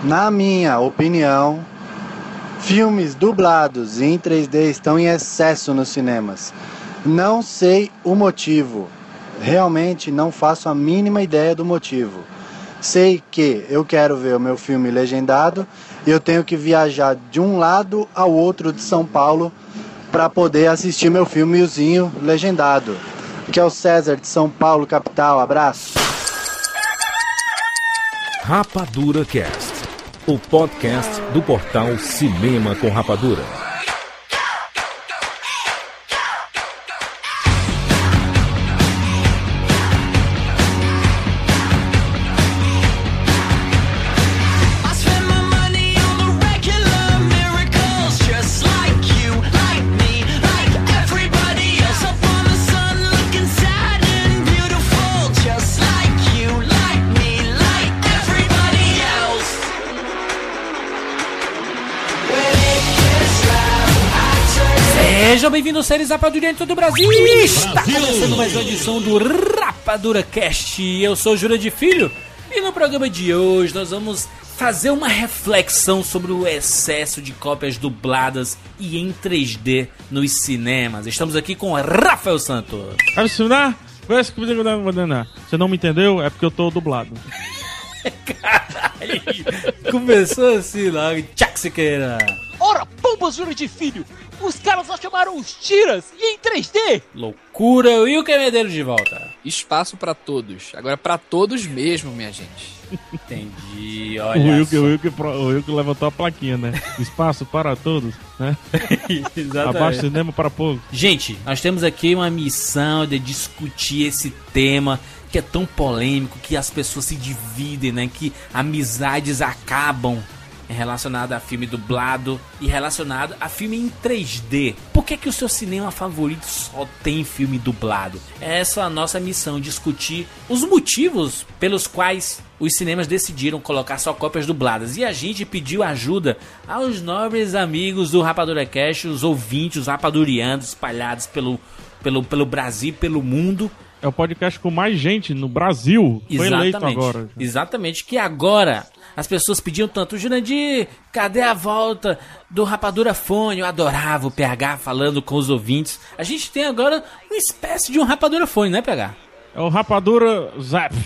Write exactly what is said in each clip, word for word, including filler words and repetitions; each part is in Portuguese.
Na minha opinião, filmes dublados em três D estão em excesso nos cinemas. Não sei o motivo. Realmente não faço a mínima ideia do motivo. Sei que eu quero ver o meu filme legendado e eu tenho que viajar de um lado ao outro de São Paulo para poder assistir meu filmezinho legendado. Que é o César de São Paulo, capital. Abraço. Rapadura Cast, o podcast do portal Cinema com Rapadura. Sejam bem-vindos, seres rapadurianos do Brasil! Está começando mais uma edição do Rapadura Cast. Eu sou o Júlio de Filho e no programa de hoje nós vamos fazer uma reflexão sobre o excesso de cópias dubladas e em três D nos cinemas. Estamos aqui com Rafael Santos. Você não me entendeu? É porque eu tô dublado. Caralho! Começou assim logo, tchac Siqueira. Ora, pombas, Júlio de Filho! Os caras só chamaram os tiras e em três D! Loucura! E o Quemedeiro de volta? Espaço pra todos. Agora pra todos mesmo, minha gente. Entendi, O olha Wilke, só. o Wilke, o Wilke levantou a plaquinha, né? Espaço para todos, né? Exatamente. Abaixo cinema para poucos. Gente, nós temos aqui uma missão de discutir esse tema que é tão polêmico, que as pessoas se dividem, né? Que amizades acabam relacionado a filme dublado e relacionado a filme em três D. Por que que o seu cinema favorito só tem filme dublado? Essa é a nossa missão, discutir os motivos pelos quais os cinemas decidiram colocar só cópias dubladas. E a gente pediu ajuda aos nobres amigos do Rapadura Cast, os ouvintes, os rapadurianos espalhados pelo, pelo, pelo Brasil e pelo mundo. É o podcast com mais gente no Brasil. Foi eleito agora. Exatamente, que agora as pessoas pediam tanto: Jurandir, cadê a volta do Rapadura Fone? Eu adorava o P H falando com os ouvintes. A gente tem agora uma espécie de um Rapadura Fone, né, P H? É o Rapadura Zap.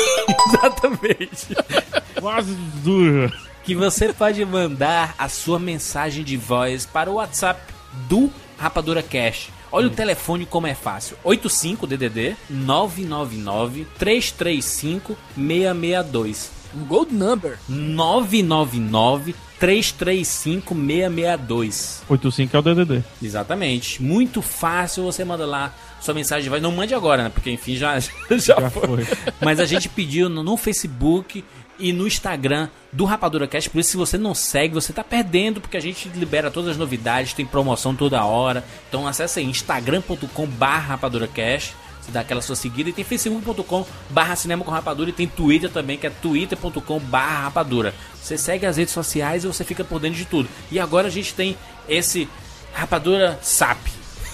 Exatamente. Quase dura. Que você pode mandar a sua mensagem de voz para o WhatsApp do Rapadura Cast. Olha o telefone como é fácil. oito cinco D D D nove nove nove, três três cinco, seis seis dois. Um gold number. nove nove nove, três três cinco, seis seis dois. oito cinco é o D D D. Exatamente. Muito fácil, você manda lá sua mensagem de voz. Não mande agora, né? Porque enfim, já, já, já foi. foi. Mas a gente pediu no, no Facebook e no Instagram do Rapadura Cast. Por isso, se você não segue, você tá perdendo, porque a gente libera todas as novidades, tem promoção toda hora. Então acessa aí instagram ponto com barra Rapadura Cast, você dá aquela sua seguida, e tem facebook ponto com barra Cinema com Rapadura, e tem Twitter também, que é twitter ponto com barra Rapadura. Você segue as redes sociais e você fica por dentro de tudo. E agora a gente tem esse Rapadura S A P.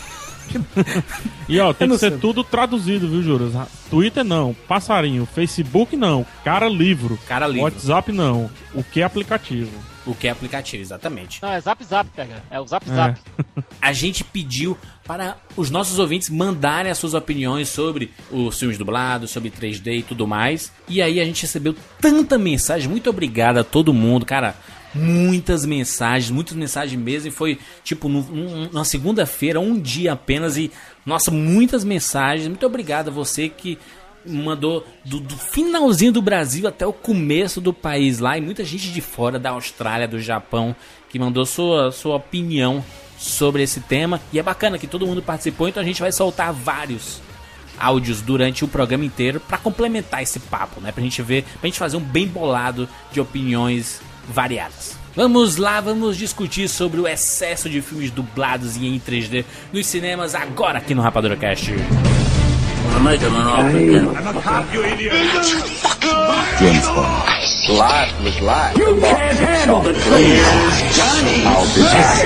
E ó, tem que ser sei. tudo traduzido, viu, Juras? Twitter não, passarinho, Facebook não, cara livro, cara livro. WhatsApp não, o que é aplicativo? O que é aplicativo, exatamente. Não, é Zap Zap, pega. É o Zap Zap. É. A gente pediu para os nossos ouvintes mandarem as suas opiniões sobre os filmes dublados, sobre três D e tudo mais. E aí a gente recebeu tanta mensagem. Muito obrigado a todo mundo, cara. Muitas mensagens, muitas mensagens mesmo. E foi tipo no, um, na segunda-feira, um dia apenas. E nossa, muitas mensagens. Muito obrigado a você que mandou do, do finalzinho do Brasil até o começo do país lá, e muita gente de fora, da Austrália, do Japão, que mandou sua, sua opinião sobre esse tema. E é bacana que todo mundo participou, então a gente vai soltar vários áudios durante o programa inteiro para complementar esse papo, né? Pra gente ver, pra gente fazer um bem bolado de opiniões variadas. Vamos lá, vamos discutir sobre o excesso de filmes dublados e em três D nos cinemas agora aqui no Rapadura Cast. Make him an offer again. I'm a cop, you idiot. James Bond. Life was life. You can't handle the truth. Johnny. I'll be back.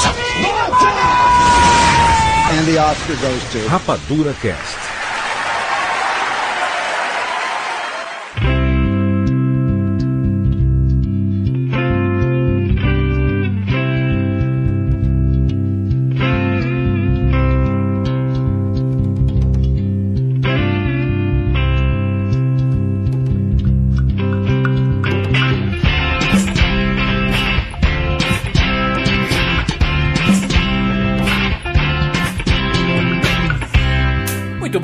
And the Oscar goes to Rapadura Cast.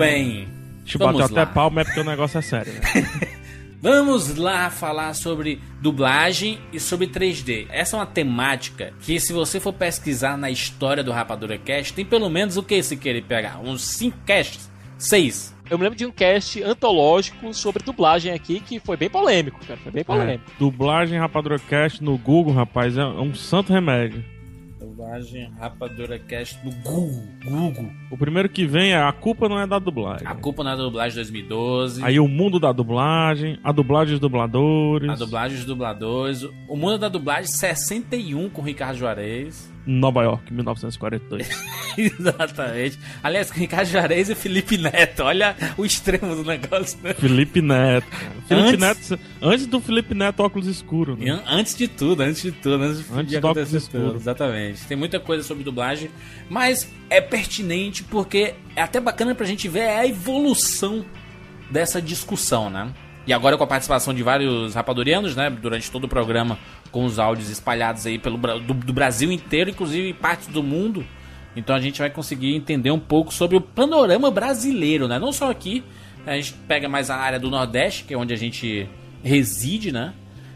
bem. Deixa eu Vamos bater lá. até palma, é porque o negócio é sério, né? Vamos lá falar sobre dublagem e sobre três D. Essa é uma temática que, se você for pesquisar na história do Rapadura Cast, tem pelo menos o que se querer pegar? Uns cinco casts? Seis. Eu me lembro de um cast antológico sobre dublagem aqui que foi bem polêmico, cara. Foi bem polêmico. É, dublagem Rapadura Cast no Google, rapaz, é um santo remédio. Dublagem Rapadura Cast no Google. Google. O primeiro que vem é A Culpa Não É da Dublagem. A culpa não é da dublagem dois mil e doze. Aí o mundo da dublagem, a dublagem dos dubladores. A dublagem dos dubladores. O mundo da dublagem sessenta e um com Ricardo Juarez. Nova York, mil novecentos e quarenta e dois. Exatamente. Aliás, com Ricardo Juarez e Felipe Neto. Olha o extremo do negócio, né? Felipe Neto. Cara. Felipe Antes- Neto. Antes do Felipe Neto, óculos escuros. E Né? an- Antes de tudo, antes de tudo, antes de, Antes de do óculos acontecer escuro. tudo. Exatamente. Tem muita coisa sobre dublagem, mas é pertinente porque é até bacana pra gente ver a evolução dessa discussão, né? E agora com a participação de vários rapadurianos, né? Durante todo o programa, com os áudios espalhados aí pelo Bra- do, do Brasil inteiro, inclusive em partes do mundo. Então a gente vai conseguir entender um pouco sobre o panorama brasileiro, né? Não só aqui, a gente pega mais a área do Nordeste, que é onde a gente reside, né?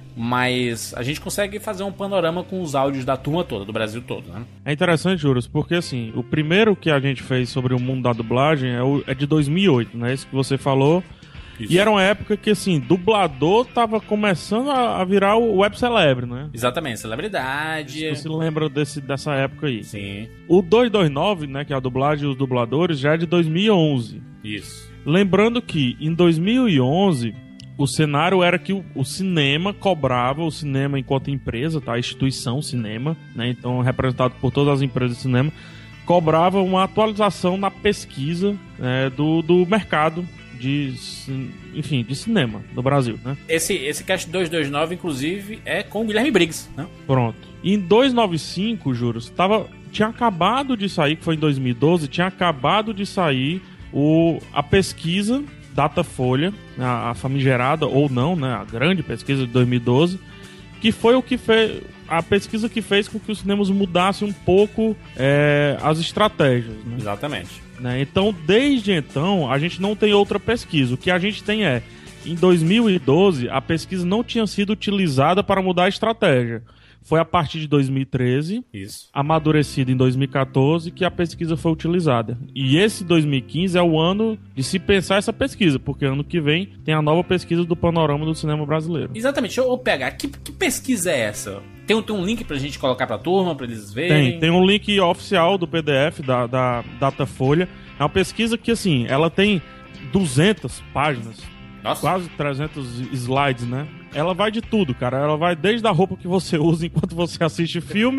Mas a gente consegue fazer um panorama com os áudios da turma toda, do Brasil todo, né? É interessante, Juros, porque assim, o primeiro que a gente fez sobre o mundo da dublagem é, o, é de dois mil e oito, né? Esse que você falou. Isso. E era uma época que, assim, dublador tava começando a, a virar o web celebre, né? Exatamente, celebridade. Você lembra desse, dessa época aí? Sim, O duzentos e vinte e nove, né, que é a dublagem e os dubladores, já é de dois mil e onze. isso. Lembrando que em dois mil e onze o cenário era que o, o cinema cobrava, o cinema enquanto empresa, tá? A instituição cinema, né? Então representado por todas as empresas de cinema, cobrava uma atualização na pesquisa, né, do, do mercado de, cin- enfim, de cinema no Brasil, né? Esse, esse Cast duzentos e vinte e nove, inclusive, é com o Guilherme Briggs, né? Pronto. E em duzentos e noventa e cinco, juros, tava, tinha acabado de sair, que foi em dois mil e doze, tinha acabado de sair o, a pesquisa Datafolha, a, a famigerada, ou não, né, a grande pesquisa de dois mil e doze, que foi o que fez, a pesquisa que fez com que os cinemas mudassem um pouco é, as estratégias, né? Exatamente. Né? Então, desde então, a gente não tem outra pesquisa. O que a gente tem é, em dois mil e doze, a pesquisa não tinha sido utilizada para mudar a estratégia. Foi a partir de dois mil e treze, Isso. amadurecida em dois mil e quatorze, que a pesquisa foi utilizada. E esse dois mil e quinze é o ano de se pensar essa pesquisa, porque ano que vem tem a nova pesquisa do panorama do cinema brasileiro. Exatamente. Eu vou pegar. Que, que pesquisa é essa? Tem, um- tem um link pra gente colocar pra turma, pra eles verem? Tem, tem um link oficial do P D F da, da Datafolha. É uma pesquisa que, assim, ela tem duzentas páginas, Nossa. quase trezentos slides, né? Ela vai de tudo, cara. Ela vai desde a roupa que você usa enquanto você assiste filme,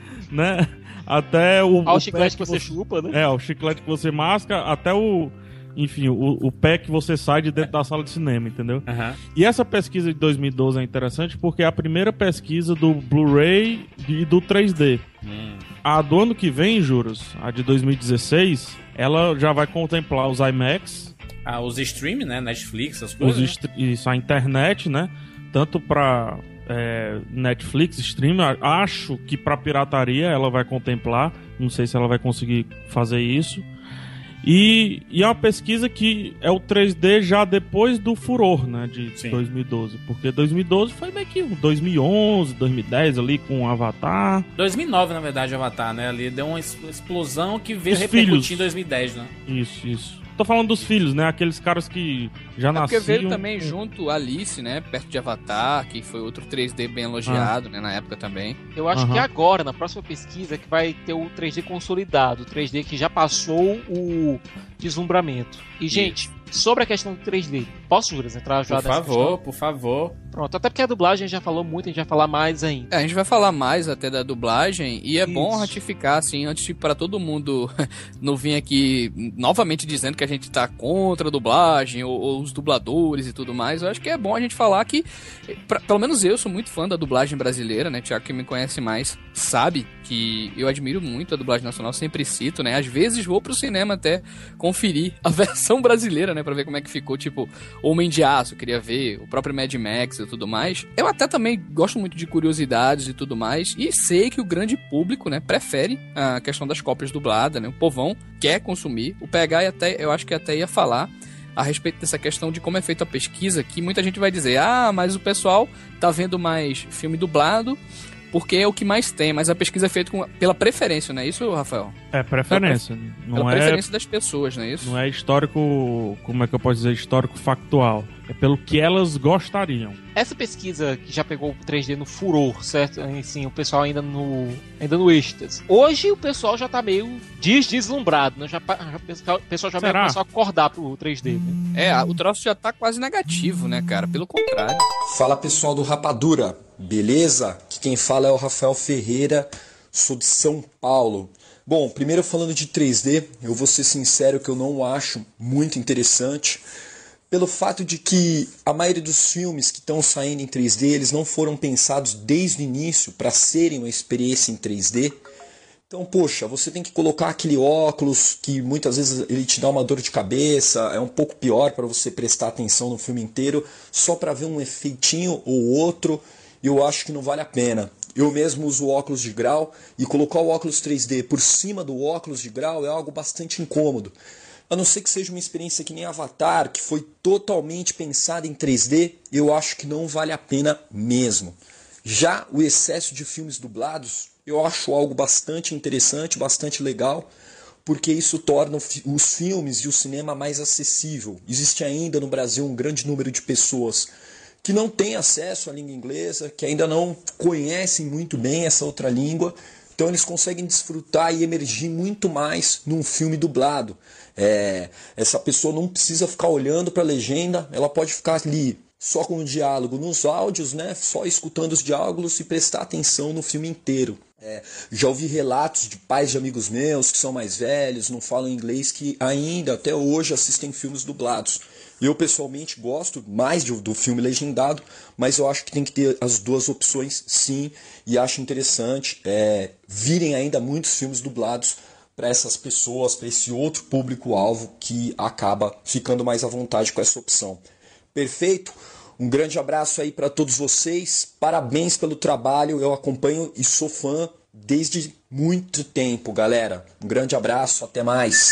né? Até o... Ao o chiclete pé que você chupa, né? É, o chiclete que você masca, até o... Enfim, o, o pé que você sai de dentro da sala de cinema, entendeu? Aham. E essa pesquisa de dois mil e doze é interessante porque é a primeira pesquisa do Blu-ray e do três D. Hum. A do ano que vem, juros, a de dois mil e dezesseis, ela já vai contemplar os IMAX, Ah, os stream, né? Netflix, essas os coisas. né? est- isso, a internet, né? Tanto pra é, Netflix, stream, a- acho que pra pirataria ela vai contemplar. Não sei se ela vai conseguir fazer isso. E, e é uma pesquisa que é o três D já depois do furor, né, de Sim. dois mil e doze. Porque dois mil e doze foi meio que dois mil e onze, dois mil e dez ali com o Avatar. dois mil e nove, na verdade, o Avatar, né? Ali deu uma es- explosão que veio Os repercutir filhos. em dois mil e dez, né? Isso, isso. Tô falando dos filhos, né, aqueles caras que já É porque nasciam... veio também junto Alice, né? Perto de Avatar, que foi outro três D bem elogiado, né? Na época também. Eu acho Aham. que agora, na próxima pesquisa, que vai ter o três D consolidado, o três D que já passou o deslumbramento. E, gente, sobre a questão do três D, posso, Juras, entrar já Por nessa favor, questão? por favor. Pronto, até porque a dublagem a gente já falou muito, a gente vai falar mais ainda. É, a gente vai falar mais até da dublagem e é Isso. bom ratificar, assim, antes de para todo mundo não vir aqui novamente dizendo que a gente tá contra a dublagem ou, ou os dubladores e tudo mais. Eu acho que é bom a gente falar que, pra- pelo menos eu sou muito fã da dublagem brasileira, né? Tiago, que me conhece mais, sabe que eu admiro muito a dublagem nacional, sempre cito, né? Às vezes vou pro cinema até conferir a versão brasileira, né? Pra ver como é que ficou, tipo, Homem de Aço, eu queria ver, o próprio Mad Max e tudo mais. Eu até também gosto muito de curiosidades e tudo mais, e sei que o grande público, né, prefere a questão das cópias dubladas, né, o povão quer consumir. O P H até, eu acho que até ia falar a respeito dessa questão de como é feita a pesquisa, que muita gente vai dizer, ah, mas o pessoal tá vendo mais filme dublado porque é o que mais tem, mas a pesquisa é feita com, pela preferência, não é isso, Rafael? É, preferência. Pela, não pela é, preferência das pessoas, não é isso? Não é histórico, como é que eu posso dizer, histórico factual. É pelo que elas gostariam. Essa pesquisa que já pegou o três D no furor, certo? Assim, o pessoal ainda no ainda no êxtase. Hoje o pessoal já tá meio des deslumbrado, né? Já, já, o pessoal já vai começar a acordar pro três D, né? É, o troço já tá quase negativo, né, cara? Pelo contrário. Fala, pessoal do Rapadura, beleza? Aqui quem fala é o Rafael Ferreira, sou de São Paulo. Bom, primeiro falando de três D, eu vou ser sincero que eu não acho muito interessante, pelo fato de que a maioria dos filmes que estão saindo em três D, eles não foram pensados desde o início para serem uma experiência em três D. Então, poxa, você tem que colocar aquele óculos que muitas vezes ele te dá uma dor de cabeça, é um pouco pior para você prestar atenção no filme inteiro, só para ver um efeitinho ou outro, eu acho que não vale a pena. Eu mesmo uso óculos de grau e colocar o óculos três D por cima do óculos de grau é algo bastante incômodo. A não ser que seja uma experiência que nem Avatar, que foi totalmente pensada em três D, eu acho que não vale a pena mesmo. Já o excesso de filmes dublados, eu acho algo bastante interessante, bastante legal, porque isso torna os filmes e o cinema mais acessível. Existe ainda no Brasil um grande número de pessoas que não têm acesso à língua inglesa, que ainda não conhecem muito bem essa outra língua, então eles conseguem desfrutar e emergir muito mais num filme dublado. É, essa pessoa não precisa ficar olhando para a legenda, ela pode ficar ali só com o diálogo nos áudios, né, só escutando os diálogos e prestar atenção no filme inteiro. É, já ouvi relatos de pais de amigos meus que são mais velhos, não falam inglês, que ainda até hoje assistem filmes dublados. Eu pessoalmente gosto mais do, do filme legendado, mas eu acho que tem que ter as duas opções sim, e acho interessante é, virem ainda muitos filmes dublados para essas pessoas, para esse outro público-alvo que acaba ficando mais à vontade com essa opção. Perfeito? Um grande abraço aí para todos vocês, parabéns pelo trabalho, eu acompanho e sou fã desde muito tempo, galera. Um grande abraço, até mais.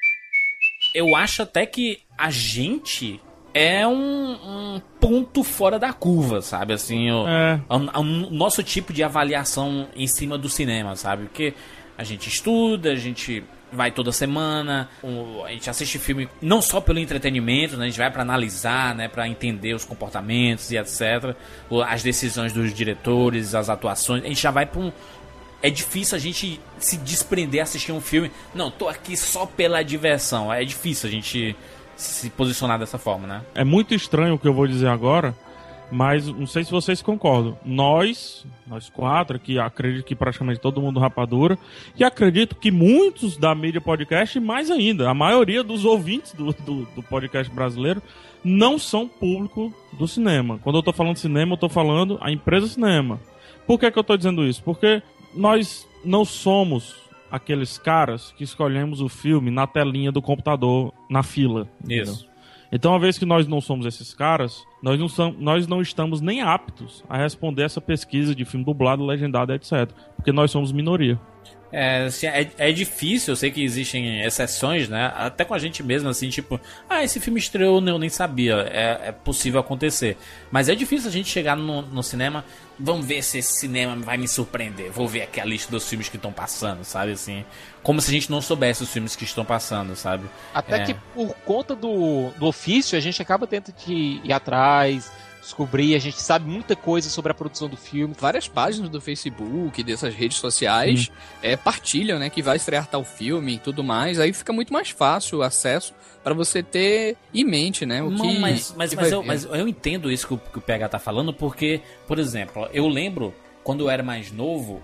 Eu acho até que a gente é um, um ponto fora da curva, sabe? Assim, o, é. o, o nosso tipo de avaliação em cima do cinema, sabe? Porque a gente estuda, a gente vai toda semana, a gente assiste filme não só pelo entretenimento, né? A gente vai pra analisar, né? Pra entender os comportamentos e etcétera. As decisões dos diretores, as atuações. A gente já vai pra um... É difícil a gente se desprender, assistir um filme. Não, tô aqui só pela diversão. É difícil a gente se posicionar dessa forma, né? É muito estranho o que eu vou dizer agora, mas não sei se vocês concordam. Nós, nós quatro, que acredito que praticamente todo mundo Rapadura, e acredito que muitos da mídia podcast, e mais ainda, a maioria dos ouvintes do, do, do podcast brasileiro, não são público do cinema. Quando eu tô falando cinema, eu tô falando a empresa cinema. Por que que eu tô dizendo isso? Porque nós não somos aqueles caras que escolhemos o filme na telinha do computador, na fila. Isso. Entendeu? Então, uma vez que nós não somos esses caras, nós não, somos, nós não estamos nem aptos a responder essa pesquisa de filme dublado, legendado, etcétera. Porque nós somos minoria. É, assim, é, é difícil, eu sei que existem exceções, né? Até com a gente mesmo, assim, tipo, ah, esse filme estreou, eu nem sabia. É, é possível acontecer. Mas é difícil a gente chegar no, no cinema, vamos ver se esse cinema vai me surpreender. Vou ver aqui a lista dos filmes que estão passando, sabe? Assim, como se a gente não soubesse os filmes que estão passando, sabe? Até é. que por conta do, do ofício, a gente acaba tendo que ir atrás, descobrir, a gente sabe muita coisa sobre a produção do filme. Várias páginas do Facebook, dessas redes sociais, é, partilham, né, que vai estrear tal filme e tudo mais, aí fica muito mais fácil o acesso para você ter em mente, né, o Não, que... mas, mas, que mas, vai eu, mas eu entendo isso que o, que o P H tá falando, porque, por exemplo, eu lembro, quando eu era mais novo,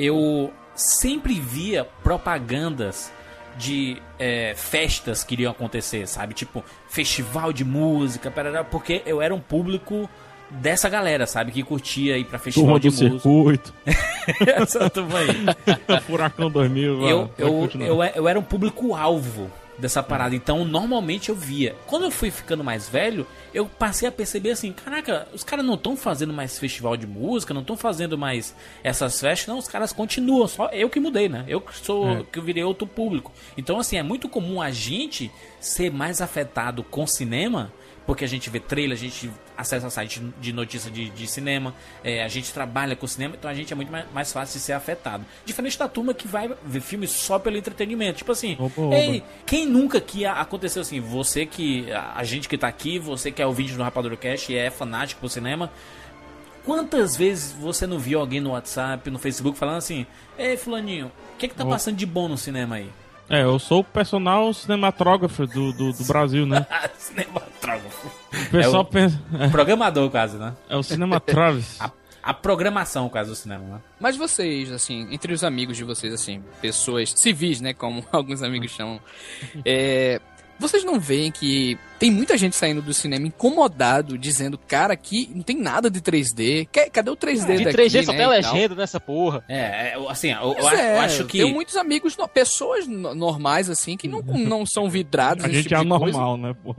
eu sempre via propagandas de é, festas que iriam acontecer, sabe? Tipo, festival de música, parará, porque eu era um público dessa galera, sabe? Que curtia ir pra festival Turma de do música. circuito. Essa turma aí. Furacão dois mil. Eu, vai, eu, eu, eu era um público-alvo dessa parada. Então, normalmente eu via. Quando eu fui ficando mais velho, eu passei a perceber assim, caraca, os caras não estão fazendo mais festival de música, não estão fazendo mais essas festas, não, os caras continuam, só eu que mudei, né? Eu que sou, é. que eu virei outro público. Então, assim, é muito comum a gente ser mais afetado com cinema, porque a gente vê trailer, a gente acessa site de notícia de, de cinema, é, a gente trabalha com cinema, então a gente é muito mais, mais fácil de ser afetado. Diferente da turma que vai ver filmes só pelo entretenimento. Tipo assim, opa, opa. Ei, quem nunca que aconteceu assim, você que, a gente que tá aqui, você que é o vídeo do Rapadura Cast e é fanático por cinema, quantas vezes você não viu alguém no WhatsApp, no Facebook falando assim, ei fulaninho, o que que tá passando de bom no cinema aí? É, eu sou o personal cinematógrafo do, do, do Brasil, né? Cinematógrafo. O pessoal é o pensa... É. Programador, quase, né? É o cinematógrafo. a, a programação, quase, do cinema, né? Mas vocês, assim, entre os amigos de vocês, assim, pessoas civis, né, como alguns amigos chamam, é... vocês não veem que tem muita gente saindo do cinema incomodado, dizendo, cara, aqui não tem nada de três D. Cadê o três D de daqui, três D só né, tem legenda nessa porra. É, assim, eu, eu, é, eu acho que... Tem muitos amigos, pessoas normais, assim, que não, não são vidrados. A gente tipo é anormal, né, pô?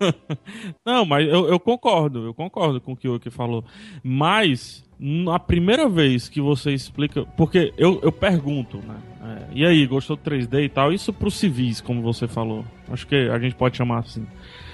Não, mas eu, eu concordo, eu concordo com o que o Oki falou. Mas, a primeira vez que você explica... Porque eu, eu pergunto, né? É, e aí, gostou do três D e tal? Isso pros civis, como você falou. Acho que a gente pode chamar assim.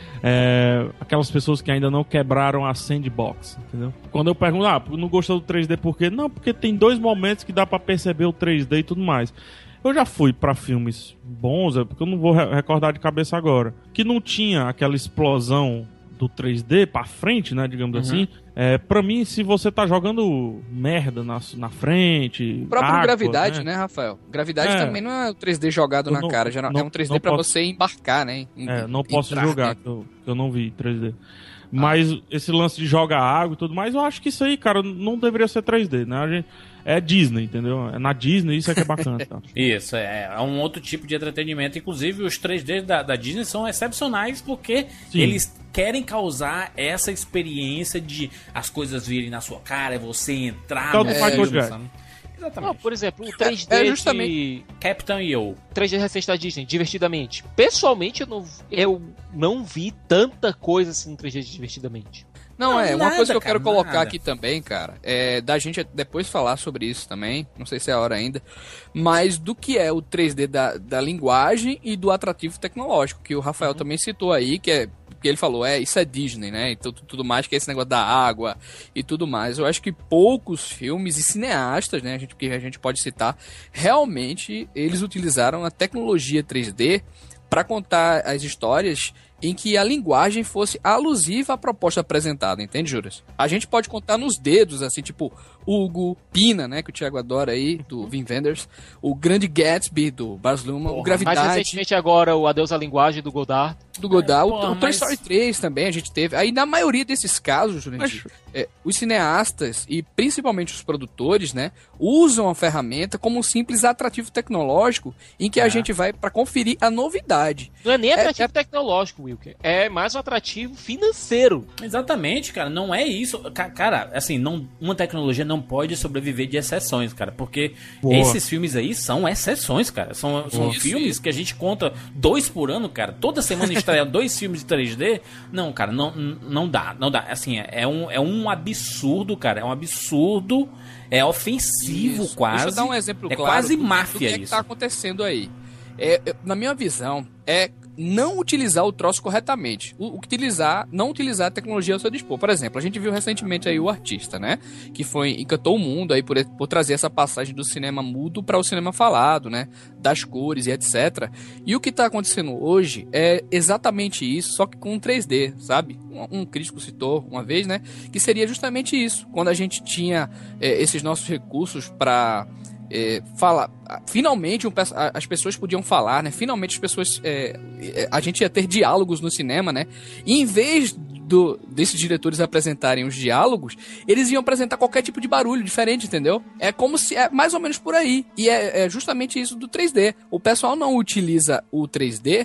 É, aquelas pessoas que ainda não quebraram a sandbox, entendeu? Quando eu pergunto, ah, não gostou do três D por quê? Não, porque tem dois momentos que dá pra perceber o três D e tudo mais. Eu já fui pra filmes bons, é porque eu não vou recordar de cabeça agora, que não tinha aquela explosão do três D pra frente, né, digamos uhum. assim. É, pra mim, se você tá jogando merda na, na frente... O próprio água, Gravidade, né? né, Rafael? Gravidade é. também não é o três D jogado na não, cara, já não, é um três D pra posso, você embarcar, né? Em, é, não posso entrar, jogar, né? que eu, que eu não vi três D. Mas ah. esse lance de jogar água e tudo mais, eu acho que isso aí, cara, não deveria ser três D, né? A gente, é Disney, entendeu? É na Disney, isso é que é bacana. Tá? Isso, é, é um outro tipo de entretenimento. Inclusive, os três D da, da Disney são excepcionais porque Sim. eles querem causar essa experiência de as coisas virem na sua cara, é você entrar no filme, Jack. Exatamente. Não, por exemplo, o três D é, é justamente de... Captain E O. três D recente da Disney, Divertidamente. Pessoalmente, eu não, eu não vi tanta coisa assim no três D de Divertidamente. Não, não é, uma nada, coisa que eu cara, quero colocar nada. aqui também, cara, é da gente depois falar sobre isso também, não sei se é a hora ainda, mas do que é o três D da, da linguagem e do atrativo tecnológico, que o Rafael uhum. também citou aí, que é que ele falou, é, isso é Disney, né, então tudo mais, que é esse negócio da água e tudo mais. Eu acho que poucos filmes e cineastas, né, a gente, que a gente pode citar, realmente eles utilizaram a tecnologia três D para contar as histórias em que a linguagem fosse alusiva à proposta apresentada, entende, Juras? A gente pode contar nos dedos, assim, tipo, Hugo, Pina, né, que o Thiago adora aí, do Wim Wenders, o Grande Gatsby, do Baz Luhrmann, o Gravidade... Mais recentemente agora, o Adeus à Linguagem, do Godard. Do Godard, é, porra, o, o Toy mas... Story três também a gente teve. Aí, na maioria desses casos, Jurandir, mas... é, os cineastas, e principalmente os produtores, né, usam a ferramenta como um simples atrativo tecnológico, em que é. a gente vai para conferir a novidade. Não é nem atrativo é, é... tecnológico, Wilker. É mais um atrativo financeiro. Exatamente, cara. Não é isso. Cara, assim, não, uma tecnologia não pode sobreviver de exceções, cara. Porque Boa. esses filmes aí são exceções, cara. São, são isso, filmes isso. que a gente conta dois por ano, cara. Toda semana estreia dois filmes de três D. Não, cara, não, não dá. Não dá. Assim, é um, é um absurdo, cara. É um absurdo. É ofensivo, isso. quase. Deixa eu dar um exemplo é claro. quase do, máfia do que é isso. que tá acontecendo aí. É, na minha visão, é não utilizar o troço corretamente. O, utilizar, não utilizar a tecnologia ao seu dispor. Por exemplo, a gente viu recentemente aí o Artista, né? Que foi, encantou o mundo aí por, por trazer essa passagem do cinema mudo para o cinema falado, né? Das cores e etcétera. E o que tá acontecendo hoje é exatamente isso, só que com três D, sabe? Um, um crítico citou uma vez, né? Que seria justamente isso. Quando a gente tinha é, esses nossos recursos para... É, fala, finalmente um, as pessoas podiam falar, né? Finalmente as pessoas é, a gente ia ter diálogos no cinema, né? E em vez do, desses diretores apresentarem os diálogos, eles iam apresentar qualquer tipo de barulho diferente, entendeu? É como se é mais ou menos por aí. E é, é justamente isso do três D. O pessoal não utiliza o três D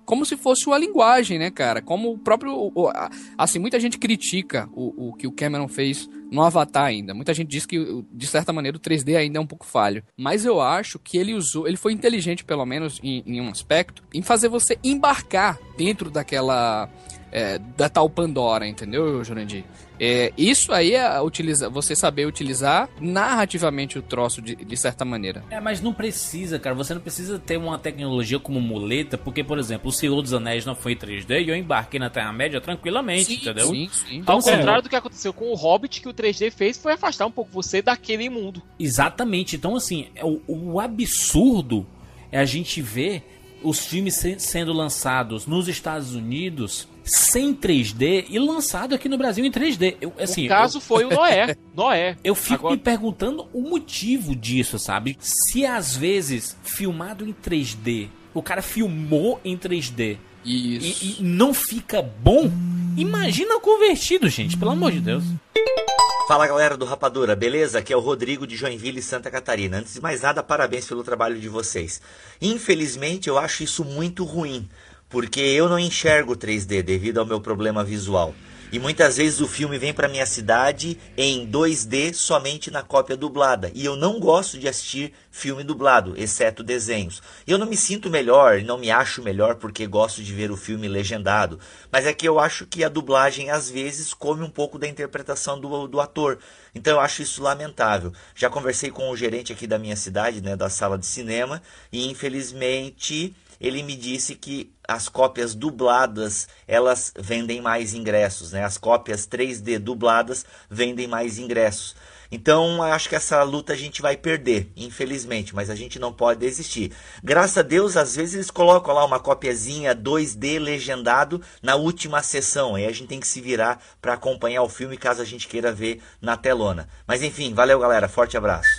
como se fosse uma linguagem, né, cara? Como o próprio... O, a, assim, muita gente critica o, o que o Cameron fez no Avatar ainda. Muita gente diz que, de certa maneira, o três D ainda é um pouco falho. Mas eu acho que ele usou... Ele foi inteligente, pelo menos, em, em um aspecto, em fazer você embarcar dentro daquela... É, da tal Pandora, entendeu, Jurandir? É, isso aí é utiliza, você saber utilizar narrativamente o troço de, de certa maneira. É, mas não precisa, cara. Você não precisa ter uma tecnologia como muleta, porque, por exemplo, o Senhor dos Anéis não foi em três D e eu embarquei na Terra-média tranquilamente, sim, entendeu? Sim, sim. Então, ao contrário é. do que aconteceu com o Hobbit, que o três D fez foi afastar um pouco você daquele mundo. Exatamente. Então, assim, o, o absurdo é a gente ver os filmes se, sendo lançados nos Estados Unidos sem três D e lançado aqui no Brasil em três D. Eu, assim, o caso eu, foi o Noé. Noé. Eu fico Agora... me perguntando o motivo disso, sabe? Se às vezes filmado em três D, o cara filmou em três D Isso. E, e não fica bom, imagina convertido, gente, pelo amor de Deus. Fala, galera do Rapadura, beleza? Aqui é o Rodrigo de Joinville, Santa Catarina. Antes de mais nada, parabéns pelo trabalho de vocês. Infelizmente, eu acho isso muito ruim, porque eu não enxergo três D devido ao meu problema visual. E muitas vezes o filme vem para minha cidade em dois D somente na cópia dublada. E eu não gosto de assistir filme dublado, exceto desenhos. Eu não me sinto melhor, não me acho melhor porque gosto de ver o filme legendado. Mas é que eu acho que a dublagem às vezes come um pouco da interpretação do, do ator. Então eu acho isso lamentável. Já conversei com o gerente aqui da minha cidade, né, da sala de cinema, e infelizmente... ele me disse que as cópias dubladas, elas vendem mais ingressos, né? As cópias três D dubladas vendem mais ingressos. Então, acho que essa luta a gente vai perder, infelizmente, mas a gente não pode desistir. Graças a Deus, às vezes eles colocam lá uma copiazinha dois D legendado na última sessão. Aí a gente tem que se virar para acompanhar o filme caso a gente queira ver na telona. Mas enfim, valeu galera, forte abraço.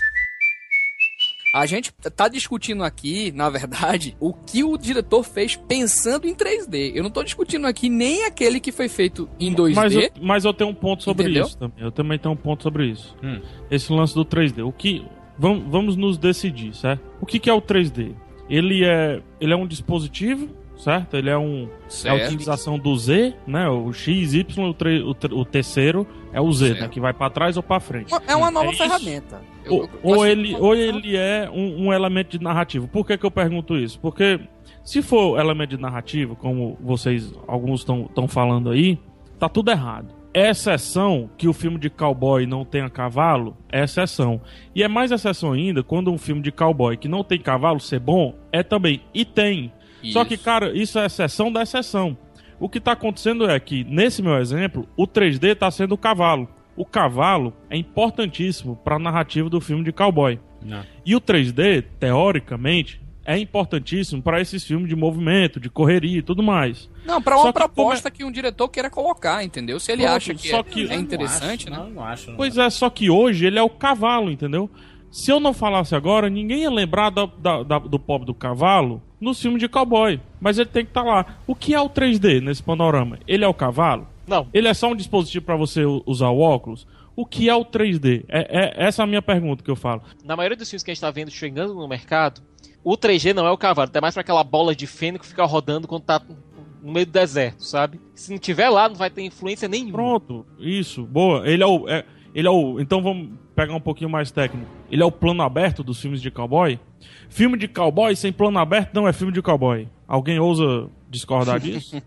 A gente tá discutindo aqui, na verdade, o que o diretor fez pensando em três D. Eu não tô discutindo aqui nem aquele que foi feito em dois D. Mas eu, mas eu tenho um ponto sobre Entendeu? isso também. Eu também tenho um ponto sobre isso. Hum. Esse lance do três D. O que... Vamos, vamos nos decidir, certo? O que, que é o três D? Ele é, ele é um dispositivo, certo? Ele é um... Certo. É a utilização do Z, né? O X, Y, o, tre, o, o terceiro é o Z, certo, né? Que vai pra trás ou pra frente. É uma nova é ferramenta. Eu, ou, eu ou, ele, ou ele é um, um elemento de narrativa. Por que que eu pergunto isso? Porque se for elemento de narrativa, como vocês, alguns estão falando aí, tá tudo errado. É exceção que o filme de cowboy não tenha cavalo, é exceção. E é mais exceção ainda quando um filme de cowboy que não tem cavalo ser bom, é também. E tem. Isso. Só que, cara, isso é exceção da exceção. O que tá acontecendo é que, nesse meu exemplo, o três D tá sendo o cavalo. O cavalo é importantíssimo para a narrativa do filme de cowboy. Não. E o três D, teoricamente, é importantíssimo para esses filmes de movimento, de correria e tudo mais. Não, para uma que proposta como... que um diretor queira colocar, entendeu? Se ele Pronto, acha que, só é, que é interessante, não acho, né? Não, não acho, não pois acho. é, só que hoje ele é o cavalo, entendeu? Se eu não falasse agora, ninguém ia lembrar da, da, da, do pobre do cavalo no filme de cowboy. Mas ele tem que estar tá lá. O que é o três D nesse panorama? Ele é o cavalo? Não. Ele é só um dispositivo para você usar o óculos? O que é o três D? É, é, essa é a minha pergunta que eu falo. Na maioria dos filmes que a gente tá vendo chegando no mercado, o três D não é o cavalo, até mais pra aquela bola de feno que fica rodando quando tá no meio do deserto, sabe? Se não tiver lá, não vai ter influência nenhuma. Pronto, isso, boa. Ele é o... É, ele é o... Então vamos pegar um pouquinho mais técnico. Ele é o plano aberto dos filmes de cowboy? Filme de cowboy sem plano aberto não é filme de cowboy. Alguém ousa discordar disso?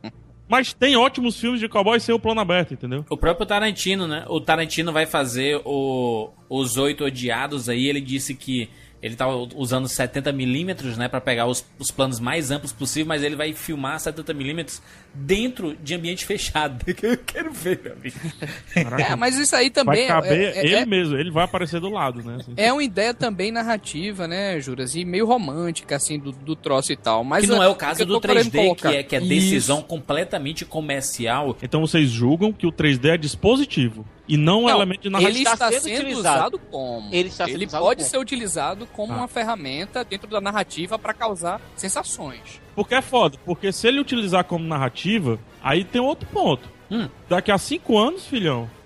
Mas tem ótimos filmes de cowboy sem o plano aberto, entendeu? O próprio Tarantino, né? O Tarantino vai fazer o, os Oito Odiados aí. Ele disse que ele tá usando setenta milímetros, né? Pra pegar os, os planos mais amplos possível. Mas ele vai filmar setenta milímetros dentro de ambiente fechado. Eu quero ver, meu amigo. É, mas isso aí também... Vai caber é, é, ele é, mesmo. Ele vai aparecer do lado, né? Assim. É uma ideia também narrativa, né, Juras? E meio romântica, assim, do, do troço e tal. Mas que não a, é o caso do três D, que é, que é decisão isso. completamente comercial. Então vocês julgam que o três D é dispositivo e não, não um elemento de narrativa. Ele está sendo, sendo usado como? Ele, está sendo ele usado pode como? ser utilizado como ah. uma ferramenta dentro da narrativa para causar sensações. Porque é foda, porque se ele utilizar como narrativa, aí tem outro ponto. Hum. Daqui a cinco anos, filhão,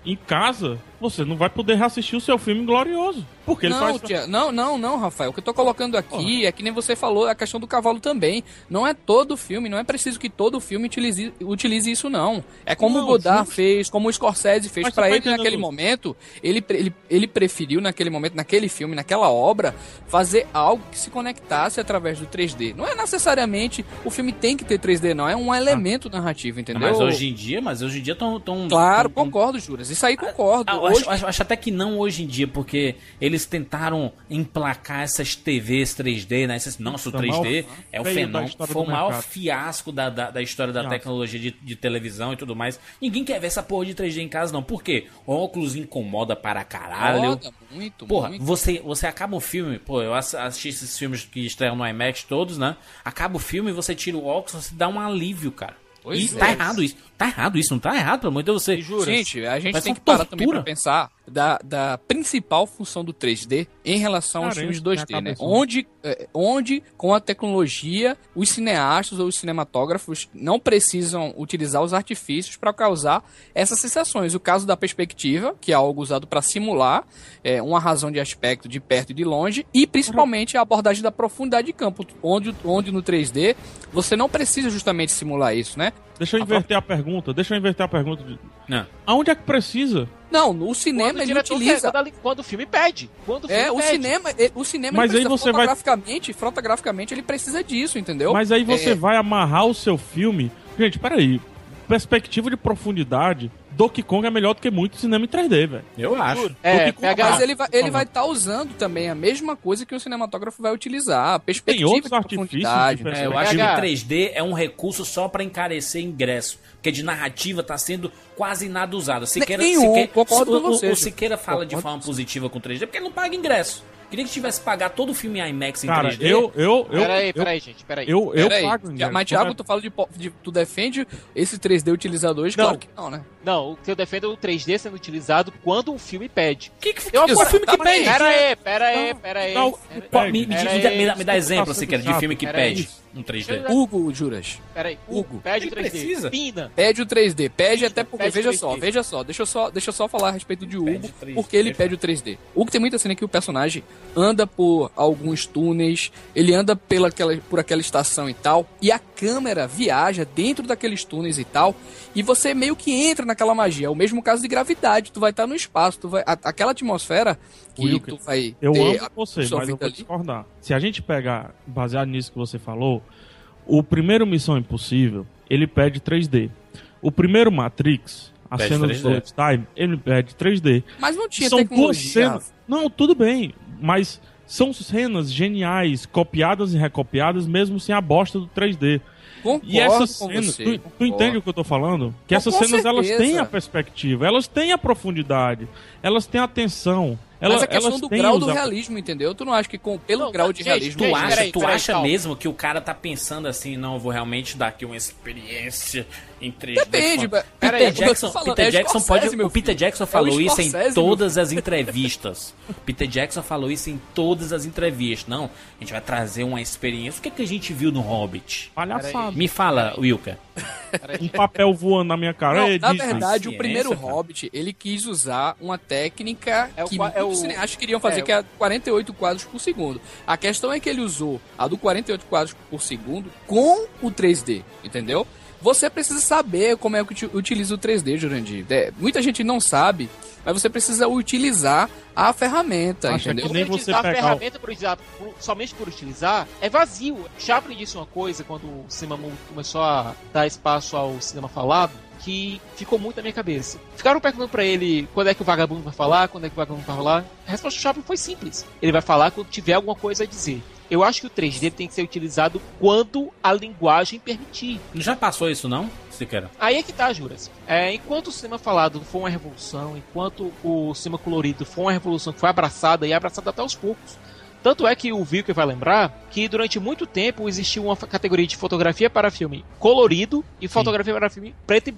em casa, você não vai poder reassistir o seu filme glorioso. Porque não, ele faz... tia, não, não, não, Rafael. O que eu tô colocando aqui oh. é que nem você falou, a questão do cavalo também. Não é todo filme, não é preciso que todo filme utilize, utilize isso, não. É como não, o Godard justo. fez, como o Scorsese fez. Pra ele, naquele isso. momento, ele, ele, ele preferiu, naquele momento, naquele filme, naquela obra, fazer algo que se conectasse através do três D. Não é necessariamente o filme tem que ter três D, não. É um elemento ah. narrativo, entendeu? Mas hoje em dia, mas hoje em dia estão... Claro, tão, concordo, Juras. Isso aí concordo. Ah, hoje... acho, acho, acho até que não hoje em dia, porque eles tentaram emplacar essas T Vs três D, né? Essas, nossa, o três D é o fenômeno. Foi o maior fiasco da, da, da história da Fiasco. tecnologia de, de televisão e tudo mais. Ninguém quer ver essa porra de três D em casa, não. Por quê? O óculos incomoda para caralho. Incomoda muito, porra, muito. Você, você acaba o filme, pô, eu assisti esses filmes que estreiam no IMAX todos, né? Acaba o filme e você tira o óculos, você dá um alívio, cara. Pois e é. tá errado isso. Tá errado isso, não tá errado, pelo amor de Deus, você... Gente, a gente Mas tem que parar tortura. também pra pensar da, da principal função do três D em relação Caramba, aos filmes dois D, né? Onde, onde, com a tecnologia, os cineastas ou os cinematógrafos não precisam utilizar os artifícios para causar essas sensações. O caso da perspectiva, que é algo usado para simular é, uma razão de aspecto de perto e de longe, e principalmente a abordagem da profundidade de campo, onde, onde no três D você não precisa justamente simular isso, né? Deixa eu inverter a pergunta, deixa eu inverter a pergunta. De... Não. Aonde é que precisa? Não, no cinema quando ele utiliza... Quer, quando o filme pede. Quando o filme é, o pede. cinema, o cinema Mas ele aí você fotograficamente, vai... fotograficamente ele precisa disso, entendeu? Mas aí você é... vai amarrar o seu filme... Gente, peraí. Perspectiva de profundidade... Donkey Kong é melhor do que muito cinema em três D, velho. Eu acho. É, mas ele vai ele vai estar tá usando também a mesma coisa que o cinematógrafo vai utilizar. A perspectiva Tem outros de artifícios. De é, eu acho que o três D é um recurso só pra encarecer ingresso. Porque de narrativa tá sendo quase nada usado. Siqueira, Nenhum, Siqueira, concordo o, com você. O, o Siqueira fala concordo. de forma positiva com três D porque ele não paga ingresso. Queria que tivesse pagar todo o filme IMAX em Cara, três D. eu, eu, eu... Peraí, eu, peraí, gente, peraí. Eu, eu peraí. pago ingresso. Mas, Thiago, tu fala de, de... Tu defende esse três D utilizado hoje? Não. Claro que não, né? Não, o que eu defendo é o três D sendo utilizado quando o filme pede. Que que eu acho o filme que pede? Pera aí, pera aí, pera aí. Não, pera, me, me, me, me, dá, me dá exemplo, se quer, de filme que pede um três D. Hugo, Juras. Pera aí, Hugo, pede o três D. Precisa. Pina. Pede o três D. Pede Pina, até porque, pede veja três D. só, veja só. Deixa eu só, deixa eu só falar a respeito de Hugo, três D, porque ele pede o três D. Hugo tem muita cena que o personagem anda por alguns túneis, ele anda pela aquela, por aquela estação e tal, e a câmera viaja dentro daqueles túneis e tal, e você meio que entra naquela magia. É o mesmo caso de gravidade, tu vai estar no espaço, tu vai, a, aquela atmosfera que Wilker, tu vai eu ter amo você, mas eu vou discordar. Se a gente pegar, baseado nisso que você falou, o primeiro Missão Impossível, ele pede três D. O primeiro Matrix, a pede cena do Bullet Time, ele pede três D. Mas não tinha São duas tecnologia. cenas. Não, tudo bem, mas são cenas geniais, copiadas e recopiadas, mesmo sem a bosta do três D. Concordo e essas com cenas, você, tu, tu entende o que eu tô falando? Que com essas com cenas, certeza. elas têm a perspectiva, elas têm a profundidade, elas têm a atenção. Ela, Mas a questão elas do têm grau os... do realismo, entendeu? Tu não acha que com, pelo não, grau de gente, realismo... Tu gente, acha, peraí, tu peraí, acha calma. mesmo que o cara tá pensando assim, não, eu vou realmente dar aqui uma experiência em três D? Depende, Peter peraí, Jackson, falando, Peter é Jackson Scorsese, pode, meu o Peter filho. Jackson É falou o isso em Scorsese, todas as entrevistas. Peter Jackson falou isso em todas as entrevistas. Não, a gente vai trazer uma experiência. O que, é que a gente viu no Hobbit? Palhaçada. Me fala, Wilker. Um papel voando na minha cara. Não, é na Disney. verdade, o Ciência, primeiro cara. Hobbit, ele quis usar uma técnica É o que qua- é muitos o- cineastas queriam fazer, é, que é a quarenta e oito quadros por segundo. A questão é que ele usou a do quarenta e oito quadros por segundo com o três D, entendeu? Você precisa saber como é que uti- utiliza o três D, Jurandir. É, muita gente não sabe, mas você precisa utilizar a ferramenta, Acha entendeu? que nem Você você utilizar a pegar o- ferramenta por utilizar, por- somente por utilizar é vazio. Chaplin disse uma coisa quando o cinema começou a dar espaço ao cinema falado, que ficou muito na minha cabeça. Ficaram perguntando pra ele quando é que o vagabundo vai falar, quando é que o vagabundo vai falar. A resposta do Chaplin foi simples. Ele vai falar quando tiver alguma coisa a dizer. Eu acho que o três D tem que ser utilizado quando a linguagem permitir. Já passou isso, não, Siqueira? Aí é que tá, Juras. É, enquanto o cinema falado foi uma revolução, enquanto o cinema colorido foi uma revolução que foi abraçada e abraçada até aos poucos. Tanto é que o Wilker vai lembrar que durante muito tempo existiu uma categoria de fotografia para filme colorido e fotografia para filme preto e branco.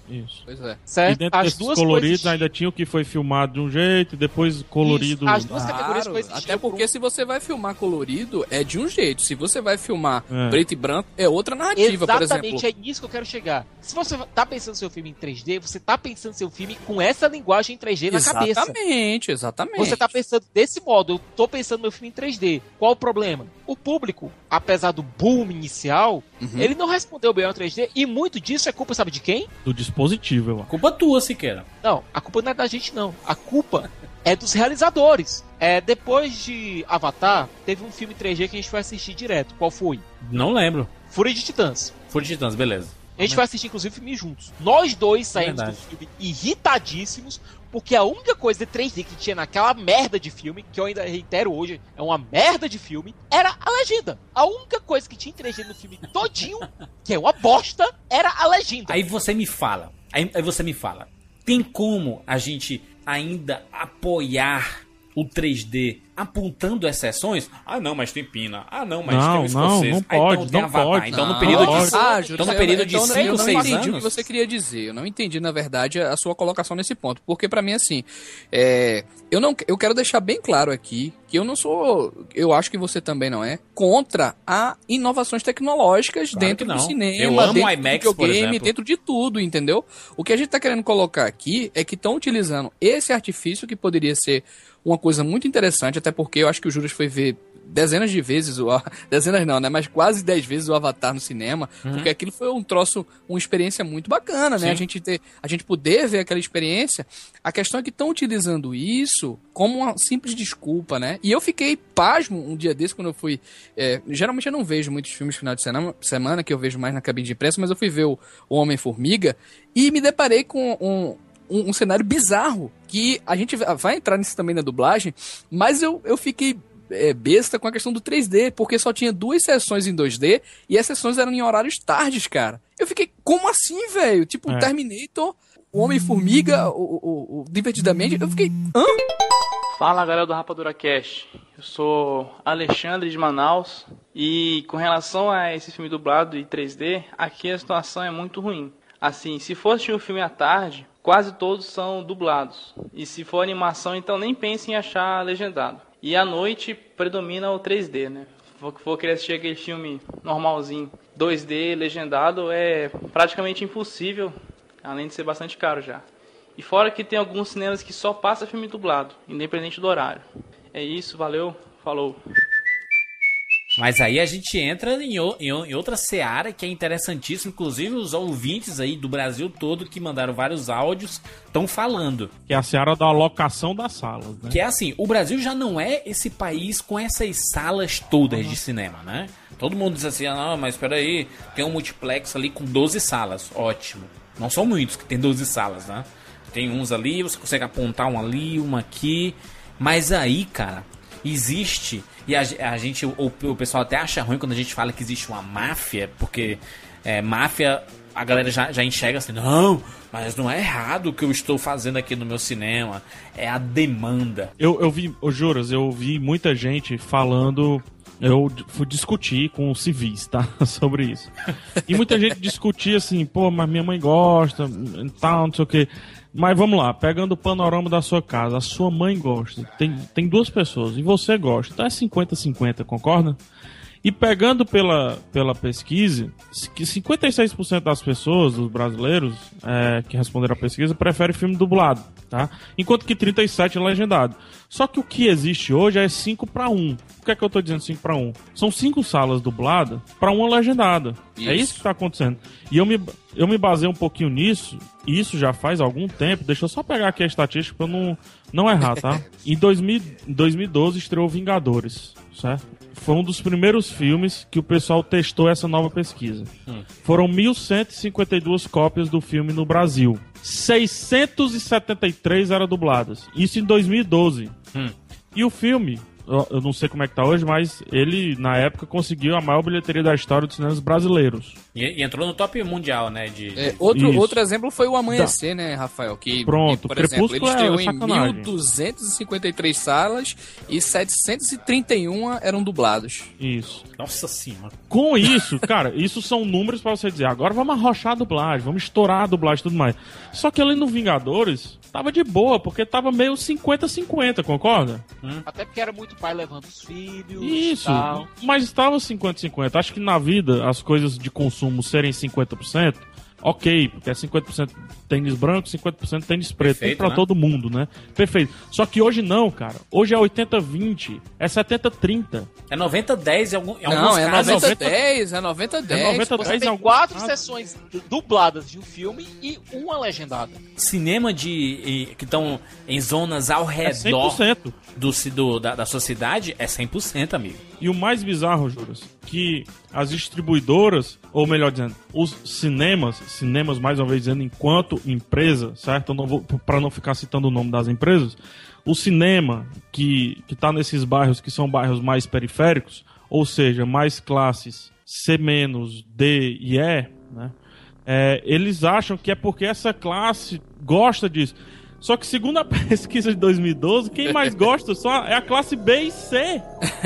Isso. Pois é. Certo? E dentro As desses duas coloridos coexistem. ainda tinha o que foi filmado de um jeito e depois colorido... Isso, as duas Claro, categorias coexistiam até porque por um- se você vai filmar colorido, é de um jeito. Se você vai filmar É. preto e branco, é outra narrativa, por exemplo. Exatamente, é nisso que eu quero chegar. Se você tá pensando seu filme em três D, você tá pensando seu filme com essa linguagem em três D na cabeça. Exatamente, exatamente. Você tá pensando desse modo, eu tô pensando meu filme em três D. Qual o problema? O público, apesar do boom inicial, Uhum. ele não respondeu bem ao três D e muito disso é culpa, sabe de quem? Do dispositivo, eu acho. Culpa tua, Siqueira. Não, a culpa não é da gente não. A culpa é dos realizadores. É, depois de Avatar, teve um filme três D que a gente foi assistir direto. Qual foi? Não lembro. Fúria de Titãs. Fúria de Titãs, beleza. A gente vai assistir, inclusive, o filme juntos. Nós dois saímos Verdade. do filme irritadíssimos, porque a única coisa de três D que tinha naquela merda de filme, que eu ainda reitero hoje, é uma merda de filme, era a legenda. A única coisa que tinha em três D no filme todinho, que é uma bosta, era a legenda. Aí você me fala, aí, aí você me fala, tem como a gente ainda apoiar o três D apontando exceções? Ah, não, mas tem Pina. Ah, não, mas Não, tem o escocês. não, não Ah, então pode, tem não Avatar. pode. Então no Não, período pode. de, Ah, Júlio, então, no eu- período de então, cinco, eu não seis entendi anos... o que você queria dizer. Eu não entendi, na verdade, a sua colocação nesse ponto. Porque pra mim, assim, é, eu, não, eu quero deixar bem claro aqui que eu não sou, eu acho que você também não é, contra a inovações tecnológicas Claro dentro que não. do cinema, Eu amo dentro IMAX, do por videogame, exemplo. dentro de tudo, entendeu? O que a gente tá querendo colocar aqui é que estão utilizando esse artifício que poderia ser uma coisa muito interessante, até porque eu acho que o Juras foi ver dezenas de vezes, o, dezenas não, né, mas quase dez vezes o Avatar no cinema, Uhum. porque aquilo foi um troço, uma experiência muito bacana, né, Sim. a gente ter, a gente poder ver aquela experiência. A questão é que estão utilizando isso como uma simples desculpa, né, e eu fiquei pasmo um dia desse quando eu fui, é, geralmente eu não vejo muitos filmes final de semana, semana, que eu vejo mais na cabine de imprensa, mas eu fui ver o, o Homem-Formiga e me deparei com um Um, um cenário bizarro, que a gente vai entrar nisso também na dublagem, mas eu, eu fiquei é, besta com a questão do três D, porque só tinha duas sessões em dois D, e as sessões eram em horários tardes, cara. Eu fiquei, como assim, velho? Tipo, É. Terminator, o Homem-Formiga, o, o, o Divertidamente, eu fiquei, hã? Fala galera do Rapadura Cast, eu sou Alexandre de Manaus e com relação a esse filme dublado em três D, aqui a situação é muito ruim. Assim, se for assistir um filme à tarde, quase todos são dublados. E se for animação, então nem pense em achar legendado. E à noite predomina o três D, né? Se for querer assistir aquele filme normalzinho, dois D legendado, é praticamente impossível, além de ser bastante caro já. E fora que tem alguns cinemas que só passa filme dublado, independente do horário. É isso, valeu, falou. Mas aí a gente entra em, o- em o- em outra seara que é interessantíssima. Inclusive os ouvintes aí do Brasil todo que mandaram vários áudios estão falando. Que é a seara da alocação das salas, né? Que é assim, o Brasil já não é esse país com essas salas todas de cinema, né? Todo mundo diz assim, ah, não, mas espera aí, tem um multiplex ali com doze salas. Ótimo. Não são muitos que tem doze salas, né? Tem uns ali, você consegue apontar um ali, uma aqui. Mas aí, cara, existe... E a, a gente, o, o pessoal até acha ruim quando a gente fala que existe uma máfia, porque é, máfia, a galera já, já enxerga assim, não, mas não é errado o que eu estou fazendo aqui no meu cinema, é a demanda. Eu, eu vi, ô Juras, eu vi muita gente falando. Eu fui discutir com os civis, tá? Sobre isso. E muita gente discutia assim, pô, mas minha mãe gosta, tal, não sei o quê. Mas vamos lá, pegando o panorama da sua casa, a sua mãe gosta, tem, tem duas pessoas, e você gosta, então é cinquenta a cinquenta, concorda? E pegando pela, pela pesquisa, que cinquenta e seis por cento das pessoas, dos brasileiros é, que responderam à pesquisa, preferem filme dublado, tá? Enquanto que trinta e sete por cento é legendado. Só que o que existe hoje é cinco para um. Por que é que eu tô dizendo cinco para um? São cinco salas dubladas para uma legendada. Isso. É isso que tá acontecendo. E eu me, eu me basei um pouquinho nisso, e isso já faz algum tempo. Deixa eu só pegar aqui a estatística pra eu não, não errar, tá? Em dois mil, dois mil e doze estreou Vingadores, certo? Foi um dos primeiros filmes que o pessoal testou essa nova pesquisa. Hum. Foram mil cento e cinquenta e duas cópias do filme no Brasil. seiscentos e setenta e três eram dubladas. Isso em dois mil e doze. Hum. E o filme eu, eu não sei como é que tá hoje, mas ele, na época, conseguiu a maior bilheteria da história dos cinemas brasileiros. E, e entrou no top mundial, né? De, é, outro, outro exemplo foi o Amanhecer, da... né, Rafael? Que, Pronto, que, por Crepúsculo exemplo, ele estreou é em mil duzentas e cinquenta e três salas e setecentos e trinta e um eram dublados. Isso. Nossa senhora. Com isso, cara, isso são números pra você dizer, agora vamos arrochar a dublagem, vamos estourar a dublagem e tudo mais. Só que ali no Vingadores, tava de boa, porque tava meio cinquenta a cinquenta, concorda? Hum. Até porque era muito pai levando os filhos. Isso, tal. Mas estava cinquenta a cinquenta. Acho que na vida, as coisas de consumo serem cinquenta por cento, ok, porque é cinquenta por cento tênis branco, cinquenta por cento tênis preto. Perfeito, tem pra né? todo mundo, né? Perfeito. Só que hoje não, cara. Hoje é oitenta a vinte, é setenta a trinta. É noventa a dez em, algum, em não, alguns é casos. noventa a dez, é noventa a dez. É noventa a dez. Você tem quatro sessões dubladas de um filme e uma legendada. Cinema de que estão em zonas ao redor é cem por cento. Do, do, da, da sua cidade é cem por cento, amigo. E o mais bizarro, Juras, que as distribuidoras, ou melhor dizendo, os cinemas, cinemas mais uma vez dizendo enquanto empresa, certo? Eu não vou, pra não ficar citando o nome das empresas, o cinema que, que tá nesses bairros que são bairros mais periféricos, ou seja, mais classes C menos, D e E, né? É, eles acham que é porque essa classe gosta disso. Só que segundo a pesquisa de dois mil e doze, quem mais gosta só é a classe B e C.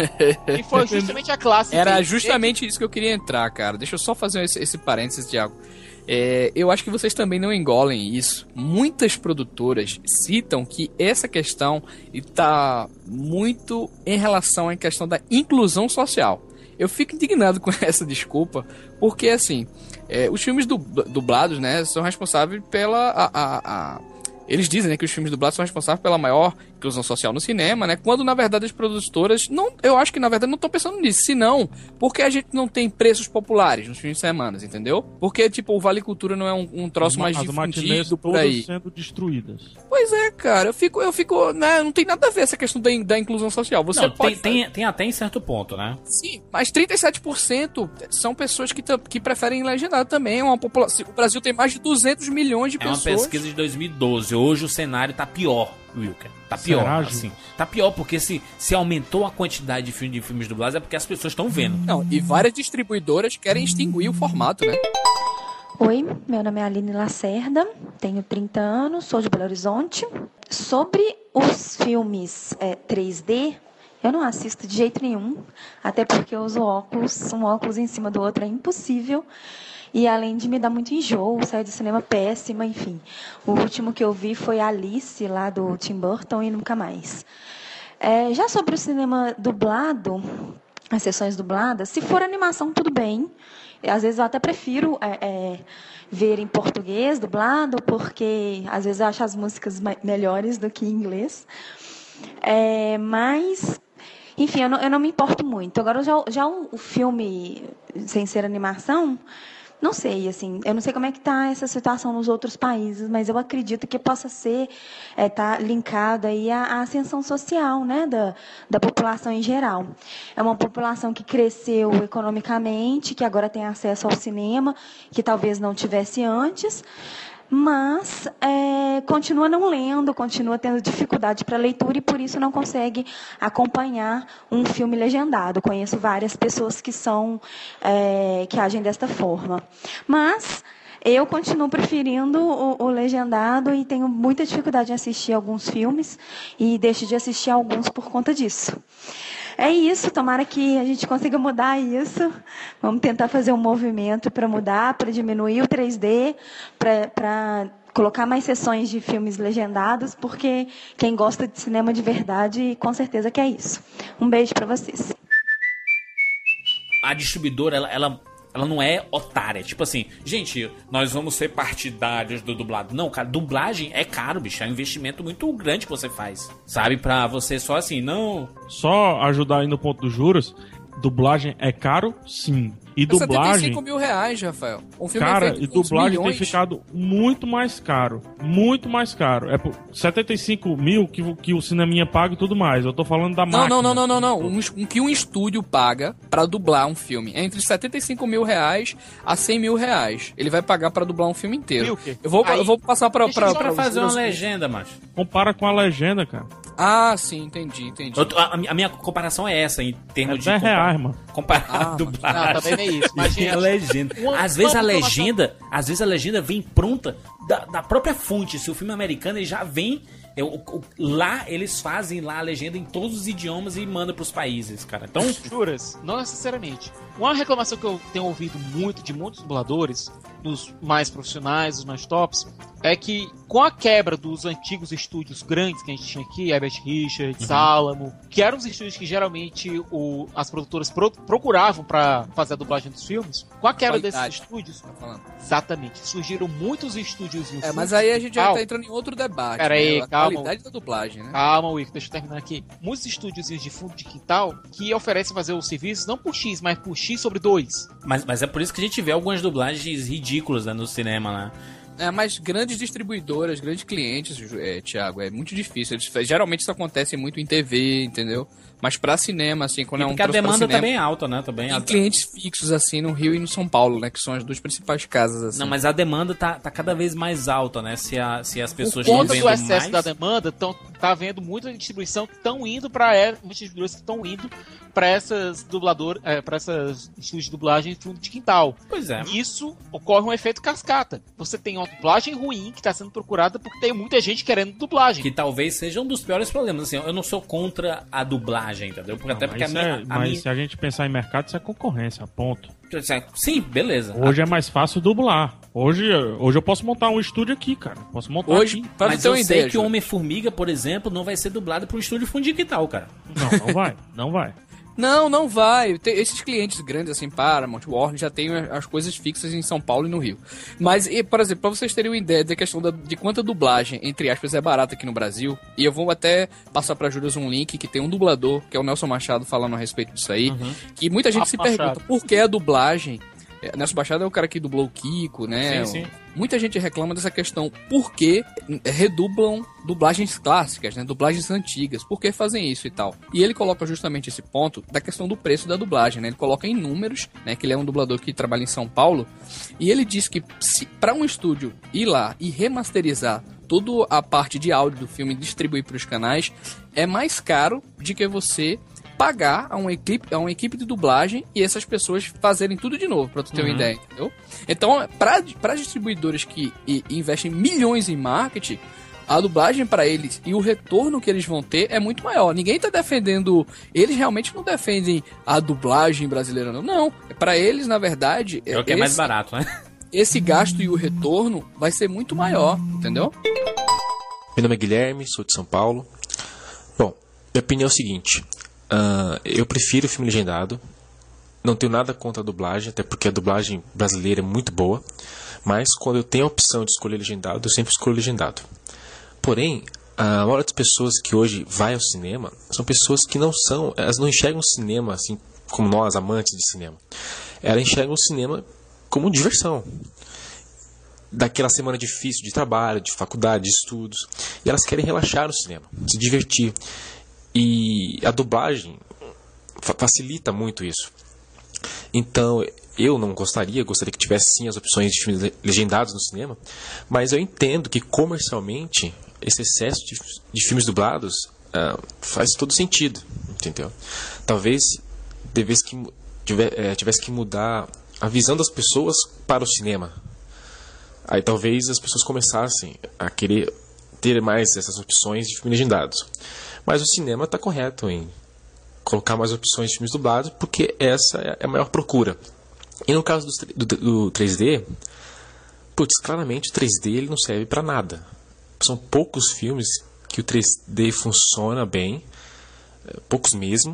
E foi justamente a classe Era B. justamente isso que eu queria entrar, cara. Deixa eu só fazer esse, esse parênteses, Thiago. É, eu acho que vocês também não engolem isso. Muitas produtoras citam que essa questão está muito em relação à questão da inclusão social. Eu fico indignado com essa desculpa, porque assim, é, os filmes dublados, né, são responsáveis pela... A, a, a, eles dizem, né, que os filmes dublados são responsáveis pela maior inclusão social no cinema, né? Quando, na verdade, as produtoras... Não, eu acho que, na verdade, não estão pensando nisso. Se não, porque a gente não tem preços populares nos fins de semana, entendeu? Porque, tipo, o Vale Cultura não é um, um troço as, mais as difundido por aí. sendo destruídas. Pois é, cara. Eu fico... Eu fico né, não tem nada a ver essa questão da, da inclusão social. Você não, pode... Tem, tem, tem até em certo ponto, né? Sim, mas trinta e sete por cento são pessoas que, que preferem legendado também. É uma população... O Brasil tem mais de duzentos milhões de é pessoas. É uma pesquisa de dois mil e doze. Hoje o cenário tá pior, Wilker. Tá pior, Será, assim. Tá pior, porque se, se aumentou a quantidade de, filme, de filmes dublados é porque as pessoas estão vendo. Não, e várias distribuidoras querem extinguir o formato, né? Oi, meu nome é Aline Lacerda, tenho trinta anos, sou de Belo Horizonte. Sobre os filmes é, três D, eu não assisto de jeito nenhum, até porque eu uso óculos, um óculos em cima do outro é impossível. E além de me dar muito enjoo, sair do cinema péssima, enfim. O último que eu vi foi Alice, lá do Tim Burton, e nunca mais. É, já sobre o cinema dublado, as sessões dubladas, se for animação, tudo bem. Às vezes eu até prefiro é, é, ver em português dublado, porque às vezes eu acho as músicas melhores do que em inglês. É, mas... Enfim, eu não, eu não me importo muito. Agora, já, já o, o filme, sem ser animação... Não sei, assim, eu não sei como é que está essa situação nos outros países, mas eu acredito que possa ser, é, tá linkado aí à, à ascensão social, né, da, da população em geral. É uma população que cresceu economicamente, que agora tem acesso ao cinema, que talvez não tivesse antes, mas é, continua não lendo, continua tendo dificuldade para leitura e por isso não consegue acompanhar um filme legendado. Conheço várias pessoas que são é, que agem desta forma, mas eu continuo preferindo o, o legendado e tenho muita dificuldade em assistir alguns filmes e deixo de assistir alguns por conta disso. É isso, tomara que a gente consiga mudar isso. Vamos tentar fazer um movimento para mudar, para diminuir o três D, para colocar mais sessões de filmes legendados, porque quem gosta de cinema de verdade, com certeza quer isso. Um beijo para vocês. A distribuidora, ela... ela... Ela não é otária, tipo assim, gente, nós vamos ser partidários do dublado. Não, cara, dublagem é caro, bicho, é um investimento muito grande que você faz, sabe? Pra você só assim, não... Só ajudar aí no ponto dos juros, dublagem é caro, sim. E dublagem... setenta e cinco mil reais, Rafael. Um filme cara, é feito e dublagem milhões. tem ficado muito mais caro. Muito mais caro. É por setenta e cinco mil que, que o cineminha paga e tudo mais. Eu tô falando da máquina. Não, não, não, não, não. Um, um que um estúdio paga pra dublar um filme é entre setenta e cinco mil reais a cem mil reais. Ele vai pagar pra dublar um filme inteiro. Eu vou, Aí, eu vou passar pra... pra, pra, pra fazer uma legenda, macho. Compara com a legenda, cara. Ah, sim, entendi, entendi. Eu, a, a minha comparação é essa, em termos é de... Compar, reais, mano. Comparar ah, a dublagem. Não, também é isso. Imagina a legenda. Uma, às vezes uma a legenda, às vezes a legenda vem pronta da, da própria fonte. Se o filme é americano, ele já vem... Eu, o, lá, eles fazem lá a legenda em todos os idiomas e mandam pros países, cara. Então... Juras? Não necessariamente. Uma reclamação que eu tenho ouvido muito de muitos dubladores, dos mais profissionais, dos mais tops, é que com a quebra dos antigos estúdios grandes que a gente tinha aqui, Herbert Richards, uhum. Alamo, que eram os estúdios que geralmente o, as produtoras pro, procuravam para fazer a dublagem dos filmes, com a quebra Qualidade. desses estúdios, tá falando. Exatamente, surgiram muitos estúdios. É, mas aí a gente já tá entrando em outro debate. Pera aí, né? A calma. qualidade da dublagem, né? Calma, Wick, deixa eu terminar aqui. Muitos estúdios de fundo de quintal que oferecem fazer o serviço não por X, mas por X sobre dois. Mas, mas é por isso que a gente vê algumas dublagens ridículas, né, no cinema, né? É, mas grandes distribuidoras, grandes clientes, é, Thiago, é muito difícil. Eles, geralmente isso acontece muito em T V, entendeu? Mas pra cinema, assim, quando e é um porque a demanda cinema, tá bem alta, né? Tá bem e alta. clientes fixos, assim, no Rio e no São Paulo, né? Que são as duas principais casas, assim. Não, mas a demanda tá, tá cada vez mais alta, né? Se, a, se as pessoas estão vendo mais... Por conta do excesso da demanda, tão, tá havendo muita distribuição que estão indo pra... Muitas distribuidoras que estão indo pra essas dubladoras, é, pra essas estúdios de dublagem de fundo de quintal. Pois é. Isso ocorre um efeito cascata. Você tem uma dublagem ruim que tá sendo procurada porque tem muita gente querendo dublagem. Que talvez seja um dos piores problemas. Assim, eu não sou contra a dublagem, entendeu? Porque, não, até porque a minha, é, a mas minha... se a gente pensar em mercado, isso é concorrência, ponto. Sim, beleza. Hoje é mais fácil dublar. Hoje, hoje eu posso montar um estúdio aqui, cara. Posso montar hoje, aqui. Mas eu sei ideia, que o Homem-Formiga, por exemplo, não vai ser dublado por um estúdio fundo de quintal, cara. Não, não vai, não vai. Não, não vai. Esses clientes grandes assim, Paramount, Warner, já tem as coisas fixas em São Paulo e no Rio. Mas, e, por exemplo, pra vocês terem uma ideia da questão da, de quanta dublagem, entre aspas, é barata aqui no Brasil, e eu vou até passar pra Július um link que tem um dublador, que é o Nelson Machado, falando a respeito disso aí, uhum. que muita gente ah, se Machado. pergunta por que a dublagem... Nelson Machado é o cara que dublou o Kiko, né? Sim, sim. Muita gente reclama dessa questão. Por que redublam dublagens clássicas, né? Dublagens antigas? Por que fazem isso e tal? E ele coloca justamente esse ponto da questão do preço da dublagem, né? Ele coloca em números, né? Que ele é um dublador que trabalha em São Paulo. E ele diz que se para um estúdio ir lá e remasterizar toda a parte de áudio do filme e distribuir para os canais, é mais caro do que você... pagar a uma equipe, a uma equipe de dublagem e essas pessoas fazerem tudo de novo, pra tu ter uhum. uma ideia, entendeu? Então, pra, pra distribuidores que e, investem milhões em marketing, a dublagem pra eles e o retorno que eles vão ter é muito maior. Ninguém tá defendendo... Eles realmente não defendem a dublagem brasileira, não. Não. Pra eles, na verdade... É o que esse, é mais barato, né? Esse gasto e o retorno vai ser muito maior, entendeu? Meu nome é Guilherme, sou de São Paulo. Bom, minha opinião é o seguinte... Uh, eu prefiro o filme legendado. Não tenho nada contra a dublagem, até porque a dublagem brasileira é muito boa. Mas quando eu tenho a opção de escolher legendado, eu sempre escolho legendado. Porém, a maioria das pessoas que hoje vai ao cinema são pessoas que não são, elas não enxergam o cinema assim como nós, amantes de cinema. Elas enxergam o cinema como diversão. Daquela semana difícil de trabalho, de faculdade, de estudos. E elas querem relaxar no cinema, se divertir. E a dublagem facilita muito isso. Então, eu não gostaria, gostaria que tivesse sim as opções de filmes legendados no cinema, mas eu entendo que comercialmente esse excesso de, de filmes dublados uh, faz todo sentido, entendeu? Talvez tivesse que, tivesse que mudar a visão das pessoas para o cinema. Aí talvez as pessoas começassem a querer ter mais essas opções de filmes legendados. Mas o cinema está correto em colocar mais opções de filmes dublados, porque essa é a maior procura. E no caso do, do, do três D, putz, claramente o três D ele não serve para nada. São poucos filmes que o três D funciona bem, poucos mesmo,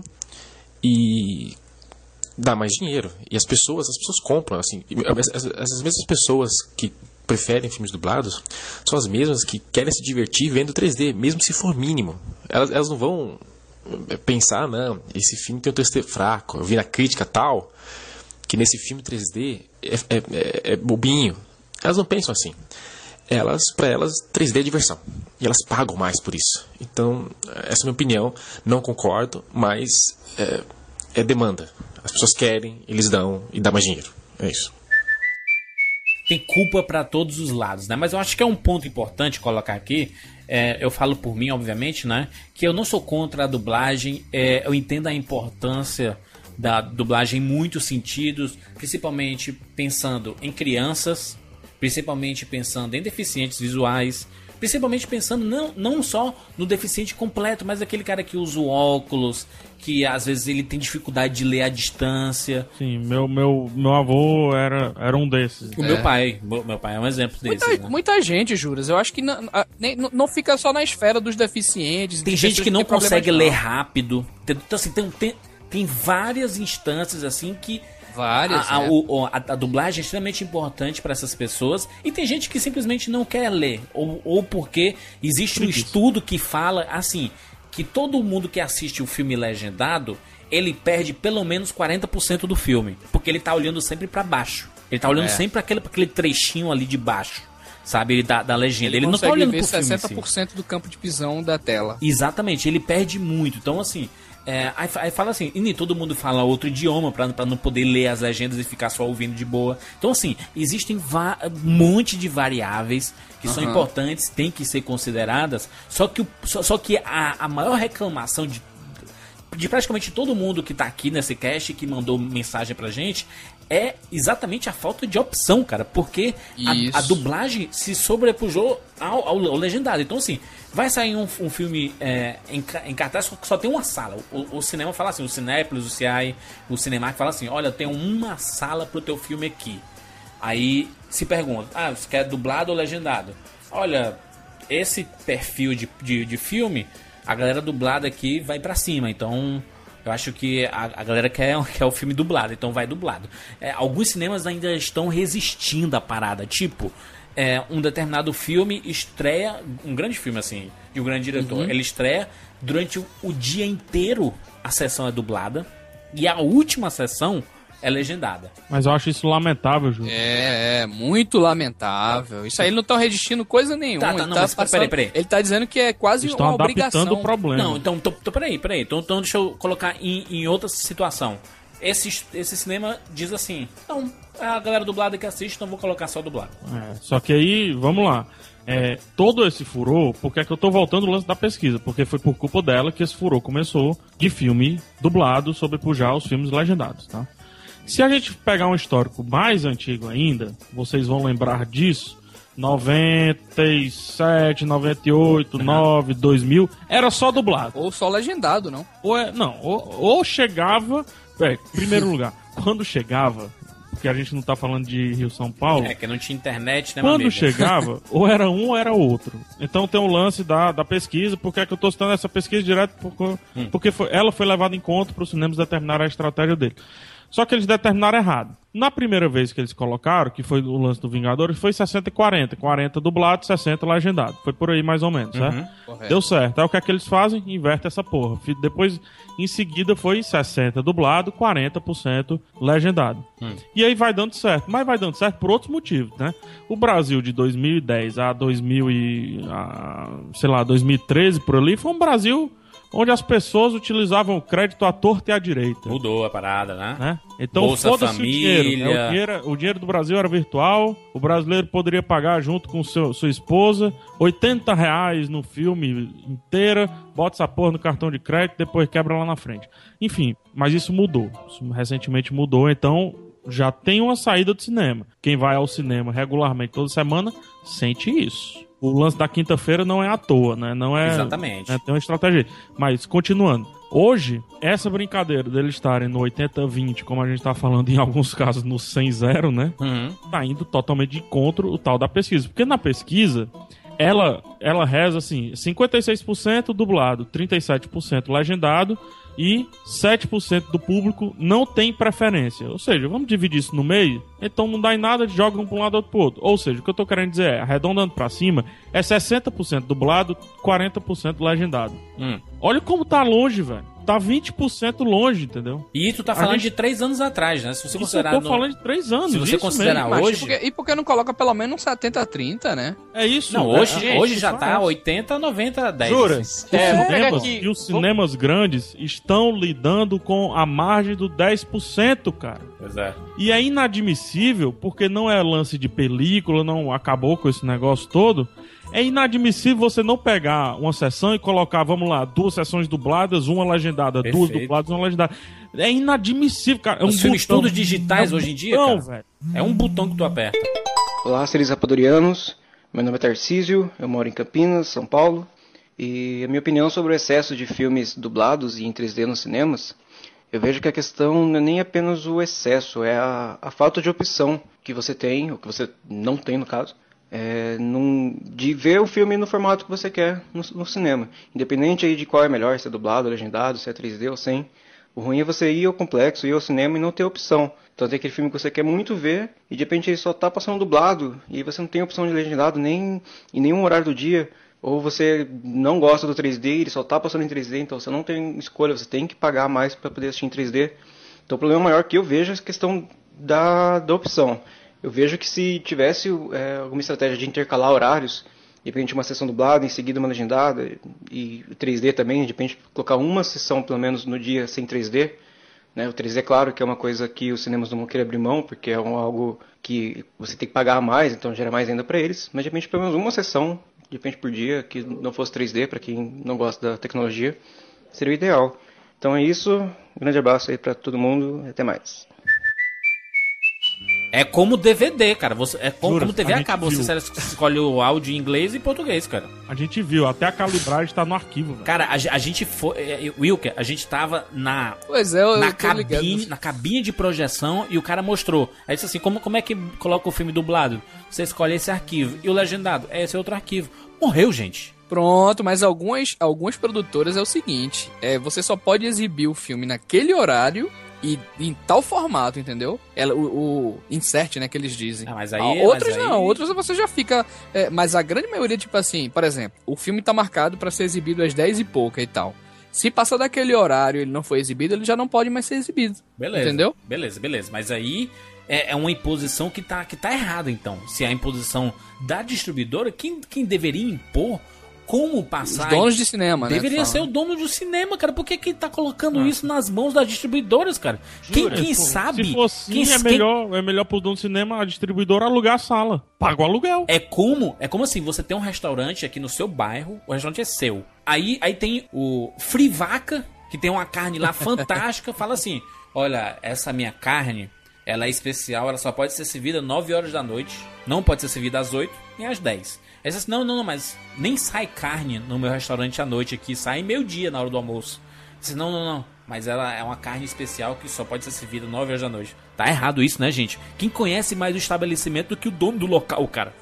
e dá mais dinheiro. E as pessoas, as pessoas compram, assim, as, as mesmas pessoas que preferem filmes dublados são as mesmas que querem se divertir vendo três D, mesmo se for mínimo. Elas, elas não vão pensar, não, esse filme tem um três D fraco, eu vi na crítica tal, que nesse filme três D é, é, é, é bobinho. Elas não pensam assim. Elas, para elas, três D é diversão. E elas pagam mais por isso. Então, essa é a minha opinião. Não concordo, mas é, é demanda. As pessoas querem, eles dão e dá mais dinheiro. É isso. tem culpa pra todos os lados, né? Mas eu acho que é um ponto importante colocar aqui. É, eu falo por mim, obviamente, né? Que eu não sou contra a dublagem. É, eu entendo a importância da dublagem em muitos sentidos, principalmente pensando em crianças, principalmente pensando em deficientes visuais, principalmente pensando não, não só no deficiente completo, mas aquele cara que usa o óculos, que às vezes ele tem dificuldade de ler à distância. Sim, meu, meu, meu avô era, era um desses. O é. meu pai, meu pai é um exemplo muita, desse. Né? Muita gente, Juras. Eu acho que não, não, não fica só na esfera dos deficientes. Tem gente que não consegue ler rápido. Então, assim, tem, tem, tem várias instâncias assim que Várias, a, a, é. o, a, a dublagem é extremamente importante para essas pessoas. E tem gente que simplesmente não quer ler. Ou, ou porque existe um estudo que fala assim, que todo mundo que assiste o filme legendado, ele perde pelo menos quarenta por cento do filme. Porque ele tá olhando sempre para baixo. Ele tá olhando é. sempre para aquele, aquele trechinho ali de baixo. Sabe, da, da legenda. Ele, ele não tá olhando pro filme. sessenta por cento assim. do campo de visão da tela. Exatamente, ele perde muito. Então, assim... É, aí, aí fala assim, e nem todo mundo fala outro idioma pra, pra não poder ler as legendas e ficar só ouvindo de boa. Então assim, existem um monte de variáveis que uhum. são importantes, tem que ser consideradas. Só que, o, só, só que a, a maior reclamação de, de praticamente todo mundo que tá aqui nesse cast, que mandou mensagem pra gente, é exatamente a falta de opção, cara. Porque a, a dublagem se sobrepujou ao, ao, ao legendado. Então assim, vai sair um, um filme é, em, em cartaz que só tem uma sala. O, o cinema fala assim, o Cinépolis, o C I A, o Cinemark fala assim, olha, tem uma sala pro teu filme aqui. Aí se pergunta, ah, você quer dublado ou legendado? Olha, esse perfil de, de, de filme, a galera dublada aqui vai pra cima, então... Eu acho que a, a galera quer, quer o filme dublado, então vai dublado. É, alguns cinemas ainda estão resistindo à parada. Tipo, é, um determinado filme estreia... Um grande filme, assim, de um grande diretor. Uhum. Ele estreia durante o, o dia inteiro, a sessão é dublada. E a última sessão é legendada. Mas eu acho isso lamentável, Ju. É, é, muito lamentável. Isso aí eles não estão resistindo coisa nenhuma. Tá, tá, ele, não, tá mas, passando, peraí, peraí. ele tá dizendo que é quase Estão uma adaptando obrigação. o problema. Não, então, tô, tô, peraí, peraí. Então, então deixa eu colocar em, em outra situação. Esse, esse cinema diz assim, não, a galera dublada que assiste, então vou colocar só dublado. É, só que aí, vamos lá. É, todo esse furor, porque é que eu tô voltando no lance da pesquisa, porque foi por culpa dela que esse furor começou de filme dublado sobrepujar os filmes legendados, tá? Se a gente pegar um histórico mais antigo ainda, vocês vão lembrar disso, noventa e sete, noventa e oito, uhum. nove, dois mil, era só dublado. Ou só legendado, não? Ou é, não, ou, ou chegava... É, primeiro lugar, quando chegava, porque a gente não tá falando de Rio São Paulo... É, que não tinha internet, né, quando amiga? chegava, ou era um ou era outro. Então tem o lance da, da pesquisa, porque é que eu tô citando essa pesquisa direto, porque, hum. porque foi, ela foi levada em conta para os cinemas determinarem a estratégia dele. Só que eles determinaram errado. Na primeira vez que eles colocaram, que foi o lance do Vingadores, foi sessenta e quarenta. quarenta dublado, sessenta legendado. Foi por aí mais ou menos, certo? Uhum. Correto. Deu certo. Aí o que é que eles fazem? Inverte essa porra. Depois, em seguida, foi sessenta dublado, quarenta por cento legendado. Hum. E aí vai dando certo. Mas vai dando certo por outros motivos, né? O Brasil de dois mil e dez a dois mil e... A, sei lá, dois mil e treze, por ali, foi um Brasil... onde as pessoas utilizavam o crédito à torta e à direita. Mudou a parada, né? né? Então, Bolsa foda-se Família. o dinheiro, né? o dinheiro. O dinheiro do Brasil era virtual, o brasileiro poderia pagar junto com seu, sua esposa oitenta reais no filme inteira, bota essa porra no cartão de crédito, depois quebra lá na frente. Enfim, mas isso mudou. Isso recentemente mudou, então já tem uma saída do cinema. Quem vai ao cinema regularmente toda semana sente isso. O lance da quinta-feira não é à toa, né? Não é, exatamente. É, tem uma estratégia. Mas, continuando. Hoje, essa brincadeira deles estarem no oitenta vinte, como a gente tá falando em alguns casos no cem zero, né? Uhum. Tá indo totalmente de encontro o tal da pesquisa. Porque na pesquisa, ela, ela reza assim, cinquenta e seis por cento dublado, trinta e sete por cento legendado e sete por cento do público não tem preferência. Ou seja, vamos dividir isso no meio, então não dá em nada, joga um para um lado outro pro outro. Ou seja, o que eu tô querendo dizer é, arredondando para cima, é sessenta por cento dublado, quarenta por cento legendado. Hum. Olha como tá longe, velho. tá vinte por cento longe, entendeu? E tu tá falando gente... de três anos atrás, né? Se você isso considerar. Eu tô no... falando de três anos. Se você considerar mesmo. hoje. Porque, e por que não coloca pelo menos um setenta a trinta, né? É isso. Não, hoje, é, gente, hoje já tá oitenta, noventa, dez. Jura? Os é, cinemas, e os cinemas Vamos... grandes estão lidando com a margem do dez por cento, cara. Pois é. E é inadmissível, porque não é lance de película, não acabou com esse negócio todo. É inadmissível você não pegar uma sessão e colocar, vamos lá, duas sessões dubladas, uma legendada, Perfeito. duas dubladas, uma legendada. É inadmissível, cara. É um Os filmes todos digitais é um hoje em dia, botão, cara, velho. É um botão que tu aperta. Olá, seres rapadurianos. Meu nome é Tarcísio, eu moro em Campinas, São Paulo. E a minha opinião sobre o excesso de filmes dublados e em três D nos cinemas, eu vejo que a questão não é nem apenas o excesso, é a, a falta de opção que você tem, ou que você não tem no caso, É, num, de ver o filme no formato que você quer no, no cinema. Independente aí de qual é melhor, se é dublado, legendado, se é três D ou sem. O ruim é você ir ao complexo, ir ao cinema e não ter opção. Então tem aquele filme que você quer muito ver e de repente ele só está passando dublado e você não tem opção de legendado nem em nenhum horário do dia. Ou você não gosta do três D e ele só está passando em três D, então você não tem escolha, você tem que pagar mais para poder assistir em três D. Então o problema maior que eu vejo é a questão da, da opção. Eu vejo que se tivesse é, alguma estratégia de intercalar horários, de repente uma sessão dublada, em seguida uma legendada, e três D também, de repente colocar uma sessão pelo menos no dia sem três D, né? O três D, claro, que é uma coisa que os cinemas não vão querer abrir mão, porque é um, algo que você tem que pagar mais, então gera mais ainda para eles, mas de repente pelo menos uma sessão, de repente por dia, que não fosse três D, para quem não gosta da tecnologia, seria o ideal. Então é isso, um grande abraço aí para todo mundo, até mais. É como D V D, cara. Você, é como, Jura, como T V a cabo. Você escolhe o áudio em inglês e português, cara. A gente viu, até a calibragem tá no arquivo, velho. Cara, a, a gente foi... Wilker, a gente tava na... Pois é, eu, na eu cabine, na cabine de projeção e o cara mostrou. Aí disse assim, como, como é que coloca o filme dublado? Você escolhe esse arquivo. E o legendado? É esse outro arquivo. Morreu, gente. Pronto, mas algumas, algumas produtoras é o seguinte. É, você só pode exibir o filme naquele horário... E em tal formato, entendeu? Ela, o, o insert, né, que eles dizem. Ah, mas aí, ah, outros mas aí... não, outros você já fica... É, mas a grande maioria, tipo assim, por exemplo, o filme tá marcado pra ser exibido às dez e pouca e tal. Se passar daquele horário e ele não foi exibido, ele já não pode mais ser exibido. Beleza. Entendeu? Beleza, beleza. Mas aí é, é uma imposição que tá, que tá errada, então. Se é a imposição da distribuidora, quem, quem deveria impor... Como passar... Os donos de cinema, né? Deveria ser o dono do cinema, cara. Por que que tá colocando ah. isso nas mãos das distribuidoras, cara? Jura? Quem, quem Pô, sabe... Se for assim, quem, é, melhor, é melhor pro dono do cinema, a distribuidora alugar a sala. Paga o aluguel. É como, é como assim, você tem um restaurante aqui no seu bairro, o restaurante é seu. Aí, aí tem o Free Vaca, que tem uma carne lá fantástica, fala assim, olha, essa minha carne, ela é especial, ela só pode ser servida às nove horas da noite, não pode ser servida às oito nem às dez. Aí você diz, não, não, não, mas nem sai carne no meu restaurante à noite aqui, sai meio-dia na hora do almoço. Disse, não, não, não, mas ela é uma carne especial que só pode ser servida nove horas da noite. Tá errado isso, né, gente? Quem conhece mais o estabelecimento do que o dono do local, cara?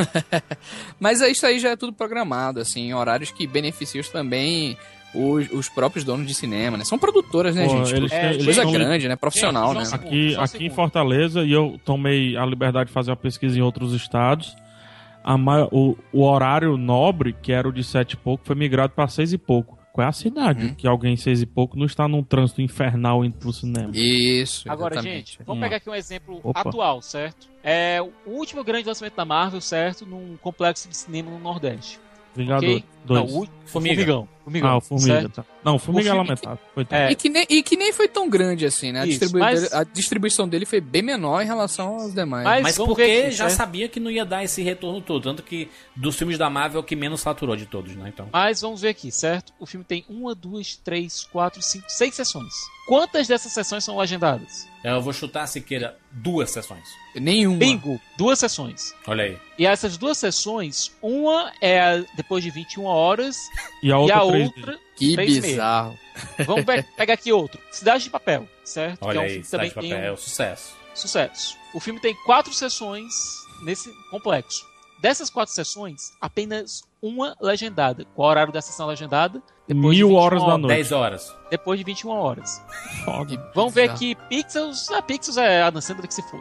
Mas isso aí já é tudo programado, assim, horários que beneficiam também os, os próprios donos de cinema, né? São produtoras, né, Pô, gente? Eles é, têm, coisa eles grande, tão... né? Profissional, né? Aqui, aqui em Fortaleza, e eu tomei a liberdade de fazer uma pesquisa em outros estados, a maior, o, o horário nobre, que era o de sete e pouco, foi migrado para seis e pouco. Qual é a cidade hum. que alguém seis e pouco não está num trânsito infernal indo pro cinema? Isso, Agora, exatamente. gente, vamos hum. pegar aqui um exemplo Opa. atual, certo? É o último grande lançamento da Marvel, certo? Num complexo de cinema no Nordeste. Vingador Okay? dois. Não, o Formigão. Formigão. Ah, o Formiga, tá. Não, o Formiga o é lamentável. Que... É. E, que nem, e que nem foi tão grande assim, né? A, Isso, distribu... mas... a distribuição dele foi bem menor em relação aos demais. Mas, mas porque aqui, já certo? sabia que não ia dar esse retorno todo. Tanto que dos filmes da Marvel é o que menos saturou de todos, né? Então. Mas vamos ver aqui, certo? O filme tem uma, duas, três, quatro, cinco, seis sessões. Quantas dessas sessões são agendadas? Eu vou chutar, Siqueira, duas sessões. Nenhuma. Bingo, duas sessões. Olha aí. E essas duas sessões, uma é depois de vinte e uma horas e a outra, e a outra que bizarro. Vamos pe- pegar aqui outro. Cidade de Papel, certo? Olha que é um aí, filme que Cidade também de Papel, tem um... é um sucesso. Sucesso. O filme tem quatro sessões nesse complexo. Dessas quatro sessões, apenas uma legendada. Qual é o horário da sessão legendada? Depois Mil de horas da noite. dez horas. Depois de vinte e uma horas. Foda. Vamos ver aqui, Pixels... Ah, Pixels é a Adam Sandler que se foda.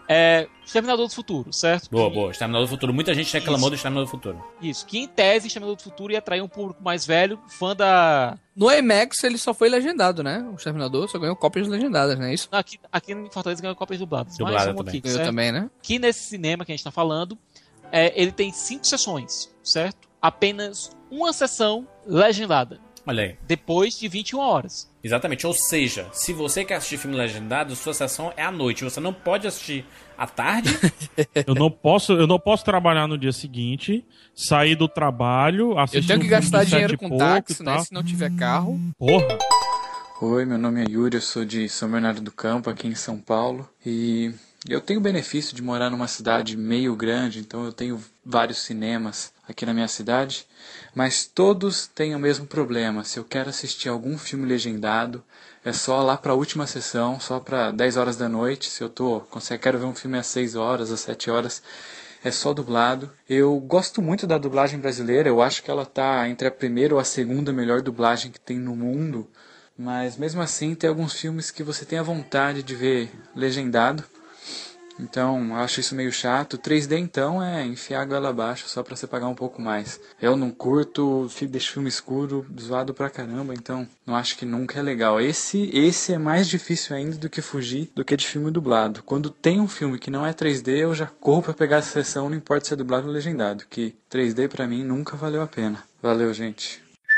É, Exterminador do Futuro, certo? Boa, boa. Exterminador do Futuro. Muita gente reclamou Isso. do Exterminador do Futuro. Isso, que em tese, Exterminador do Futuro ia atrair um público mais velho, fã da... No IMAX ele só foi legendado, né? O Exterminador só ganhou cópias legendadas, não é isso? Aqui, aqui em Fortaleza ganhou cópias dubladas. Dublada mais um também. aqui, Eu certo? também, né? Aqui nesse cinema que a gente tá falando, é, ele tem cinco sessões, certo? Apenas uma sessão legendada. Olha aí. Depois de vinte e uma horas. Exatamente. Ou seja, se você quer assistir filme legendado, sua sessão é à noite. Você não pode assistir à tarde. Eu não posso, eu não posso trabalhar no dia seguinte, sair do trabalho, assistir Eu tenho que um filme gastar de dinheiro sete e com pouco táxi, e né? tal. Se não tiver carro. Porra. Oi, meu nome é Yuri, eu sou de São Bernardo do Campo, aqui em São Paulo. E eu tenho o benefício de morar numa cidade meio grande, então eu tenho vários cinemas aqui na minha cidade. Mas todos têm o mesmo problema. Se eu quero assistir algum filme legendado, é só lá para a última sessão, só para dez horas da noite. Se eu tô, se eu quero ver um filme às seis horas, às sete horas, é só dublado. Eu gosto muito da dublagem brasileira, eu acho que ela tá entre a primeira ou a segunda melhor dublagem que tem no mundo. Mas mesmo assim tem alguns filmes que você tem a vontade de ver legendado. Então, eu acho isso meio chato. três D, então, é enfiar a goela abaixo só pra você pagar um pouco mais. Eu não curto, deixo filme escuro, zoado pra caramba, então não acho que nunca é legal. Esse, esse é mais difícil ainda do que fugir do que de filme dublado. Quando tem um filme que não é três D, eu já corro pra pegar essa sessão, não importa se é dublado ou legendado, que três D pra mim nunca valeu a pena. Valeu, gente.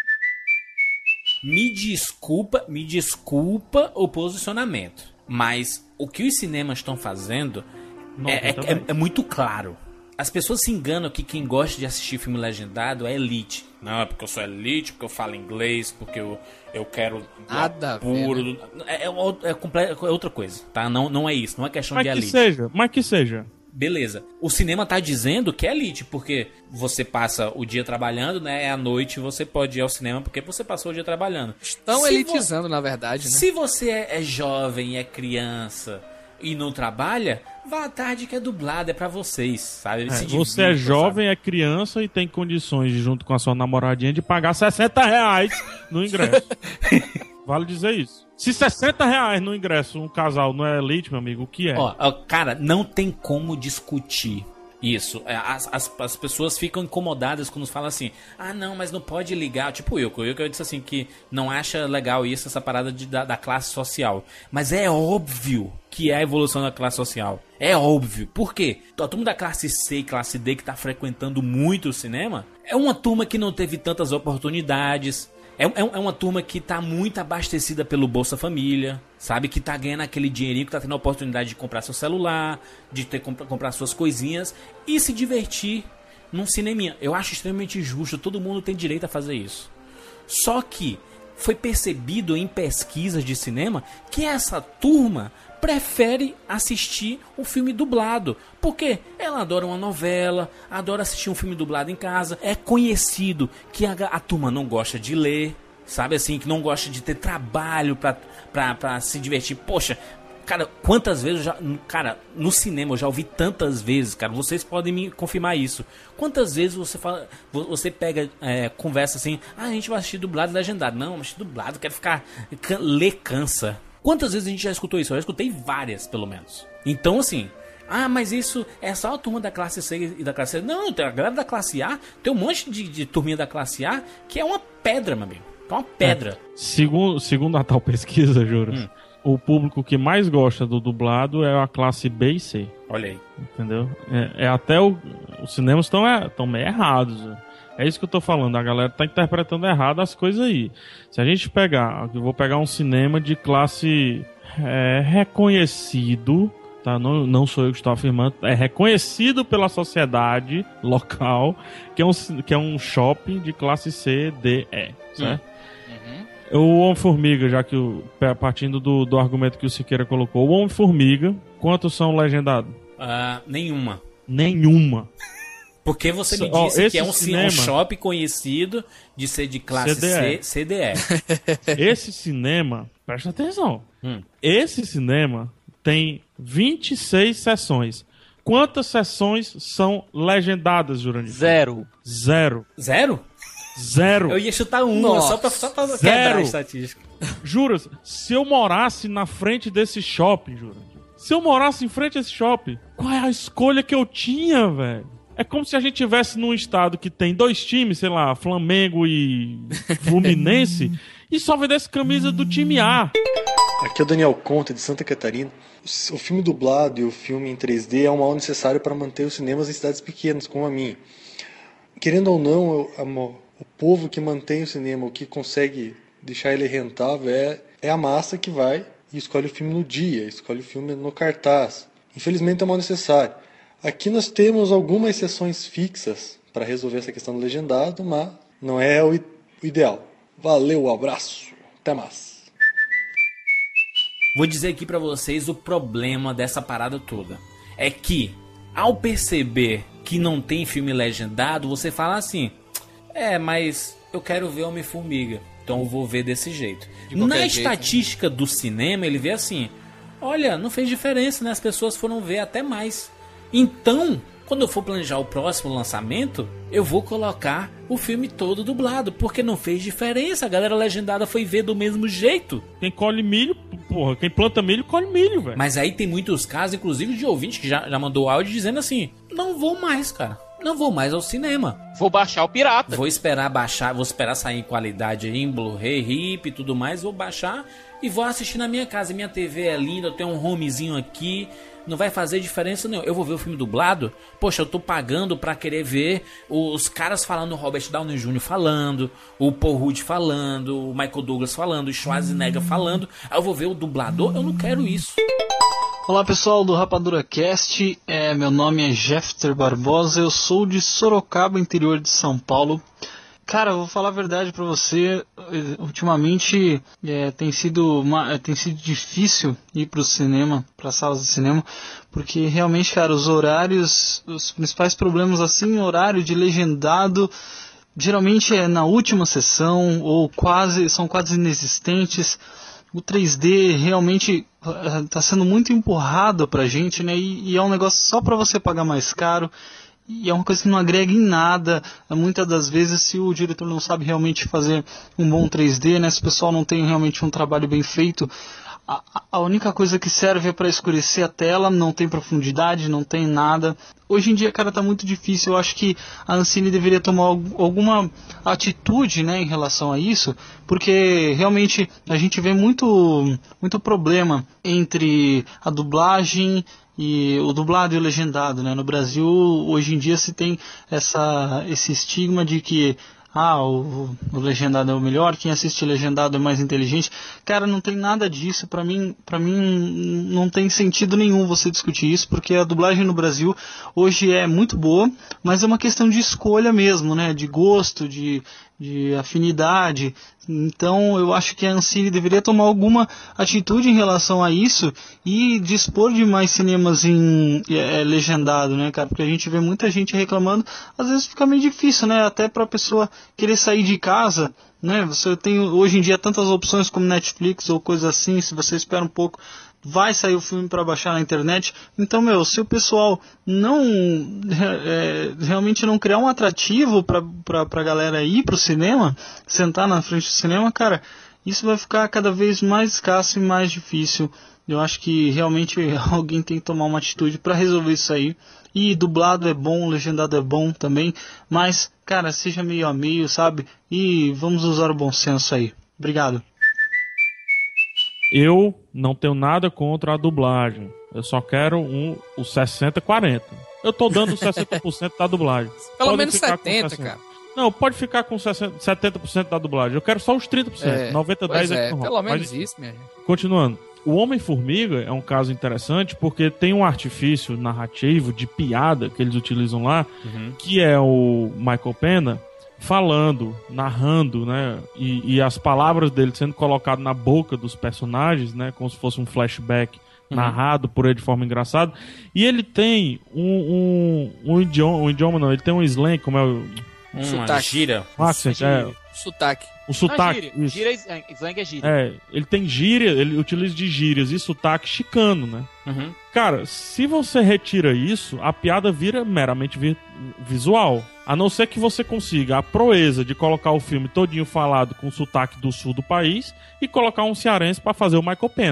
Me desculpa, me desculpa o posicionamento. Mas o que os cinemas estão fazendo é, é, é, é muito claro. As pessoas se enganam que quem gosta de assistir filme legendado é elite. Não, é porque eu sou elite, porque eu falo inglês, porque eu, eu quero Nada puro. ver, né? É, é, é, comple- é outra coisa, tá? Não, não é isso, não é questão Mas de que elite. seja, mas que seja. Beleza. O cinema tá dizendo que é elite, porque você passa o dia trabalhando, né? À noite você pode ir ao cinema porque você passou o dia trabalhando. Estão Se elitizando, vo... na verdade, né? Se você é, é jovem, é criança e não trabalha, vá à tarde que é dublado, é pra vocês, sabe? É, Se você divirtam, é jovem, sabe? é criança e tem condições de, junto com a sua namoradinha, de pagar sessenta reais no ingresso. Vale dizer isso. Se sessenta reais no ingresso um casal não é elite, meu amigo, o que é? Ó, ó, cara, não tem como discutir isso. As, as, as pessoas ficam incomodadas quando falam assim, ah, não, mas não pode ligar. Tipo eu, eu que eu disse assim, que não acha legal isso, essa parada de, da, da classe social. Mas é óbvio que é a evolução da classe social. É óbvio. Por quê? A turma da classe C e classe D que tá frequentando muito o cinema é uma turma que não teve tantas oportunidades. É, é, é uma turma que tá muito abastecida pelo Bolsa Família, sabe? Que tá ganhando aquele dinheirinho, que tá tendo a oportunidade de comprar seu celular, de ter comp- comprar suas coisinhas e se divertir num cineminha. Eu acho extremamente justo, todo mundo tem direito a fazer isso. Só que foi percebido em pesquisas de cinema que essa turma prefere assistir o filme dublado. Por quê? Ela adora uma novela, adora assistir um filme dublado em casa. É conhecido que a, a turma não gosta de ler, sabe assim? Que não gosta de ter trabalho pra, pra, pra se divertir. Poxa, cara, quantas vezes eu já... Cara, no cinema eu já ouvi tantas vezes, cara. Vocês podem me confirmar isso. Quantas vezes você fala... Você pega, é, conversa assim... Ah, a gente vai assistir dublado e legendado. Não, assistir dublado, quero ficar... Can, ler cansa. Quantas vezes a gente já escutou isso? Eu já escutei várias, pelo menos. Então, assim... Ah, mas isso é só a turma da classe C e da classe C. Não, tem a galera da classe A. Tem um monte de, de turminha da classe A que é uma pedra, meu amigo. É uma pedra. É. Segundo, segundo a tal pesquisa, Juras, hum. o público que mais gosta do dublado é a classe B e C. Olha aí. Entendeu? É, é até o, os cinemas estão é, meio errados. É isso que eu tô falando. A galera tá interpretando errado as coisas aí. Se a gente pegar... Eu vou pegar um cinema de classe é, reconhecido... Tá? Não, não sou eu que estou afirmando. É reconhecido pela sociedade local que é um, que é um shopping de classe C, D, E. Certo? Uhum. O Homem-Formiga, já que o, partindo do, do argumento que o Siqueira colocou, o Homem-Formiga, quantos são legendados? Uh, nenhuma. Nenhuma. Porque você me oh, disse que é um, cinema, um shopping conhecido de ser de classe C D E. C, C D E. Esse cinema, presta atenção, hum. esse cinema tem vinte e seis sessões. Quantas sessões são legendadas, Jurandir? Zero. Zero. Zero? Zero. Eu ia chutar uma, só pra, só pra quebrar a estatística. Jura, se eu morasse na frente desse shopping, Jurandir, Se eu morasse em frente a esse shopping, qual é a escolha que eu tinha, velho? É como se a gente tivesse num estado que tem dois times, sei lá, Flamengo e Fluminense, e só vendesse camisa do time A. Aqui é o Daniel Conta, de Santa Catarina. O filme dublado e o filme em três D é um mal necessário para manter os cinemas em cidades pequenas, como a minha. Querendo ou não, o povo que mantém o cinema, o que consegue deixar ele rentável, é, é a massa que vai e escolhe o filme no dia, escolhe o filme no cartaz. Infelizmente é um mal necessário. Aqui nós temos algumas exceções fixas para resolver essa questão do legendado, mas não é o ideal. Valeu, abraço, até mais. Vou dizer aqui pra vocês o problema dessa parada toda. É que, ao perceber que não tem filme legendado, você fala assim: é, mas eu quero ver Homem-Formiga, então eu vou ver desse jeito. De Na jeito, estatística né? do cinema, ele vê assim: olha, não fez diferença, né? As pessoas foram ver até mais. Então, quando eu for planejar o próximo lançamento, eu vou colocar o filme todo dublado, porque não fez diferença. A galera legendada foi ver do mesmo jeito. Quem colhe milho, porra, quem planta milho, colhe milho, velho. Mas aí tem muitos casos, inclusive de ouvinte que já, já mandou áudio dizendo assim: não vou mais, cara. Não vou mais ao cinema. Vou baixar o pirata. Vou esperar baixar, vou esperar sair em qualidade aí, em Blu-ray, R I P e tudo mais. Vou baixar e vou assistir na minha casa. Minha T V é linda, eu tenho um homezinho aqui. Não vai fazer diferença não. Eu vou ver o filme dublado. Poxa, eu tô pagando pra querer ver os caras falando, o Robert Downey Júnior falando, o Paul Rudd falando, o Michael Douglas falando, o Schwarzenegger falando. Aí eu vou ver o dublador? Eu não quero isso. Olá pessoal do Rapadura Cast, é, meu nome é Jeffter Barbosa, eu sou de Sorocaba, interior de São Paulo. Cara, eu vou falar a verdade pra você, ultimamente é, tem, sido uma, tem sido difícil ir pro cinema, para salas de cinema, porque realmente, cara, os horários, os principais problemas assim, horário de legendado, geralmente é na última sessão, ou quase, são quase inexistentes. O três D realmente está sendo muito empurrado pra gente, né? E, e é um negócio só para você pagar mais caro. E é uma coisa que não agrega em nada. Muitas das vezes, se o diretor não sabe realmente fazer um bom três D, né? Se o pessoal não tem realmente um trabalho bem feito, a, a única coisa que serve é para escurecer a tela, não tem profundidade, não tem nada. Hoje em dia, cara, tá muito difícil. Eu acho que a Ancine deveria tomar alguma atitude, né, em relação a isso, porque realmente a gente vê muito, muito problema entre a dublagem e o dublado e o legendado, né? No Brasil, hoje em dia se tem essa, esse estigma de que ah, o, o legendado é o melhor, quem assiste legendado é mais inteligente. Cara, não tem nada disso. Pra mim, pra mim não tem sentido nenhum você discutir isso, porque a dublagem no Brasil hoje é muito boa, mas é uma questão de escolha mesmo, né? De gosto, de, de afinidade. Então eu acho que a Ancine deveria tomar alguma atitude em relação a isso e dispor de mais cinemas em é, legendado, né, cara? Porque a gente vê muita gente reclamando, às vezes fica meio difícil, né? Até pra pessoa querer sair de casa, né? Você tem hoje em dia tantas opções como Netflix ou coisa assim, se você espera um pouco, vai sair o filme para baixar na internet. Então, meu, se o pessoal não é, realmente não criar um atrativo para a galera ir pro cinema, sentar na frente do cinema, cara, isso vai ficar cada vez mais escasso e mais difícil. Eu acho que realmente alguém tem que tomar uma atitude para resolver isso aí. E dublado é bom, legendado é bom também, mas, cara, seja meio a meio, sabe? E vamos usar o bom senso aí. Obrigado. Eu não tenho nada contra a dublagem. Eu só quero um, o sessenta quarenta. Eu tô dando sessenta por cento da dublagem. Pelo menos setenta por cento, cara. Não, pode ficar com sessenta, setenta por cento da dublagem. Eu quero só os trinta por cento. É, noventa por cento, dez é, é que não pelo rola. menos Mas, isso, minha gente. Continuando. O Homem-Formiga é um caso interessante porque tem um artifício narrativo de piada que eles utilizam lá, uhum. que é o Michael Pena falando, narrando, né, e, e as palavras dele sendo colocadas na boca dos personagens, né, como se fosse um flashback uhum. narrado por ele de forma engraçada. E ele tem um, um, um idioma, um idioma não, ele tem um slang, como é o... Um sotaque. Gira. Um accent, é. Sotaque. O sotaque. Ah, gíria. Gíria, slang é gíria. É, ele tem gíria, ele utiliza de gírias e sotaque chicano, né? Uhum. Cara, se você retira isso, a piada vira meramente vi- visual. A não ser que você consiga a proeza de colocar o filme todinho falado com o sotaque do sul do país e colocar um cearense pra fazer o Michael Pena.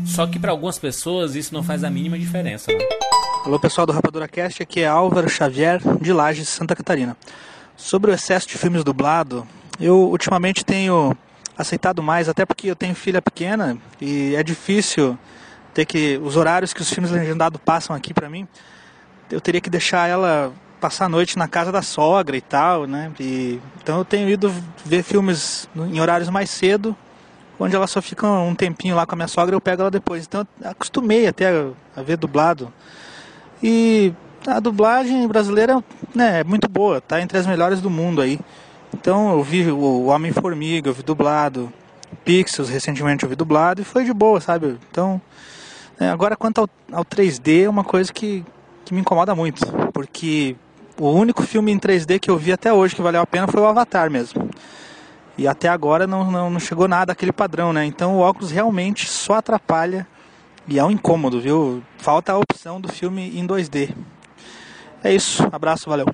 Só que para algumas pessoas isso não faz a mínima diferença, né? Alô, pessoal do Rapadura Cast, aqui é Álvaro Xavier, de Lages, Santa Catarina. Sobre o excesso de filmes dublados, eu ultimamente tenho aceitado mais, até porque eu tenho filha pequena e é difícil ter que... Os horários que os filmes legendados passam aqui pra mim, eu teria que deixar ela passar a noite na casa da sogra e tal, né? E, então eu tenho ido ver filmes em horários mais cedo, onde ela só fica um tempinho lá com a minha sogra e eu pego ela depois. Então eu acostumei até a, a ver dublado. E a dublagem brasileira, né, é muito boa, tá entre as melhores do mundo aí. Então eu vi o Homem-Formiga, eu vi dublado, Pixels recentemente eu vi dublado e foi de boa, sabe? Então, é, agora quanto ao, ao três D é uma coisa que, que me incomoda muito, porque o único filme em três D que eu vi até hoje que valeu a pena foi o Avatar mesmo. E até agora não, não, não chegou nada aquele padrão, né? Então o óculos realmente só atrapalha e é um incômodo, viu? Falta a opção do filme em dois D. É isso, abraço, valeu.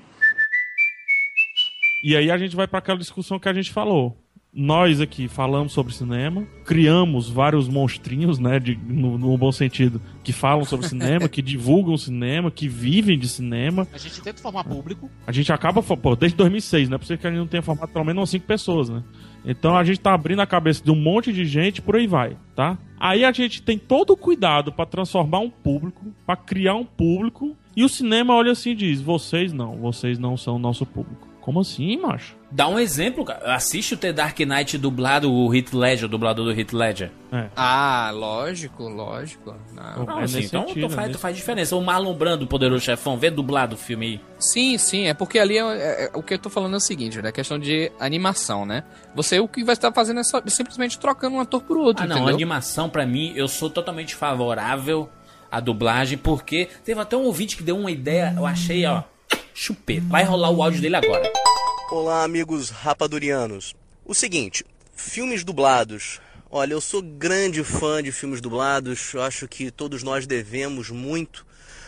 E aí a gente vai para aquela discussão que a gente falou. Nós aqui falamos sobre cinema, criamos vários monstrinhos, né, de, no, no bom sentido, que falam sobre cinema, que divulgam cinema, que vivem de cinema. A gente tenta formar público. A gente acaba, pô, desde dois mil e seis, né, por isso que a gente não tenha formado pelo menos umas cinco pessoas, né. Então a gente tá abrindo a cabeça de um monte de gente, por aí vai, tá? Aí a gente tem todo o cuidado pra transformar um público, pra criar um público, e o cinema olha assim e diz, vocês não, vocês não são o nosso público. Como assim, macho? Dá um exemplo, cara. Assiste o The Dark Knight dublado, o Heath Ledger, o dublador do Heath Ledger. É. Ah, lógico, lógico. Não, não, assim, então sentido, tu, faz, tu faz diferença. O Marlon Brando, o Poderoso Chefão, vê dublado o filme aí. Sim, sim, é porque ali é, é, é, o que eu tô falando é o seguinte, né? A questão de animação, né? Você o que vai estar fazendo é só, simplesmente trocando um ator por outro, ah, não, entendeu? Animação, pra mim, eu sou totalmente favorável à dublagem, porque teve até um ouvinte que deu uma ideia, eu achei, ó, chupeta. Vai rolar o áudio dele agora. Olá, amigos rapadurianos. O seguinte, filmes dublados. Olha, eu sou grande fã de filmes dublados. Eu acho que todos nós devemos muito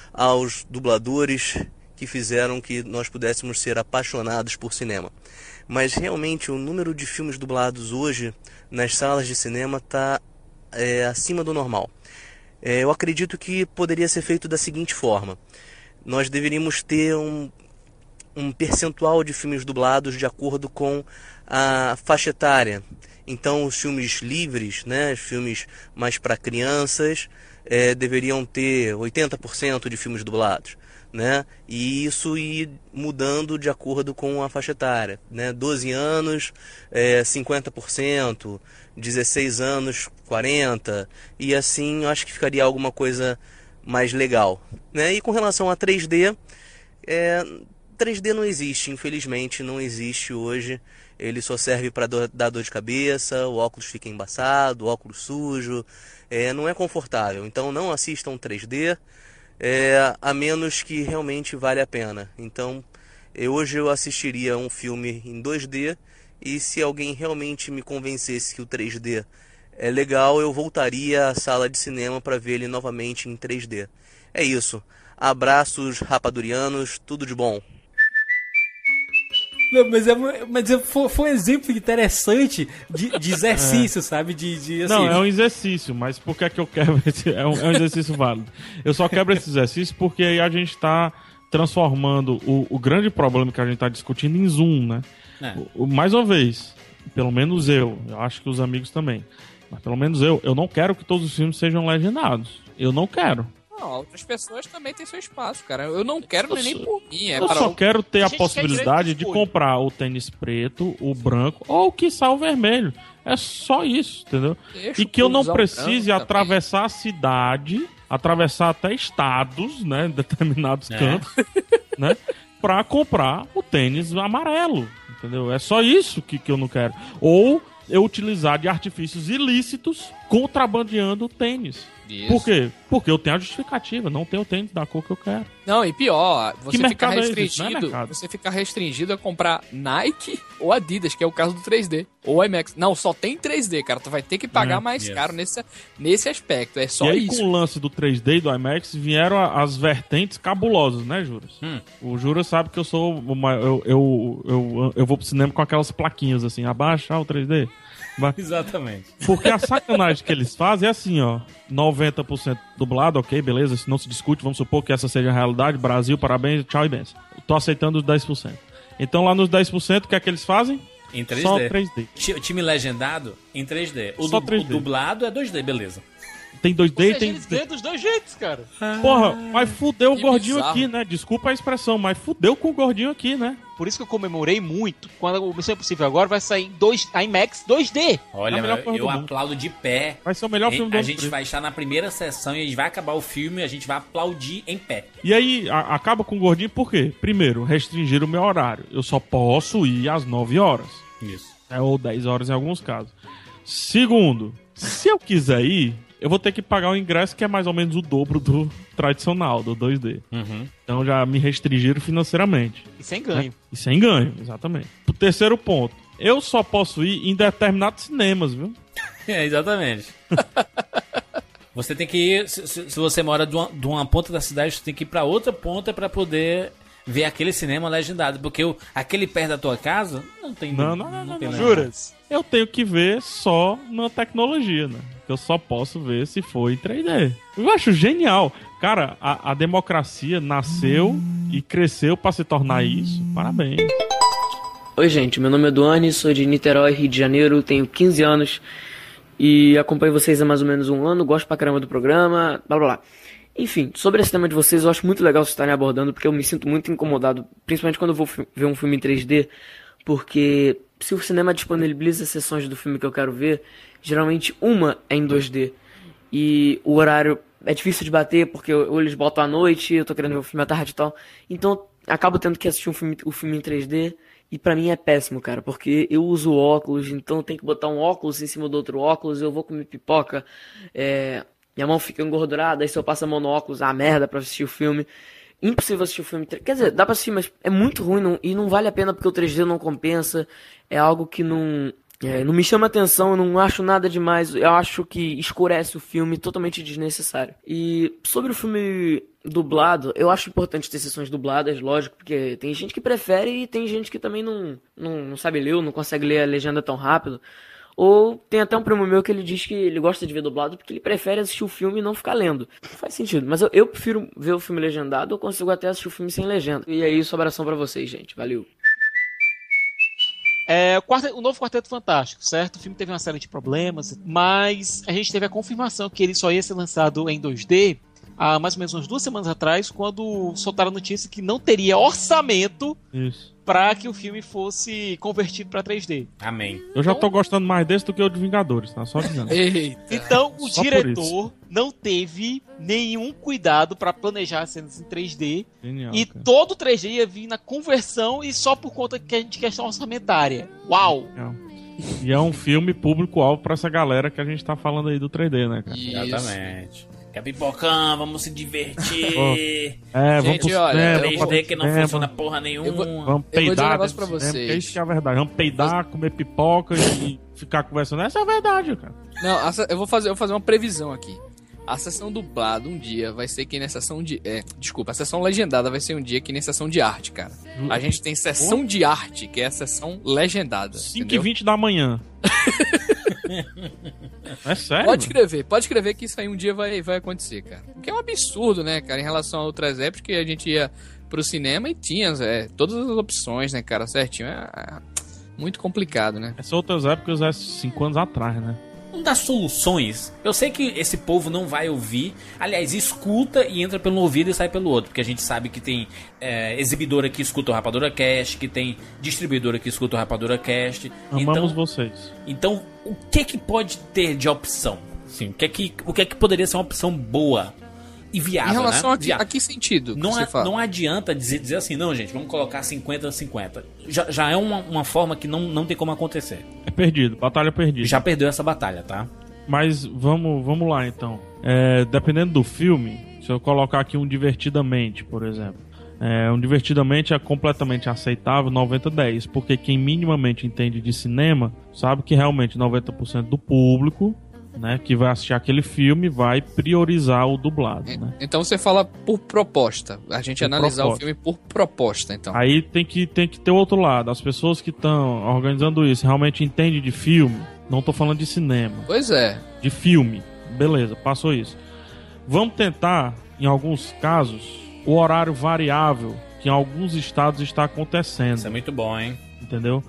aos dubladores que fizeram que nós pudéssemos ser apaixonados por cinema. Mas realmente o número de filmes dublados hoje nas salas de cinema está é, acima do normal. É, eu acredito que poderia ser feito da seguinte forma. Nós deveríamos ter um... um percentual de filmes dublados de acordo com a faixa etária. Então os filmes livres, né, os filmes mais para crianças, é, deveriam ter oitenta por cento de filmes dublados, né? E isso ir mudando de acordo com a faixa etária, né? doze anos, é, cinquenta por cento, dezesseis anos, quarenta por cento, e assim eu acho que ficaria alguma coisa mais legal, né? E com relação a três D, é... três D não existe, infelizmente não existe hoje. Ele só serve para dar dor de cabeça, o óculos fica embaçado, o óculos sujo, é, não é confortável. Então não assistam três D, é, a menos que realmente vale a pena. Então eu, hoje eu assistiria um filme em dois D e se alguém realmente me convencesse que o três D é legal, eu voltaria à sala de cinema para ver ele novamente em três D. É isso. Abraços rapadurianos, tudo de bom. Não, mas é, mas é, foi, foi um exemplo interessante de, de exercício, é. sabe? De, de, assim, não, é um exercício, mas por que é que eu quebro esse... É um, é um exercício válido. Eu só quebro esse exercício porque aí a gente está transformando o, o grande problema que a gente está discutindo em Zoom, né? É. O, o, mais uma vez, pelo menos eu, eu acho que os amigos também, mas pelo menos eu, eu não quero que todos os filmes sejam legendados. Eu não quero. Não, outras pessoas também têm seu espaço, cara. Eu não quero eu nem só, por mim. É eu para só o... quero ter a, a possibilidade de comprar o tênis preto, o branco ou quiçá o vermelho. É só isso, entendeu? Deixa e que eu não precise atravessar também. a cidade, atravessar até estados, né, determinados é. cantos, né, pra comprar o tênis amarelo, entendeu? É só isso que, que eu não quero. Ou eu utilizar de artifícios ilícitos contrabandeando o tênis. Isso. Por quê? Porque eu tenho a justificativa, não tenho o tênis da cor que eu quero. Não, e pior, você que fica restringido, é você fica restringido a comprar Nike ou Adidas, que é o caso do três D, ou IMAX. Não, só tem três D, cara, tu vai ter que pagar é, mais yes. caro nesse, nesse aspecto, é só isso. E aí isso. com o lance do três D e do IMAX vieram as vertentes cabulosas, né, Juras? Hum. O Juras sabe que eu sou uma, eu, eu, eu, eu vou pro cinema com aquelas plaquinhas assim, abaixa o três D. Mas, exatamente. Porque a sacanagem que eles fazem é assim, ó. noventa por cento dublado, ok, beleza, isso não se discute, vamos supor que essa seja a realidade. Brasil, parabéns, tchau e benção. Tô aceitando os dez por cento. Então lá nos dez por cento, o que é que eles fazem? Em três D. Só três D. Time legendado em três D. O, Só du- três D. o dublado é dois D, beleza. Tem dois D e tem... Eles ganham dos dois jeitos, cara. Porra, mas fudeu o Que gordinho bizarro. aqui, né? Desculpa a expressão, mas fudeu com o gordinho aqui, né? Por isso que eu comemorei muito quando o Missão Impossível agora vai sair em dois, IMAX dois D. Olha, É a melhor eu, coisa eu do mundo. aplaudo de pé. Vai ser o melhor E- filme do A ano gente três. vai estar na primeira sessão e a gente vai acabar o filme e a gente vai aplaudir em pé. E aí, a- acaba com o gordinho por quê? Primeiro, restringir o meu horário. Eu só posso ir às nove horas. Isso. É, ou dez horas em alguns casos. Segundo, se eu quiser ir, eu vou ter que pagar o ingresso que é mais ou menos o dobro do tradicional, do dois D. Uhum. Então já me restringiram financeiramente. E sem ganho. Né? E sem ganho, exatamente. O terceiro ponto. Eu só posso ir em determinados cinemas, viu? É, exatamente. Você tem que ir, se, se- se você mora de uma, de uma ponta da cidade, você tem que ir pra outra ponta pra poder ver aquele cinema legendado. Porque o, aquele perto da tua casa não tem. Não, não, não, não, tem não. nada. Juras? Eu tenho que ver só na tecnologia, né? Eu só posso ver se for em três D. Eu acho genial. Cara, a, a democracia nasceu e cresceu pra se tornar isso. Parabéns. Oi, gente, meu nome é Duane, sou de Niterói, Rio de Janeiro, tenho quinze anos e acompanho vocês há mais ou menos um ano, gosto pra caramba do programa, blá blá blá. Enfim, sobre esse tema de vocês, eu acho muito legal vocês estarem abordando, porque eu me sinto muito incomodado, principalmente quando eu vou fi- ver um filme em três D, porque se o cinema disponibiliza sessões do filme que eu quero ver, geralmente uma é em dois D, e o horário é difícil de bater, porque ou eles botam à noite, eu tô querendo ver o filme à tarde e tal, então acabo tendo que assistir um filme, o filme em três D, e pra mim é péssimo, cara, porque eu uso óculos, então tem que botar um óculos em cima do outro óculos, eu vou comer pipoca, é, minha mão fica engordurada, aí se eu passo a mão no óculos, ah, merda pra assistir o filme. Impossível assistir o filme. Quer dizer, dá pra assistir, mas é muito ruim não, e não vale a pena porque o três D não compensa, é algo que não... É, não me chama atenção, eu não acho nada demais, eu acho que escurece o filme, totalmente desnecessário. E sobre o filme dublado, eu acho importante ter sessões dubladas, lógico, porque tem gente que prefere e tem gente que também não, não, não sabe ler, ou não consegue ler a legenda tão rápido. Ou tem até um primo meu que ele diz que ele gosta de ver dublado porque ele prefere assistir o filme e não ficar lendo. Não faz sentido, mas eu, eu prefiro ver o filme legendado, eu consigo até assistir o filme sem legenda. E é isso, abração pra vocês, gente, valeu. É, o, quarteto, o novo Quarteto Fantástico, certo? O filme teve uma série de problemas, mas a gente teve a confirmação que ele só ia ser lançado em dois D há mais ou menos umas duas semanas atrás, quando soltaram a notícia que não teria orçamento Isso. para que o filme fosse convertido para três D. Amém. Eu já tô gostando mais desse do que o de Vingadores, tá? Só dizendo. Então o Só por diretor não teve nenhum cuidado para planejar as cenas em três D. Genial, E cara. todo o três D ia vir na conversão e só por conta que- de questão orçamentária. Uau! E é um filme público-alvo pra essa galera que a gente tá falando aí do três D, né, cara? Exatamente. Quer pipocão, vamos se divertir. Ó, é, vamos Gente, pro olha, cinema, três D vamos que não pro funciona cinema. porra nenhuma. Eu vou- Vamos Eu vou dizer um peidar negócio pra dentro do cinema, vocês. que é isso que é a verdade. Vamos peidar, comer pipoca e ficar conversando. Essa é a verdade, cara. Não, a se- eu vou fazer, eu vou fazer uma previsão aqui. A sessão dublada um dia vai ser que nem sessão de... É, desculpa, a sessão legendada vai ser um dia que nem sessão de arte, cara. A gente tem sessão de arte, que é a sessão legendada. cinco e vinte da manhã. É sério? Pode escrever, pode escrever que isso aí um dia vai, vai acontecer, cara. O que é um absurdo, né, cara, em relação a outras épocas que a gente ia pro cinema e tinha é, todas as opções, né, cara, certinho. É, é muito complicado, né? Essas outras épocas é cinco anos atrás, né? Não dá soluções. Eu sei que esse povo não vai ouvir. Aliás, escuta e entra pelo ouvido e sai pelo outro. Porque a gente sabe que tem é, exibidora que escuta o Rapadura Cast, que tem distribuidora que escuta o Rapadura Cast. Amamos então, vocês. Então, o que que pode ter de opção? Assim, o, que é que, o que é que poderia ser uma opção boa e viável, Em relação né? a que, Viável. a que sentido? que Não, você a- fala? não adianta dizer, dizer assim, não, gente, vamos colocar cinquenta a cinquenta. Já, já é uma, uma forma que não, não tem como acontecer. É perdido, batalha perdida. Já perdeu essa batalha, tá? Mas vamos, vamos lá então. É, dependendo do filme, se eu colocar aqui um Divertidamente, por exemplo. É, um Divertidamente é completamente aceitável noventa a dez, porque quem minimamente entende de cinema sabe que realmente noventa por cento do público, né, que vai assistir aquele filme vai priorizar o dublado, né? Então você fala por proposta. A gente Por analisar proposta. o filme por proposta, então. Aí tem que, tem que ter o outro lado. As pessoas que estão organizando isso realmente entendem de filme, Não tô falando de cinema. Pois é. De filme. Beleza, passou isso. Vamos tentar, em alguns casos, o horário variável que em alguns estados está acontecendo. Isso é muito bom, hein? Entendeu?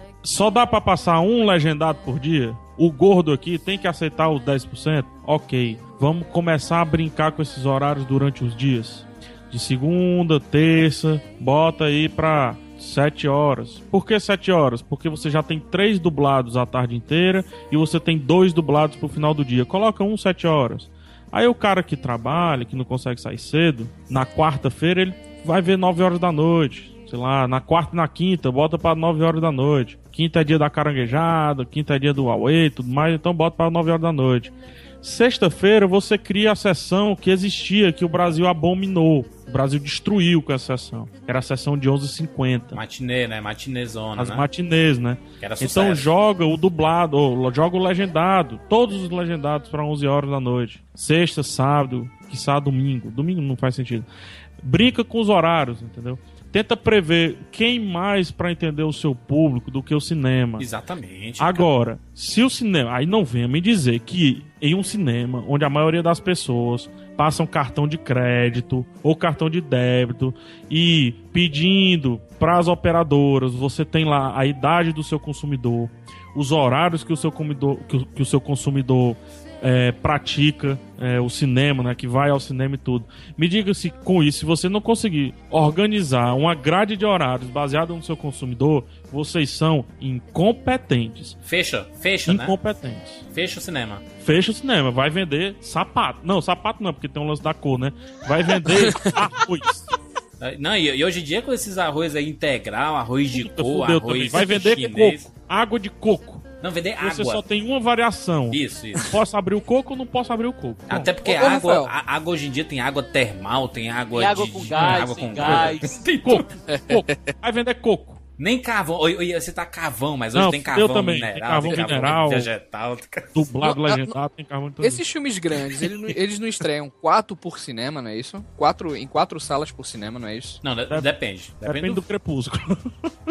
Só dá pra passar um legendado por dia? O gordo aqui tem que aceitar os dez por cento? Ok. Vamos começar a brincar com esses horários durante os dias. De segunda, terça, bota aí pra sete horas. Por que sete horas? Porque você já tem três dublados a tarde inteira e você tem dois dublados pro final do dia. Coloca um sete horas. Aí o cara que trabalha, que não consegue sair cedo, na quarta-feira ele vai ver nove horas da noite. Sei lá, na quarta e na quinta, bota pra nove horas da noite. Quinta é dia da caranguejada, quinta é dia do Huawei e tudo mais, então bota pra nove horas da noite. Sexta-feira você cria a sessão que existia, que o Brasil abominou. O Brasil destruiu com essa sessão. Era a sessão de onze e cinquenta. Matinê, né? Matinezona, As né? matinês, né? Que era Então sucesso. joga o dublado, ou joga o legendado. Todos os legendados pra onze horas da noite. Sexta, sábado, quiçá domingo. Domingo não faz sentido. Brinca com os horários, entendeu? Tenta prever quem mais pra entender o seu público do que o cinema. Exatamente. Agora, se o cinema... Aí não venha me dizer que em um cinema onde a maioria das pessoas passam cartão de crédito ou cartão de débito e pedindo para as operadoras, você tem lá a idade do seu consumidor, os horários que o seu consumidor, que o, que o seu consumidor é, pratica é, o cinema, né, que vai ao cinema e tudo. Me diga se com isso, se você não conseguir organizar uma grade de horários baseada no seu consumidor, vocês são incompetentes. Fecha, fecha, Incompetentes. né? Fecha o cinema. Fecha o cinema, vai vender sapato. Não, sapato não, porque tem um lance da cor, né? Vai vender arroz. Não, e, e hoje em dia com esses arroz aí integral, arroz de cor, Fudeu arroz também. Vai vender chinês. coco, água de coco. Não, vender água. Você só tem uma variação. Isso, isso. Posso abrir o coco ou não posso abrir o coco? Até porque Ô, ô, água, Rafael. a, água hoje em dia tem água termal, tem água Tem água de, com de- gás, água sem com gás. Tem coco, coco. Vai vender coco. Nem carvão. Oi, oi, você tá carvão, mas hoje Não, tem eu carvão também. mineral, Tem carvão tem mineral, vegetal. tem- Dublado, Não, ah, legendado, tem carvão de tudo. Esses filmes grandes, eles, não- eles não estreiam quatro por cinema, não é isso? Quatro, em quatro salas por cinema, não é isso? Não, de- depende. Depende, Depende do crepúsculo.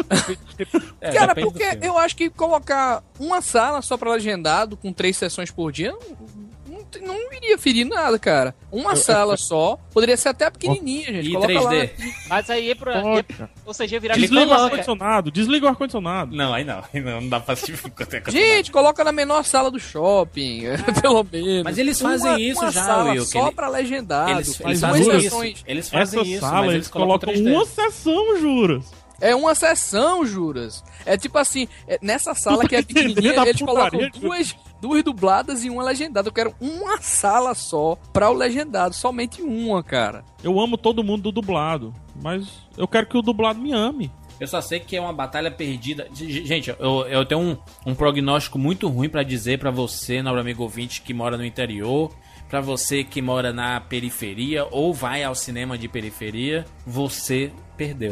É, Cara, depende do porque filme. eu acho que colocar uma sala só pra legendado, com três sessões por dia, não, não, não iria ferir nada, cara. Uma sala só, poderia ser até pequenininha, gente. E Coloca três D? lá. Mas aí é pra. Pode, é- cara. ou seja, ia virar Desliga o coloca- ar-condicionado, desliga o ar-condicionado. Não, aí não. Aí não, não dá pra assistir. Gente, coloca na menor sala do shopping, pelo menos. Mas eles fazem Uma- isso uma já, sala Will, que só ele- pra legendado. Eles, com eles duas fazem isso. sessões. Eles fazem Essa isso, sala, mas eles colocam colocam três D. uma sessão, juras. É uma sessão, juras. É tipo assim, é- nessa sala que é tá entendendo pequenininha, a eles colocam putaria, duas, duas dubladas e uma legendada. Eu quero uma sala só pra o legendado, somente uma, cara. Eu amo todo mundo do dublado, mas eu quero que o dublado me ame. Eu só sei que é uma batalha perdida. G- Gente, eu, eu tenho um, um prognóstico muito ruim pra dizer pra você, nobre amigo ouvinte, que mora no interior, pra você que mora na periferia ou vai ao cinema de periferia, você perdeu.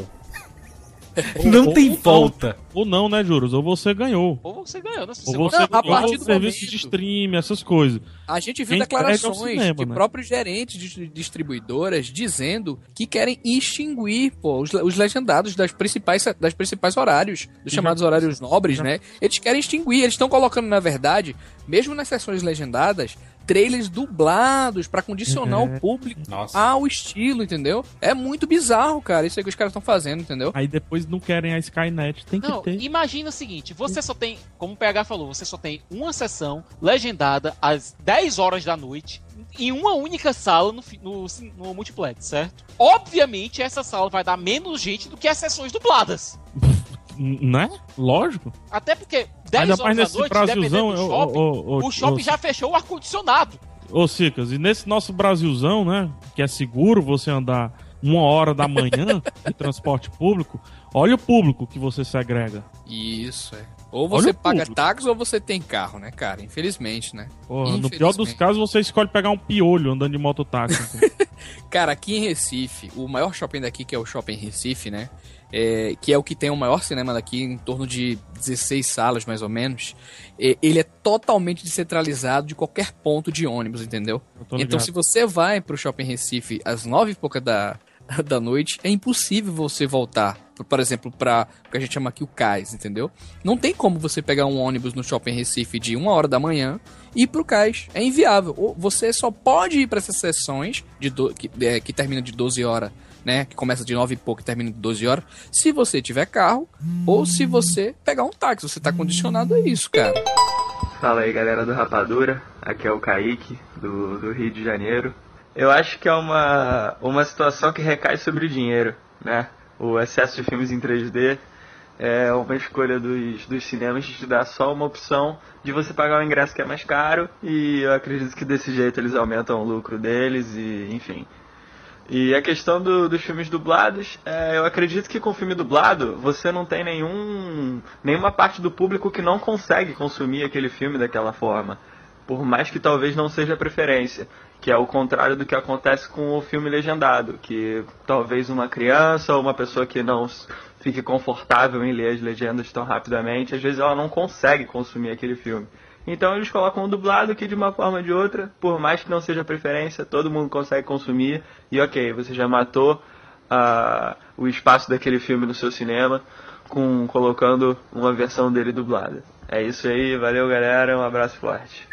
Não Ou- tem ou volta. Ou não, né, Juros? Ou você ganhou. Ou você ganhou, né? Se Ou você você Não, a ganhou partir do serviço momento- de stream, essas coisas. A gente viu Quem perde é o declarações cinema, de né? próprios gerentes de distribuidoras dizendo que querem extinguir pô, os, os legendados das principais, das principais horários, dos Já- chamados horários nobres, já- né? Eles querem extinguir, eles estão colocando, na verdade, mesmo nas sessões legendadas, trailers dublados pra condicionar É. o público Nossa. ao estilo, entendeu? É muito bizarro, cara, isso aí que os caras estão fazendo, entendeu? Aí depois não querem a Skynet. Tem que Não, ter. imagina o seguinte, você só tem, como o P H falou, você só tem uma sessão legendada às dez horas da noite em uma única sala no, fi- no, cin- no multiplex, certo? Obviamente essa sala vai dar menos gente do que as sessões dubladas. N- Né? Lógico. Até porque dez Ainda horas mais da nesse noite, Brasilzão, dependendo do ô, shopping, ô, ô, ô, o shopping ô, já fechou o ar-condicionado. Ô, Cicas, e nesse nosso Brasilzão, né? Que é seguro você andar uma hora da manhã de transporte público, olha o público que você segrega. Isso, é. Ou Olha você o paga público. táxi ou você tem carro, né, cara? Infelizmente, né? Porra, no pior dos casos, você escolhe pegar um piolho andando de mototáxi. assim. Cara, aqui em Recife, o maior shopping daqui, que é o Shopping Recife, né? É, que é o que tem o maior cinema daqui, em torno de dezesseis salas, mais ou menos. É, ele é totalmente descentralizado de qualquer ponto de ônibus, entendeu? tô Então, ligado. se você vai pro Shopping Recife às nove e pouca da, da noite, é impossível você voltar por exemplo, para o que a gente chama aqui o cais, entendeu? Não tem como você pegar um ônibus no Shopping Recife de uma hora da manhã e ir pro cais. É inviável. Ou você só pode ir para essas sessões de do, que, é, que termina de doze horas, né? Que começa de nove e pouco e termina de doze horas. Se você tiver carro ou se você pegar um táxi. Você tá condicionado a isso, cara. Fala aí, galera do Rapadura. Aqui é o Kaique, do, do Rio de Janeiro. Eu acho que é uma, uma situação que recai sobre o dinheiro, né? O excesso de filmes em três D é uma escolha dos, dos cinemas de te dar só uma opção de você pagar um ingresso que é mais caro, e eu acredito que desse jeito eles aumentam o lucro deles, e enfim. E a questão do, dos filmes dublados, é, eu acredito que com filme dublado você não tem nenhum, nenhuma parte do público que não consegue consumir aquele filme daquela forma, por mais que talvez não seja a preferência, que é o contrário do que acontece com o filme legendado, que talvez uma criança ou uma pessoa que não fique confortável em ler as legendas tão rapidamente, às vezes ela não consegue consumir aquele filme. Então eles colocam o dublado que de uma forma ou de outra, por mais que não seja a preferência, todo mundo consegue consumir, e ok, você já matou uh, o espaço daquele filme no seu cinema, com, colocando uma versão dele dublada. É isso aí, valeu galera, um abraço forte.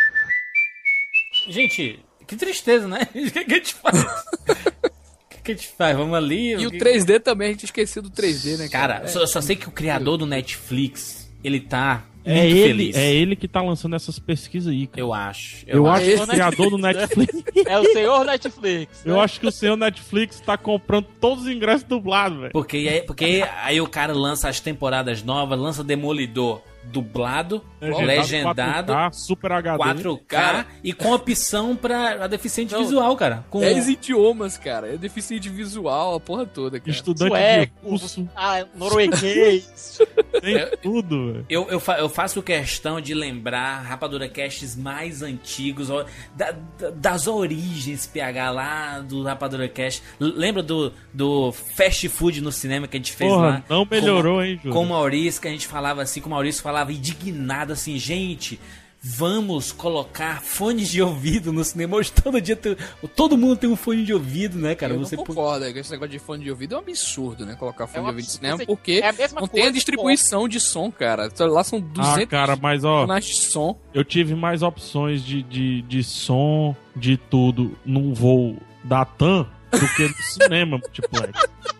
Gente, que tristeza, né? O que, que a gente faz? O que, que a gente faz? Vamos ali... E o que... três D também, a gente esqueceu do três D, né, cara? Cara, é. só, só sei que o criador do Netflix, ele tá é muito ele, feliz. É ele que tá lançando essas pesquisas aí, cara. Eu acho. Eu, eu acho que o criador do Netflix... É o senhor Netflix. Eu né? acho que o senhor Netflix tá comprando todos os ingressos dublados, velho. Porque, porque aí o cara lança as temporadas novas, lança Demolidor dublado, legendado, legendado quatro K, Super H D, quatro K cara, e com opção pra a deficiente não, visual, cara. Com dez idiomas, cara. É deficiente visual, a porra toda, cara. Estudante Sueco, de russo. Ah, norueguês. Tem eu, tudo, velho. Eu, eu, eu faço questão de lembrar Rapadura Casts mais antigos, da, da, das origens P H lá do Rapadura Cast. Lembra do, do fast food no cinema que a gente fez porra, lá? Não melhorou, com, hein, Júlio? Com o Maurício, que a gente falava assim, com o Maurício falava falava indignado assim, gente, vamos colocar fones de ouvido no cinema. Hoje todo dia tem, todo mundo tem um fone de ouvido, né, cara? Eu Você não concordo, esse negócio de fone de ouvido é um absurdo, né? Colocar fone é um de ouvido no cinema, absurdo, porque é a não tem a distribuição de som, cara. Lá são duzentos ah, cara, mas ó, canais de som. Eu tive mais opções de, de, de som, de tudo, num voo da TAM do que no cinema multiplex.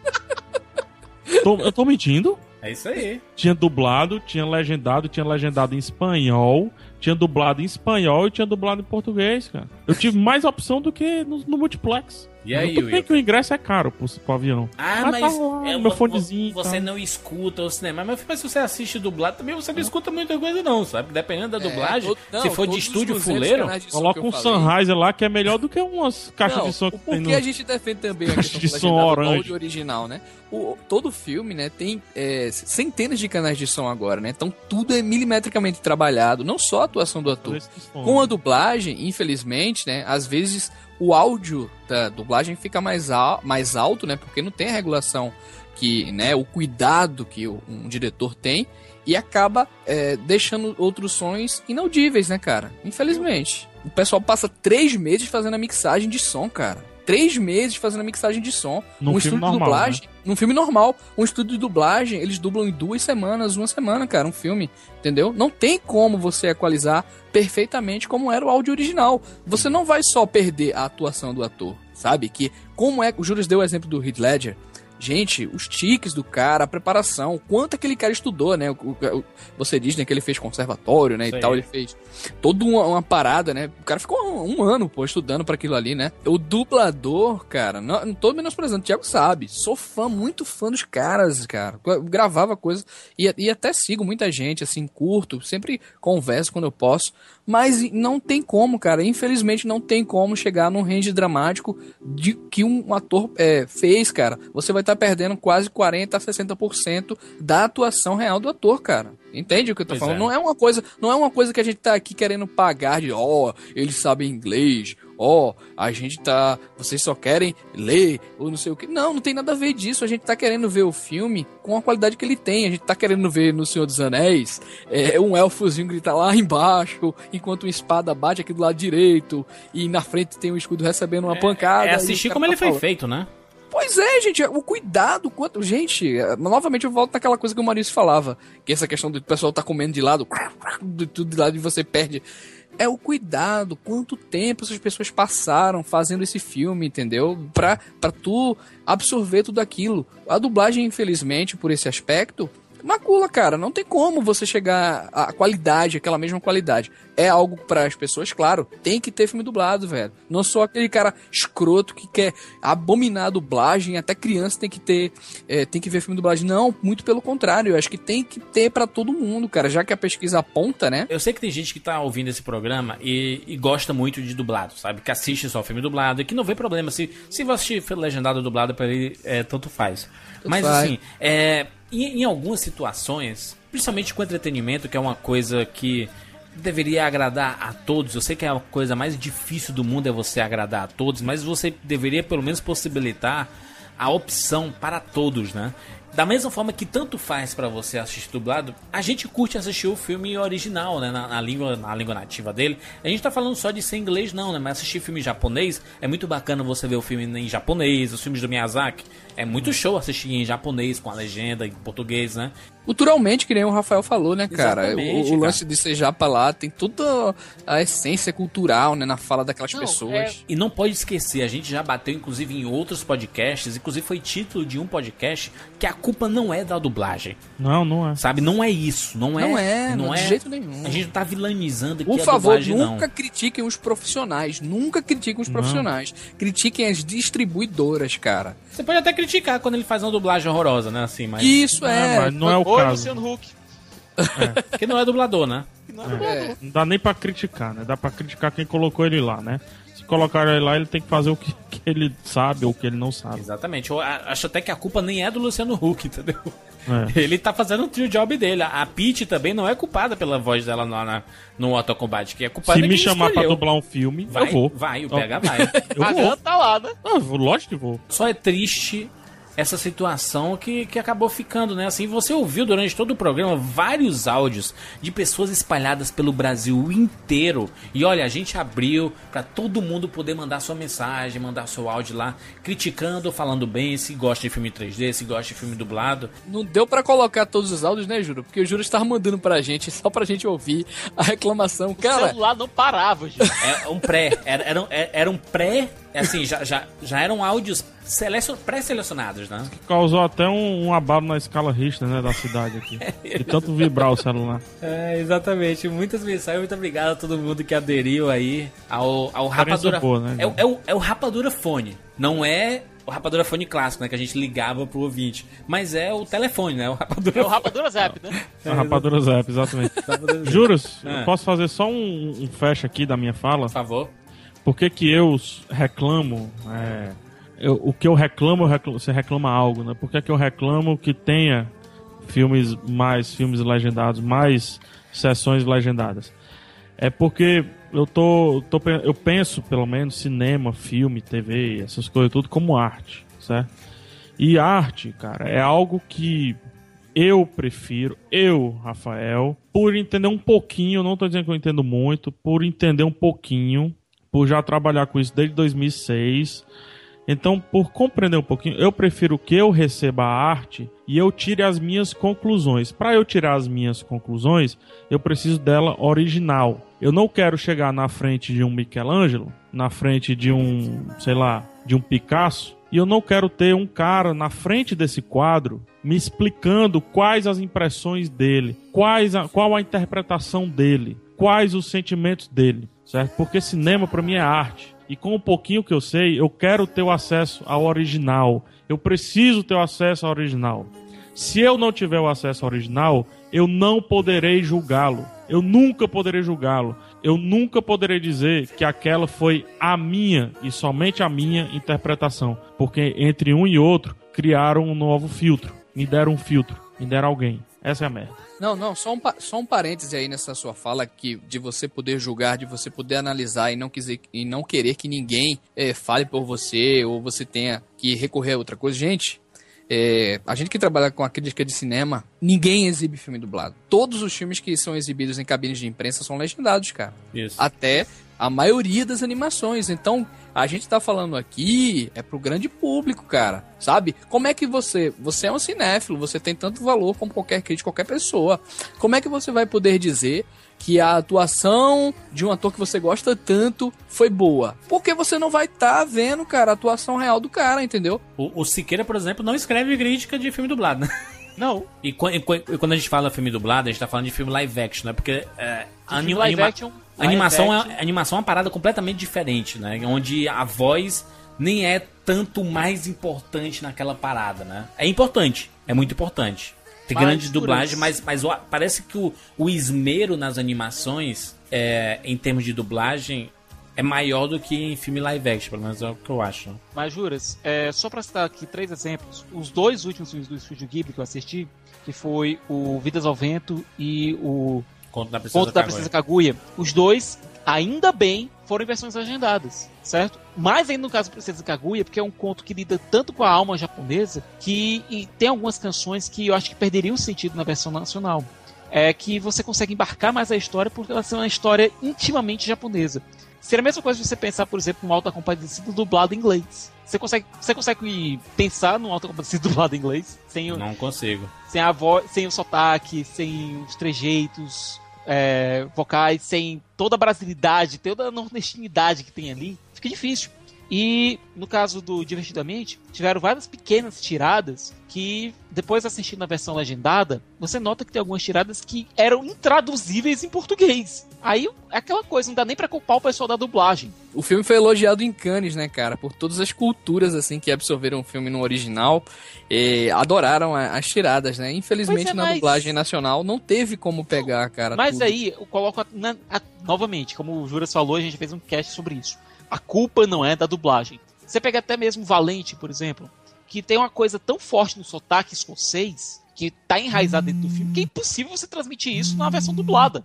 Tô, eu tô mentindo? É isso aí. Tinha dublado, tinha legendado, tinha legendado em espanhol, tinha dublado em espanhol e tinha dublado em português, cara. Eu tive mais opção do que no, no multiplex. E aí, tudo bem que o ingresso é caro pro, pro avião. Ah, mas, mas tá lá, é, meu fonezinho. Você tá. Não escuta o cinema. Mas, mas se você assiste dublado, também você não escuta muita coisa, não, sabe? Dependendo da dublagem. É, todo, não, se for de estúdio fuleiro, coloca um Sennheiser lá que é melhor do que umas caixas não, de som que tem. Porque no... a gente defende também a questão de do som orange original, né? O, todo filme, né, tem é, centenas de canais de som agora, né? Então tudo é milimetricamente trabalhado, não só a atuação do ator. Com a dublagem, infelizmente, né, às vezes o áudio da dublagem fica mais, al- mais alto, né? Porque não tem a regulação que, né? O cuidado que um diretor tem e acaba é, deixando outros sons inaudíveis, né, cara? Infelizmente. O pessoal passa três meses fazendo a mixagem de som, cara. Três meses fazendo a mixagem de som. Num um filme estúdio normal, de dublagem. né? Num filme normal. Um estúdio de dublagem, eles dublam em duas semanas, uma semana, cara, um filme. Entendeu? Não tem como você equalizar perfeitamente como era o áudio original. Você não vai só perder a atuação do ator, sabe? Que como é... O Júlio deu o exemplo do Heath Ledger. Gente, os tiques do cara, a preparação, quanto aquele cara estudou, né? O, o, você diz, né, que ele fez conservatório, né, e tal, ele fez toda uma, uma parada, né? O cara ficou um, um ano, pô, estudando pra aquilo ali, né? O dublador, cara, não, não tô menosprezando, o Thiago sabe, sou fã, muito fã dos caras, cara. Eu gravava coisas e, e até sigo muita gente, assim, curto, sempre converso quando eu posso, mas não tem como, cara, infelizmente não tem como chegar num range dramático de que um ator é, fez, cara. Você vai estar perdendo quase quarenta a sessenta por cento da atuação real do ator, cara. Entende o que eu tô pois falando? É. Não é uma coisa, não é uma coisa que a gente tá aqui querendo pagar de, ó, oh, eles sabem inglês, ó, oh, a gente tá, vocês só querem ler ou não sei o que. Não, não tem nada a ver disso. A gente tá querendo ver o filme com a qualidade que ele tem. A gente tá querendo ver no Senhor dos Anéis, é, um elfozinho gritar lá embaixo, enquanto uma espada bate aqui do lado direito e na frente tem um escudo recebendo uma é, pancada. É assistir como ele foi falando. feito, né? Pois é, gente, o cuidado, quanto... Gente, novamente eu volto naquela coisa que o Maurício falava, que essa questão do pessoal tá comendo de lado, de tudo de lado e você perde... É o cuidado, quanto tempo essas pessoas passaram fazendo esse filme, entendeu? Pra, pra tu absorver tudo aquilo. A dublagem, infelizmente, por esse aspecto, macula, cara. Não tem como você chegar à qualidade, aquela mesma qualidade. É algo para as pessoas, claro. Tem que ter filme dublado, velho. Não sou aquele cara escroto que quer abominar a dublagem. Até criança tem que ter, é, tem que ver filme dublagem. Não, muito pelo contrário. Eu acho que tem que ter para todo mundo, cara. Já que a pesquisa aponta, né? Eu sei que tem gente que tá ouvindo esse programa e, e gosta muito de dublado, sabe? Que assiste só filme dublado e que não vê problema. Se, se você assistir legendado ou dublado, pra ele, é, tanto faz. Tanto Mas faz. assim, é... Em, em algumas situações, principalmente com entretenimento, que é uma coisa que deveria agradar a todos. Eu sei que é a coisa mais difícil do mundo é você agradar a todos, mas você deveria pelo menos possibilitar a opção para todos, né? Da mesma forma que tanto faz pra você assistir dublado, a gente curte assistir o filme original, né? Na, na, língua, na língua nativa dele. A gente tá falando só de ser inglês, não, né? Mas assistir filme japonês é muito bacana você ver o filme em japonês, os filmes do Miyazaki. É muito show assistir em japonês, com a legenda em português, né? Culturalmente, que nem o Rafael falou, né, cara? O, o cara. lance de ser japa lá tem toda a essência cultural, né, na fala daquelas não, pessoas. É... E não pode esquecer, a gente já bateu, inclusive, em outros podcasts, inclusive foi título de um podcast, que a culpa não é da dublagem. Não, não é. Sabe, não é isso. Não é, não é, não não é de jeito nenhum. A gente não tá vilanizando aqui Por a favor, dublagem, nunca não. critiquem os profissionais. Nunca critiquem os Não. profissionais. Critiquem as distribuidoras, cara. Você pode até criticar quando ele faz uma dublagem horrorosa, né? Assim, mas... Isso é. É, mas não é o Oi, caso. Luciano Huck. É. Que não é dublador, né? Não, é. É. Não dá nem pra criticar, né? Dá pra criticar quem colocou ele lá, né? Se colocar ele lá, ele tem que fazer o que, que ele sabe ou o que ele não sabe. Exatamente. Eu acho até que a culpa nem é do Luciano Huck, entendeu? É. Ele tá fazendo o job dele. A Peach também não é culpada pela voz dela lá na, no Mortal Kombat, que é culpada Se me quem chamar escolheu. pra dublar um filme, vai, eu vou. Vai, o P H vai. Eu A vou. Gana tá lá, né? Ah, lógico que vou. Só é triste essa situação que, que acabou ficando, né? Assim, você ouviu durante todo o programa vários áudios de pessoas espalhadas pelo Brasil inteiro. E olha, a gente abriu para todo mundo poder mandar sua mensagem, mandar seu áudio lá, criticando, falando bem, se gosta de filme três D, se gosta de filme dublado. Não deu pra colocar todos os áudios, né, Juro? Porque o Juro estava mandando pra gente, só pra gente ouvir a reclamação. O Cara, celular não parava, gente. É um pré, era, era, era um pré, assim, já, já, já eram áudios selecion, pré-selecionados, né? Que causou até um, um abalo na escala Richter, né, da cidade aqui. De tanto vibrar o celular. É, exatamente. Muitas mensagens, muito obrigado a todo mundo que aderiu aí ao, ao Rapadura. Boa, né, é, o- é, o, é o Rapadura Fone, não é o Rapadura Fone clássico, né, que a gente ligava pro ouvinte, mas é o telefone, né, o Rapadura. É o Rapadura Zap, né? É a Rapadura Zap, exatamente. Juros, Ah. eu posso fazer só um, um fecho aqui da minha fala? Por favor. Por que que eu reclamo... É, eu- o que eu reclamo, eu reclamo, você reclama algo, né? Por que que eu reclamo que tenha filmes mais, filmes legendados, mais sessões legendadas? É porque eu tô, tô pe- eu penso, pelo menos, cinema, filme, T V, essas coisas tudo como arte, certo? E arte, cara, é algo que eu prefiro, eu, Rafael, por entender um pouquinho, não tô dizendo que eu entendo muito, por entender um pouquinho, por já trabalhar com isso desde dois mil e seis. Então, por compreender um pouquinho, eu prefiro que eu receba a arte e eu tire as minhas conclusões. Para eu tirar as minhas conclusões, eu preciso dela original. Eu não quero chegar na frente de um Michelangelo, na frente de um, sei lá, de um Picasso, e eu não quero ter um cara na frente desse quadro me explicando quais as impressões dele, quais a, qual a interpretação dele, quais os sentimentos dele, certo? Porque cinema para mim é arte. E com o pouquinho que eu sei, eu quero ter o acesso ao original. Eu preciso ter o acesso ao original. Se eu não tiver o acesso ao original, eu não poderei julgá-lo. Eu nunca poderei julgá-lo. Eu nunca poderei dizer que aquela foi a minha e somente a minha interpretação. Porque entre um e outro, criaram um novo filtro. Me deram um filtro. Me deram alguém. Essa é a merda. Não, não, só um, pa- só um parêntese aí nessa sua fala que de você poder julgar, de você poder analisar e não, quiser, e não querer que ninguém eh, fale por você ou você tenha que recorrer a outra coisa. Gente, É, a gente que trabalha com a crítica de cinema, ninguém exibe filme dublado. Todos os filmes que são exibidos em cabines de imprensa são legendados, cara. Isso. Até a maioria das animações. Então, a gente tá falando aqui é pro grande público, cara. Sabe? Como é que você... Você é um cinéfilo, você tem tanto valor como qualquer crítico, qualquer pessoa. Como é que você vai poder dizer que a atuação de um ator que você gosta tanto foi boa? Porque você não vai estar tá vendo, cara, a atuação real do cara, entendeu? O, o Siqueira, por exemplo, não escreve crítica de filme dublado, né? Não. E, e, e quando a gente fala filme dublado, a gente tá falando de filme live action, né? Porque é, anim, live anima, action, a animação, live é, a animação é uma parada completamente diferente, né? Onde a voz nem é tanto mais importante naquela parada, né? É importante, é muito importante. Tem Mas, grande dublagem, mas, mas o- parece que o, o esmero nas animações, é, em termos de dublagem, é maior do que em filme live action, pelo menos é o que eu acho. Né? Mas, Juras, é, só pra citar aqui três exemplos, os dois últimos filmes do Estúdio Ghibli que eu assisti, que foi o Vidas ao Vento e o Conto da Princesa Conto da Kaguya. Princesa Kaguya, os dois, ainda bem, foram em versões agendadas, certo? Mais ainda no caso da Princesa Kaguya, porque é um conto que lida tanto com a alma japonesa, que e tem algumas canções que eu acho que perderiam sentido na versão nacional. É que você consegue embarcar mais a história porque ela é uma história intimamente japonesa. Seria a mesma coisa de você pensar, por exemplo, um Auto da Compadecida dublado em inglês. Você consegue, você consegue pensar num Auto da Compadecida dublado em inglês? Sem o, Não consigo. sem a voz, sem o sotaque, sem os trejeitos é, vocais, sem toda a brasilidade, toda a nordestinidade que tem ali, fica difícil. E no caso do Divertidamente, tiveram várias pequenas tiradas que, depois assistindo a versão legendada, você nota que tem algumas tiradas que eram intraduzíveis em português. Aí é aquela coisa, não dá nem pra culpar o pessoal da dublagem. O filme foi elogiado em Cannes, né, cara? Por todas as culturas, assim, que absorveram o filme no original. E adoraram a- as tiradas, né? Infelizmente, Pois é, na mas- dublagem nacional, não teve como pegar, cara. Mas tudo. aí, eu coloco a- na- a- novamente, como o Juras falou, a gente fez um cast sobre isso. A culpa não é da dublagem. Você pega até mesmo Valente, por exemplo, que tem uma coisa tão forte no sotaque escocês, que tá enraizado dentro do filme, que é impossível você transmitir isso na versão dublada.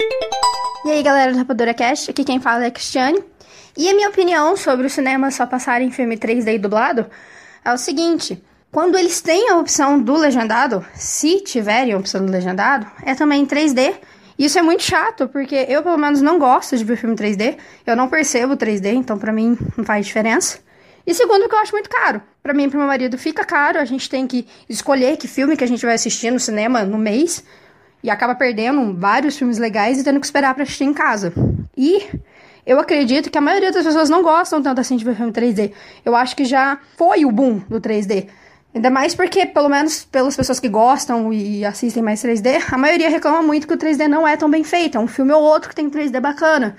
E aí, galera do Rapadura Cast, aqui quem fala é a Cristiane. E a minha opinião sobre o cinema só passar em filme três D e dublado é o seguinte: quando eles têm a opção do legendado, se tiverem a opção do legendado, é também em três D. Isso é muito chato, porque eu, pelo menos, não gosto de ver filme três D. Eu não percebo três D, então pra mim não faz diferença. E segundo, que eu acho muito caro. Pra mim e pro meu marido fica caro, a gente tem que escolher que filme que a gente vai assistir no cinema no mês. E acaba perdendo vários filmes legais e tendo que esperar pra assistir em casa. E eu acredito que a maioria das pessoas não gostam tanto assim de ver filme três D. Eu acho que já foi o boom do três D. Ainda mais porque, pelo menos pelas pessoas que gostam e assistem mais três D, a maioria reclama muito que o três D não é tão bem feito. É um filme ou outro que tem três D bacana.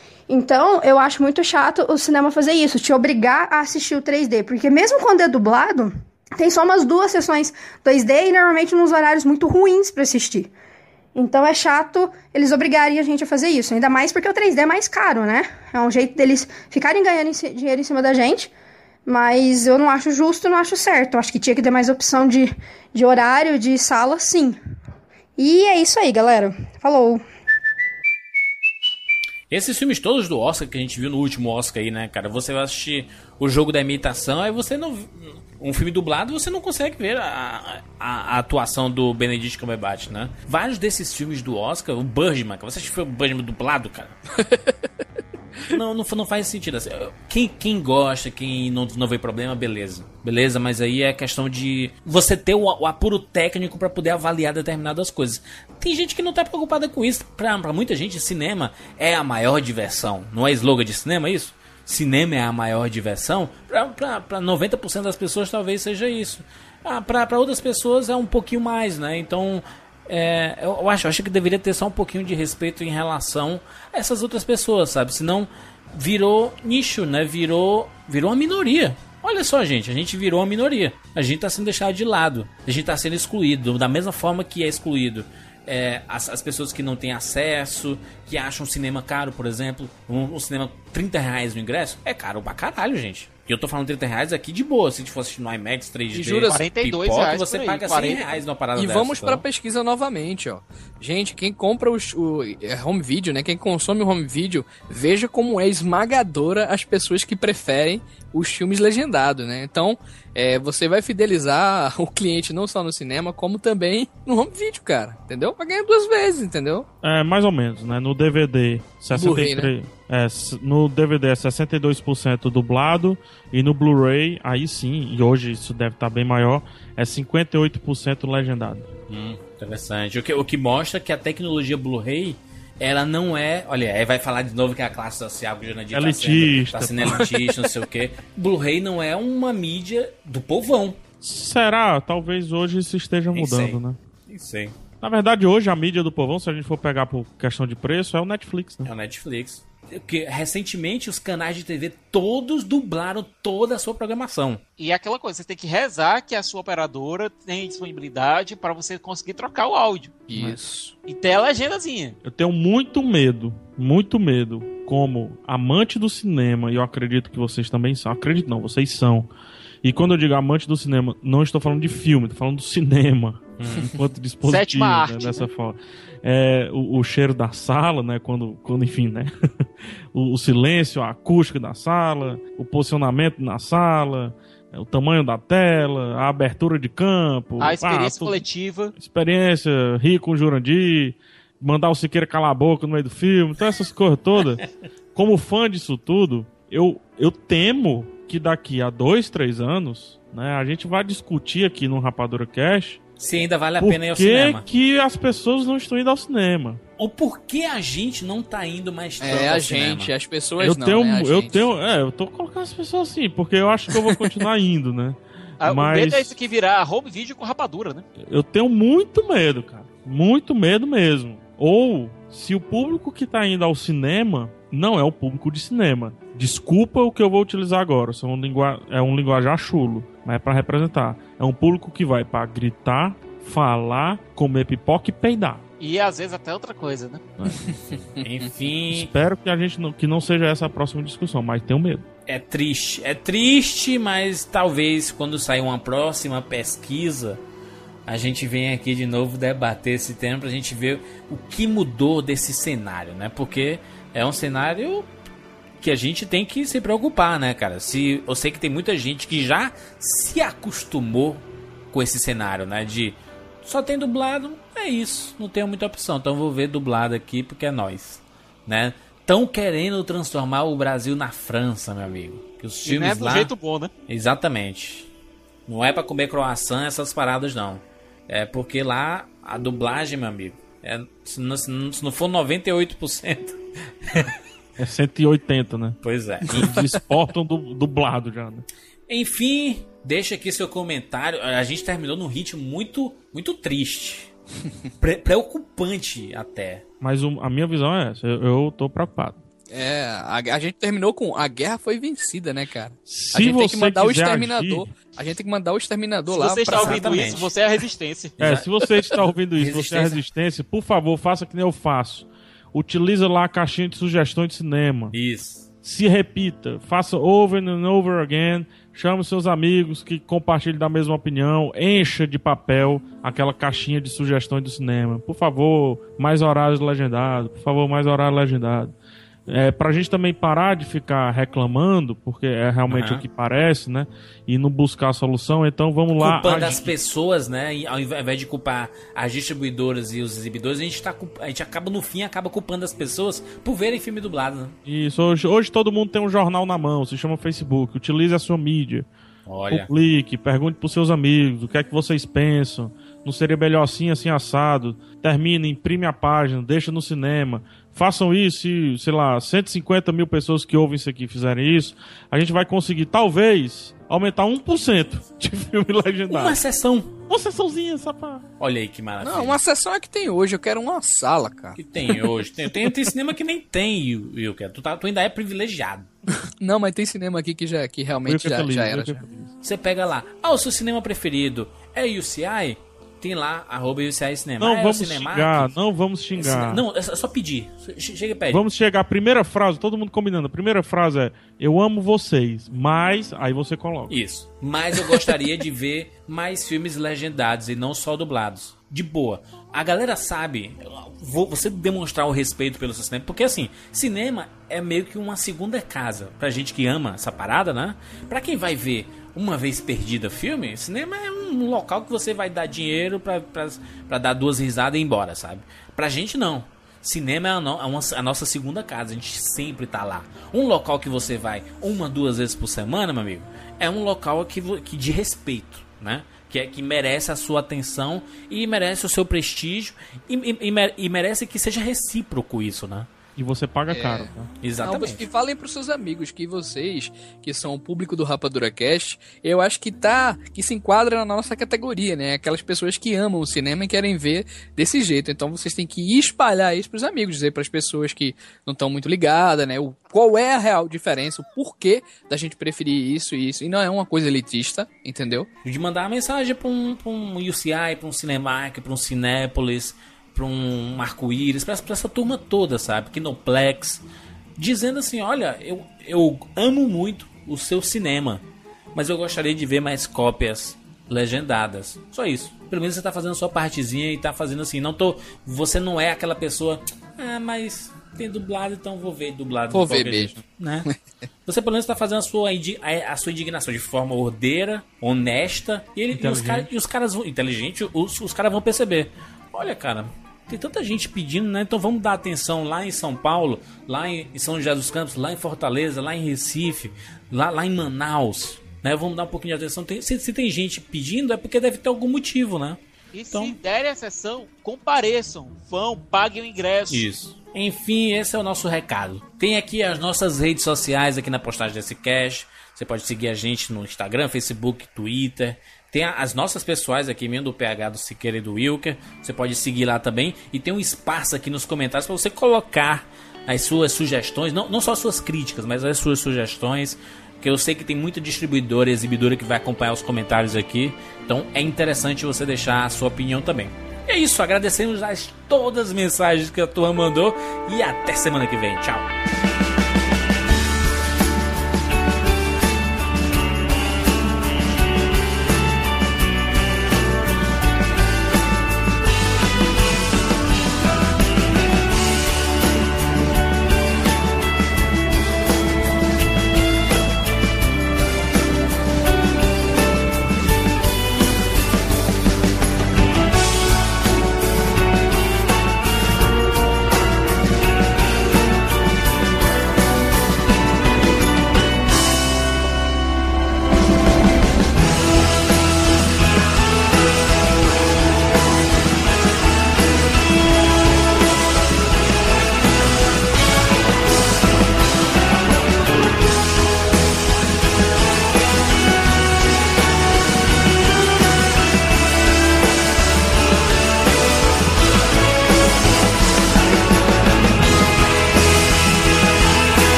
Então, eu acho muito chato o cinema fazer isso, te obrigar a assistir o três D. Porque mesmo quando é dublado, tem só umas duas sessões dois D e normalmente nos horários muito ruins pra assistir. Então é chato eles obrigarem a gente a fazer isso. Ainda mais porque o três D é mais caro, né? É um jeito deles ficarem ganhando em- dinheiro em cima da gente. Mas eu não acho justo, não acho certo. Eu acho que tinha que ter mais opção de, de horário, de sala, sim. E é isso aí, galera. Falou! Esses filmes todos do Oscar que a gente viu no último Oscar aí, né, cara? Você vai assistir O Jogo da Imitação, aí você não... Um filme dublado, você não consegue ver a, a, a atuação do Benedict Cumberbatch, né? Vários desses filmes do Oscar, o Birdman, você assistiu o Birdman dublado, cara? Não, não, não faz sentido. Assim, quem, quem gosta, quem não, não vê problema, beleza. Beleza, mas aí é questão de você ter o, o apuro técnico pra poder avaliar determinadas coisas. Tem gente que não tá preocupada com isso. Pra, pra muita gente, cinema é a maior diversão. Não é slogan de cinema isso? Cinema é a maior diversão. Pra, pra, pra noventa por cento das pessoas talvez seja isso. Ah, pra, pra outras pessoas é um pouquinho mais, né? Então... É, eu, eu acho, eu acho que deveria ter só um pouquinho de respeito em relação a essas outras pessoas, sabe? Senão virou nicho, né? Virou, virou uma minoria. Olha só, gente, a gente virou uma minoria. A gente tá sendo deixado de lado. A gente tá sendo excluído, da mesma forma que é excluído é, as, as pessoas que não têm acesso, que acham cinema caro, por exemplo. Um, um cinema trinta reais no ingresso? É caro pra caralho, gente. E eu tô falando trinta reais aqui de boa. Se for assistir no IMAX três D, e juras, quarenta e dois pipoca, reais você paga cem reais numa parada E dessa. vamos então. pra pesquisa novamente, ó. Gente, quem compra os, o é, home video, né? Quem consome o home video, veja como é esmagadora as pessoas que preferem os filmes legendados, né? Então, é, você vai fidelizar o cliente não só no cinema, como também no home video, cara. Entendeu? Vai ganhar duas vezes, entendeu? É, mais ou menos, né? No D V D, sessenta e três por cento, né? É, no D V D é sessenta e dois por cento dublado e no Blu-ray, aí sim, e hoje isso deve estar bem maior, é cinquenta e oito por cento legendado. Hum, interessante. O que, o que mostra que a tecnologia Blu-ray, ela não é... Olha, aí vai falar de novo que a classe social que o Jurandir tá sendo, tá sendo elitista, não sei o quê. Blu-ray não é uma mídia do povão. Será? Talvez hoje isso esteja Nem mudando, sei. né? Nem sei. Na verdade, hoje a mídia do povão, se a gente for pegar por questão de preço, é o Netflix, né? É o Netflix. Porque recentemente os canais de T V todos dublaram toda a sua programação. E é aquela coisa, você tem que rezar que a sua operadora tem disponibilidade para você conseguir trocar o áudio. Isso. E ter a legendazinha. Eu tenho muito medo, muito medo, como amante do cinema, e eu acredito que vocês também são. Acredito não, vocês são. E quando eu digo amante do cinema, não estou falando de filme, estou falando do cinema. Hum. Enquanto dispositivo, né, arte, dessa né? forma. É, o, o cheiro da sala, né? Quando, quando enfim, né? o, o silêncio, a acústica da sala, o posicionamento na sala, o tamanho da tela, a abertura de campo. A experiência ah, tudo, coletiva. Experiência, rir com o Jurandir, mandar o Siqueira calar a boca no meio do filme, então essas coisas todas. Como fã disso tudo, eu, eu temo que daqui a dois, três anos, né, a gente vai discutir aqui no Rapadura Cash se ainda vale a pena ir ao cinema. Por que as pessoas não estão indo ao cinema? Ou por que a gente não tá indo mais tanto É, ao a cinema? gente, as pessoas eu não, tenho, né, a eu gente. tenho, é, eu tô colocando as pessoas assim, porque eu acho que eu vou continuar indo, né? Ah, Mas o medo é isso aqui virar home video com rapadura, né? eu tenho muito medo, cara. Muito medo mesmo. Ou, se o público que tá indo ao cinema não é o público de cinema. Desculpa o que eu vou utilizar agora. Isso é um, lingua... é um linguajar chulo, mas é pra representar. É um público que vai pra gritar, falar, comer pipoca e peidar. E às vezes até outra coisa, né? É. Enfim... Espero que a gente não, que não seja essa a próxima discussão, mas tenho medo. É triste. É triste, mas talvez quando sair uma próxima pesquisa, a gente venha aqui de novo debater esse tema pra gente ver o que mudou desse cenário, né? Porque é um cenário que a gente tem que se preocupar, né, cara? Se, eu sei que tem muita gente que já se acostumou com esse cenário, né? De só tem dublado, é isso, não tenho muita opção, então vou ver dublado aqui porque é nós, né? Estão querendo transformar o Brasil na França, meu amigo. Que os e filmes não é do lá... jeito bom, né? Exatamente. Não é pra comer croissant essas paradas, não. É porque lá a dublagem, meu amigo, é, se, não, se não for noventa e oito por cento... É cento e oitenta, né? Pois é. Eles exportam du, dublado já, né? Enfim, deixa aqui seu comentário. A gente terminou num ritmo muito, muito triste. Pre- preocupante até. Mas o, a minha visão é essa. Eu, eu tô preocupado. É, a, a gente terminou com... A guerra foi vencida, né, cara? Se a gente você tem que mandar o quiser exterminador. agir... A gente tem que mandar o exterminador se lá. você está pra... ouvindo Exatamente. isso, você é a resistência. É, se você está ouvindo isso, você é a resistência, por favor, faça que nem eu faço. Utiliza lá a caixinha de sugestões de cinema. Isso. Se repita, faça over and over again. Chame seus amigos que compartilhem da mesma opinião. Encha de papel aquela caixinha de sugestões do cinema. Por favor, mais horários legendados. Por favor, mais horário legendado. É, pra gente também parar de ficar reclamando, porque é realmente Uhum. o que parece, né? E não buscar a solução, então vamos lá. Culpando agir. as pessoas, né? E ao invés de culpar as distribuidoras e os exibidores, a gente, tá, a gente acaba, no fim, acaba culpando as pessoas por verem filme dublado, né? Isso, hoje, hoje todo mundo tem um jornal na mão, se chama Facebook. Utilize a sua mídia. Olha. Publique, pergunte pros seus amigos o que é que vocês pensam. Não seria melhor assim, assim, assado? Termine, imprime a página, deixa no cinema. Façam isso, se, sei lá, cento e cinquenta mil pessoas que ouvem isso aqui fizerem isso, a gente vai conseguir, talvez, aumentar um por cento de filme legendado. Uma sessão. Uma sessãozinha, só pra... Olha aí que maravilha. Não, uma sessão é que tem hoje. Eu quero uma sala, cara. Que tem hoje. Tem, tem, tem cinema que nem tem, Wilker. Tu, tá, tu ainda é privilegiado. Não, mas tem cinema aqui que, já, que realmente já, já era. Já. Você pega lá. Ah, o seu cinema preferido é U C I? tem lá, arroba U C A Cinema. Não ah, vamos é xingar, não vamos xingar. Não, é só pedir. Chega e pede. Vamos chegar, a primeira frase, todo mundo combinando. A primeira frase é, eu amo vocês, mas... Aí você coloca. Isso. Mas eu gostaria de ver mais filmes legendados e não só dublados. De boa. A galera sabe, vou, você demonstrar o respeito pelo seu cinema, porque assim, cinema é meio que uma segunda casa. Pra gente que ama essa parada, né? Pra quem vai ver uma vez perdida filme, cinema é um local que você vai dar dinheiro pra, pra, pra dar duas risadas e ir embora, sabe? Pra gente não. Cinema é a, no, a nossa segunda casa, a gente sempre tá lá. Um local que você vai uma, duas vezes por semana, meu amigo, é um local que, que de respeito, né? Que, é, que merece a sua atenção e merece o seu prestígio e, e, e merece que seja recíproco isso, né? E você paga É. caro, tá? Exatamente. Não, e falem pros seus amigos que vocês, que são o público do Rapadura Cast, eu acho que tá, que se enquadra na nossa categoria, né? Aquelas pessoas que amam o cinema e querem ver desse jeito. Então vocês têm que espalhar isso pros amigos, dizer pras pessoas que não estão muito ligadas, né? O, qual é a real diferença, o porquê da gente preferir isso e isso. E não é uma coisa elitista, entendeu? De mandar uma mensagem pra um, pra um U C I, pra um Cinemark, pra um Cinépolis, pra um Arco-Íris, pra, pra essa turma toda, sabe? Kinoplex, dizendo assim, olha, eu, eu amo muito o seu cinema, mas eu gostaria de ver mais cópias legendadas. Só isso. Pelo menos você tá fazendo a sua partezinha e tá fazendo assim, não tô, você não é aquela pessoa, ah, mas tem dublado, então vou ver dublado. Vou ver mesmo. Né? Você pelo menos está fazendo a sua, a, a sua indignação de forma ordeira, honesta, e, ele, e os caras e os caras vão, inteligente, os, os caras vão perceber. Olha, cara, tem tanta gente pedindo, né? Então vamos dar atenção lá em São Paulo, lá em, em São José dos Campos, lá em Fortaleza, lá em Recife, lá, lá em Manaus, né? Vamos dar um pouquinho de atenção. Tem, se, se tem gente pedindo, é porque deve ter algum motivo, né? E então, se derem a sessão, compareçam, vão, paguem o ingresso. Isso. Enfim, esse é o nosso recado. Tem aqui as nossas redes sociais aqui na postagem desse cast. Você pode seguir a gente no Instagram, Facebook, Twitter. Tem as nossas pessoais aqui mesmo, do P H, do Siqueira e do Wilker. Você pode seguir lá também. E tem um espaço aqui nos comentários para você colocar as suas sugestões. Não, não só as suas críticas, mas as suas sugestões. Porque eu sei que tem muita distribuidora e exibidora que vai acompanhar os comentários aqui. Então é interessante você deixar a sua opinião também. E é isso, agradecemos as, todas as mensagens que a turma mandou. E até semana que vem. Tchau.